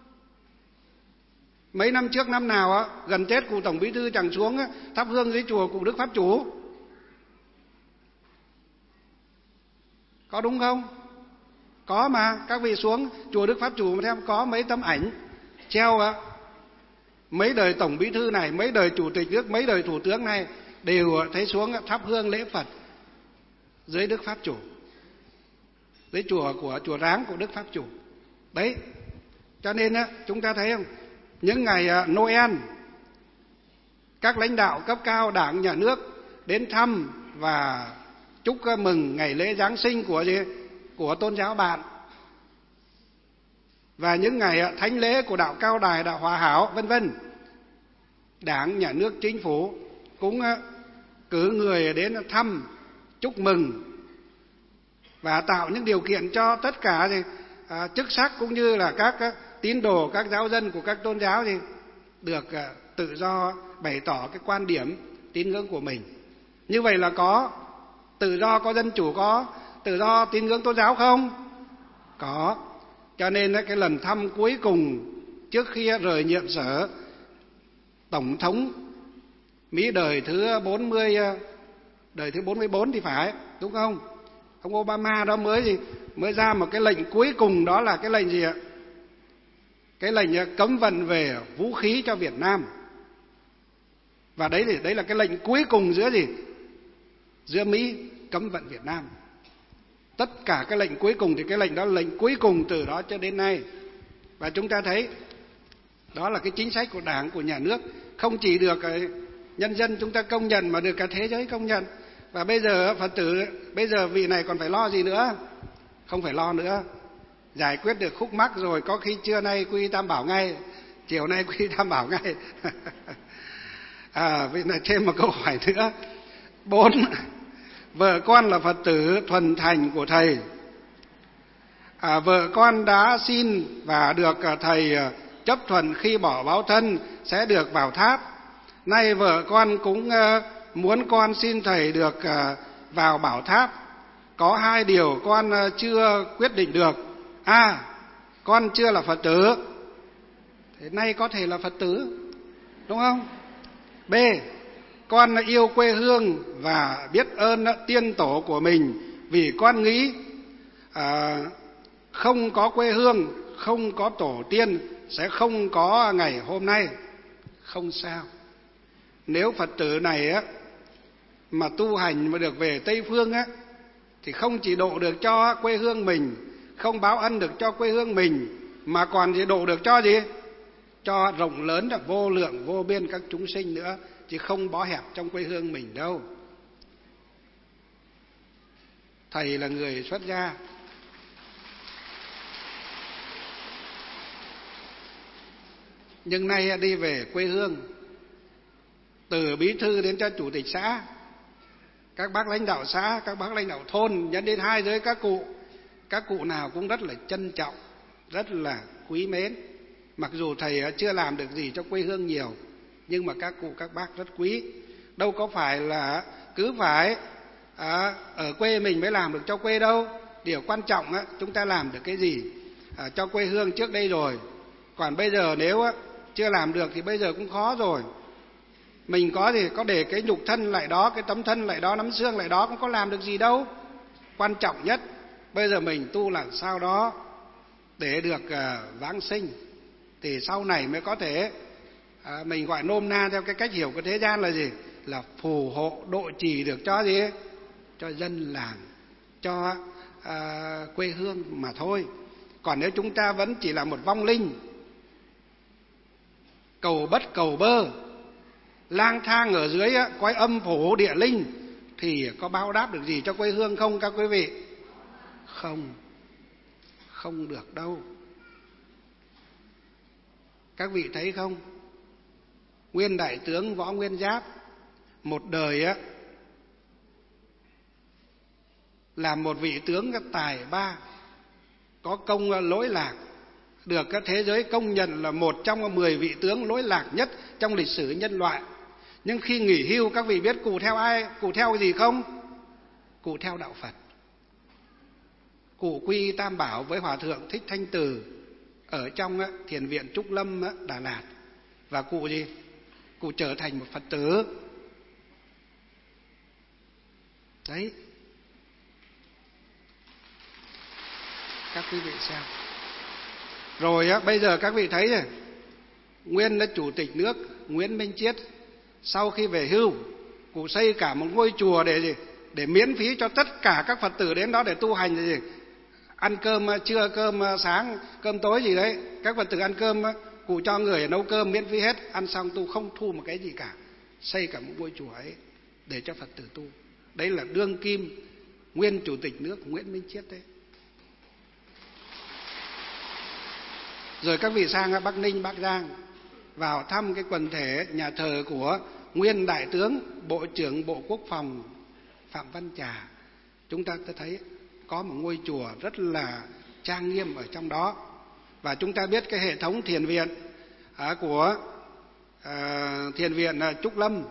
Mấy năm trước năm nào gần Tết cụ Tổng Bí thư chẳng xuống thắp hương dưới chùa cụ Đức Pháp Chủ. Có đúng không? Có mà, các vị xuống chùa Đức Pháp Chủ mà xem, có mấy tấm ảnh treo á. Mấy đời Tổng Bí thư này, mấy đời Chủ tịch nước, mấy đời Thủ tướng này đều thấy xuống thắp hương lễ Phật dưới Đức Pháp Chủ, dưới chùa của chùa Ráng của Đức Pháp Chủ. Đấy, cho nên chúng ta thấy không? Những ngày Noel, các lãnh đạo cấp cao Đảng, Nhà nước đến thăm và chúc mừng ngày lễ Giáng sinh của gì? Của tôn giáo bạn. Và những ngày thánh lễ của đạo Cao Đài, đạo Hòa Hảo, vân vân, Đảng, Nhà nước, Chính phủ cũng cử người đến thăm, chúc mừng và tạo những điều kiện cho tất cả thì, à, chức sắc cũng như là các tín đồ, các giáo dân của các tôn giáo thì được à, tự do bày tỏ cái quan điểm tín ngưỡng của mình. Như vậy là có tự do, có dân chủ, có tự do tín ngưỡng tôn giáo không? Có. Cho nên cái lần thăm cuối cùng trước khi rời nhiệm sở, Tổng thống Mỹ đời thứ bốn mươi, đời thứ bốn mươi bốn thì phải, đúng không? Ông Obama đó mới gì? Mới ra một cái lệnh cuối cùng, đó là cái lệnh gì ạ? Cái lệnh cấm vận về vũ khí cho Việt Nam. Và đấy thì đấy là cái lệnh cuối cùng giữa gì? Giữa Mỹ cấm vận Việt Nam. Tất cả cái lệnh cuối cùng thì cái lệnh đó là lệnh cuối cùng từ đó cho đến nay. Và chúng ta thấy đó là cái chính sách của Đảng, của Nhà nước, không chỉ được nhân dân chúng ta công nhận mà được cả thế giới công nhận. Và bây giờ Phật tử, bây giờ vị này còn phải lo gì nữa? Không phải lo nữa. Giải quyết được khúc mắc rồi, có khi trưa nay quy Tam Bảo ngay, chiều nay quy Tam Bảo ngay. À, vị này thêm một câu hỏi nữa. Bốn, vợ con là Phật tử thuần thành của thầy. À, vợ con đã xin và được thầy chấp thuận khi bỏ báo thân sẽ được vào tháp. Nay vợ con cũng muốn con xin thầy được vào bảo tháp. Có hai điều con chưa quyết định được. A, con chưa là Phật tử, thế nay có thể là Phật tử, đúng không? B, con yêu quê hương và biết ơn tiên tổ của mình, vì con nghĩ à, không có quê hương, không có tổ tiên sẽ không có ngày hôm nay. Không sao. Nếu Phật tử này á mà tu hành mà được về Tây Phương á, thì không chỉ độ được cho quê hương mình, không báo ân được cho quê hương mình, mà còn gì độ được cho gì? Cho rộng lớn, vô lượng vô biên các chúng sinh nữa, chứ không bó hẹp trong quê hương mình đâu. Thầy là người xuất gia, nhưng nay đi về quê hương, từ bí thư đến cho chủ tịch xã, các bác lãnh đạo xã, các bác lãnh đạo thôn, nhấn đến hai giới các cụ, các cụ nào cũng rất là trân trọng, rất là quý mến. Mặc dù thầy chưa làm được gì cho quê hương nhiều, nhưng mà các cụ các bác rất quý. Đâu có phải là cứ phải à, ở quê mình mới làm được cho quê đâu. Điều quan trọng á, chúng ta làm được cái gì à, cho quê hương trước đây rồi. Còn bây giờ nếu á, chưa làm được thì bây giờ cũng khó rồi. Mình có thì có để cái nhục thân lại đó, cái tấm thân lại đó, nắm xương lại đó, cũng có làm được gì đâu. Quan trọng nhất bây giờ mình tu làm sao đó để được uh, vãng sinh, thì sau này mới có thể uh, mình gọi nôm na theo cái cách hiểu của thế gian là gì? Là phù hộ độ trì được cho gì? Cho dân làng, cho uh, quê hương mà thôi. Còn nếu chúng ta vẫn chỉ là một vong linh cầu bất cầu bơ, lang thang ở dưới cõi âm phủ địa linh, thì có báo đáp được gì cho quê hương không các quý vị? Không, không được đâu. Các vị thấy không? Nguyên đại tướng Võ Nguyên Giáp một đời á làm một vị tướng tài ba, có công lỗi lạc, được các thế giới công nhận là một trong mười vị tướng lỗi lạc nhất trong lịch sử nhân loại. Nhưng khi nghỉ hưu, các vị biết cụ theo ai? Cụ theo gì không? Cụ theo đạo Phật. Cụ quy tam bảo với Hòa thượng Thích Thanh Từ ở trong thiền viện Trúc Lâm Đà Lạt. Và cụ gì? Cụ trở thành một Phật tử. Đấy. Các quý vị xem. Rồi á, bây giờ các vị thấy rồi, nguyên là chủ tịch nước Nguyễn Minh Chiết, sau khi về hưu, cụ xây cả một ngôi chùa để gì? Để miễn phí cho tất cả các Phật tử đến đó để tu hành gì? Ăn cơm trưa, cơm sáng, cơm tối gì đấy. Các Phật tử ăn cơm, cụ cho người nấu cơm miễn phí hết, ăn xong tu không thu một cái gì cả. Xây cả một ngôi chùa ấy để cho Phật tử tu. Đấy là đương kim nguyên chủ tịch nước Nguyễn Minh Chiết đấy. Rồi các vị sang Bắc Ninh, Bắc Giang, vào thăm cái quần thể nhà thờ của nguyên đại tướng Bộ trưởng Bộ Quốc phòng Phạm Văn Trà. Chúng ta thấy có một ngôi chùa rất là trang nghiêm ở trong đó. Và chúng ta biết cái hệ thống thiền viện của thiền viện Trúc Lâm,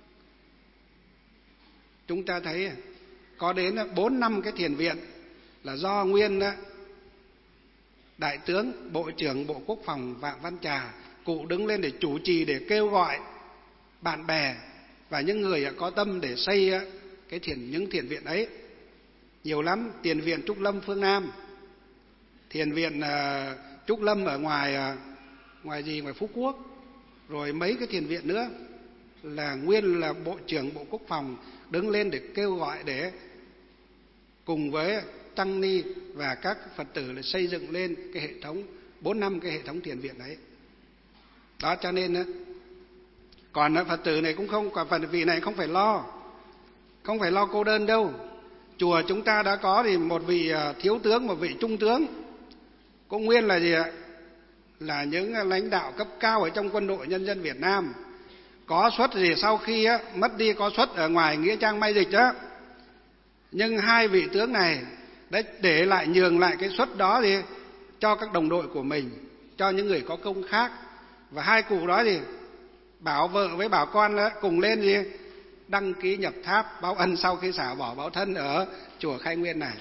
chúng ta thấy có đến bốn năm cái thiền viện là do nguyên đại tướng Bộ trưởng Bộ Quốc phòng Phạm Văn Trà, cụ đứng lên để chủ trì, để kêu gọi bạn bè và những người có tâm để xây cái thiền những thiền viện ấy. Nhiều lắm. Thiền viện Trúc Lâm phương Nam, thiền viện uh, Trúc Lâm ở ngoài uh, ngoài gì ngoài Phú Quốc, rồi mấy cái thiền viện nữa là nguyên là Bộ trưởng Bộ Quốc phòng đứng lên để kêu gọi, để cùng với tăng ni và các Phật tử để xây dựng lên cái hệ thống bốn năm cái hệ thống thiền viện ấy. Đó, cho nên đó, còn Phật tử này cũng không, còn Phật vị này không phải lo, không phải lo cô đơn đâu. Chùa chúng ta đã có thì một vị thiếu tướng, một vị trung tướng, cũng nguyên là gì ạ? Là những lãnh đạo cấp cao ở trong quân đội nhân dân Việt Nam. Có suất gì sau khi á, mất đi có suất ở ngoài nghĩa trang Mai Dịch đó. Nhưng hai vị tướng này để, để lại nhường lại cái suất đó thì cho các đồng đội của mình, cho những người có công khác. Và hai cụ đó thì bảo vợ với bảo con đó, cùng lên gì đăng ký nhập tháp báo ân sau khi xả bỏ báo thân ở chùa Khai Nguyên này.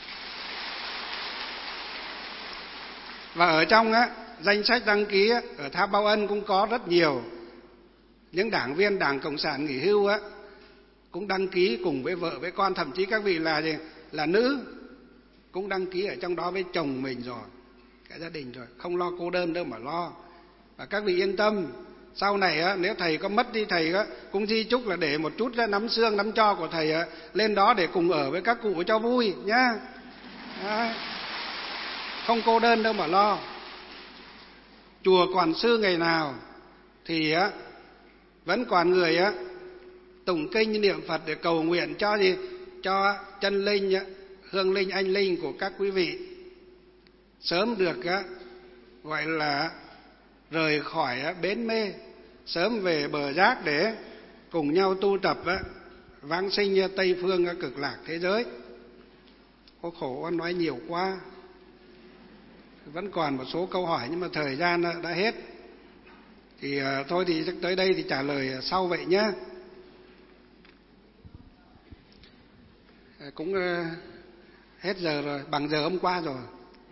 Và ở trong á, danh sách đăng ký á, ở tháp báo ân cũng có rất nhiều những đảng viên Đảng Cộng sản nghỉ hưu á, cũng đăng ký cùng với vợ với con, thậm chí các vị là gì là nữ cũng đăng ký ở trong đó với chồng mình rồi, cả gia đình rồi, không lo cô đơn đâu mà lo. Và các vị yên tâm, sau này á, nếu thầy có mất đi, thầy á, cũng di chúc là để một chút nắm xương nắm tro của thầy á, lên đó để cùng ở với các cụ cho vui nhá. Đấy. Không cô đơn đâu mà lo. Chùa còn sư ngày nào thì á, vẫn còn người á, tụng kinh niệm Phật để cầu nguyện cho gì? Cho chân linh, hương linh, anh linh của các quý vị sớm được á, gọi là rời khỏi á, bến mê, sớm về bờ giác để cùng nhau tu tập á, vãng sinh Tây phương cực lạc thế giới. Có khổ nói nhiều quá. vẫn còn một số câu hỏi nhưng mà thời gian đã hết. Thì uh, thôi thì tới đây thì trả lời sau vậy nhé. Cũng uh, hết giờ rồi, bằng giờ hôm qua rồi.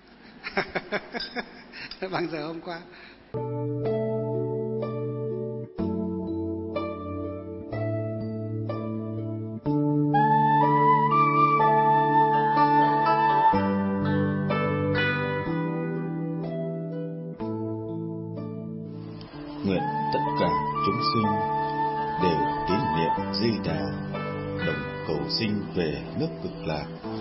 Bằng giờ hôm qua. Nguyện tất cả chúng sinh đều tín niệm Di Đà, đồng cầu sinh về nước Cực Lạc.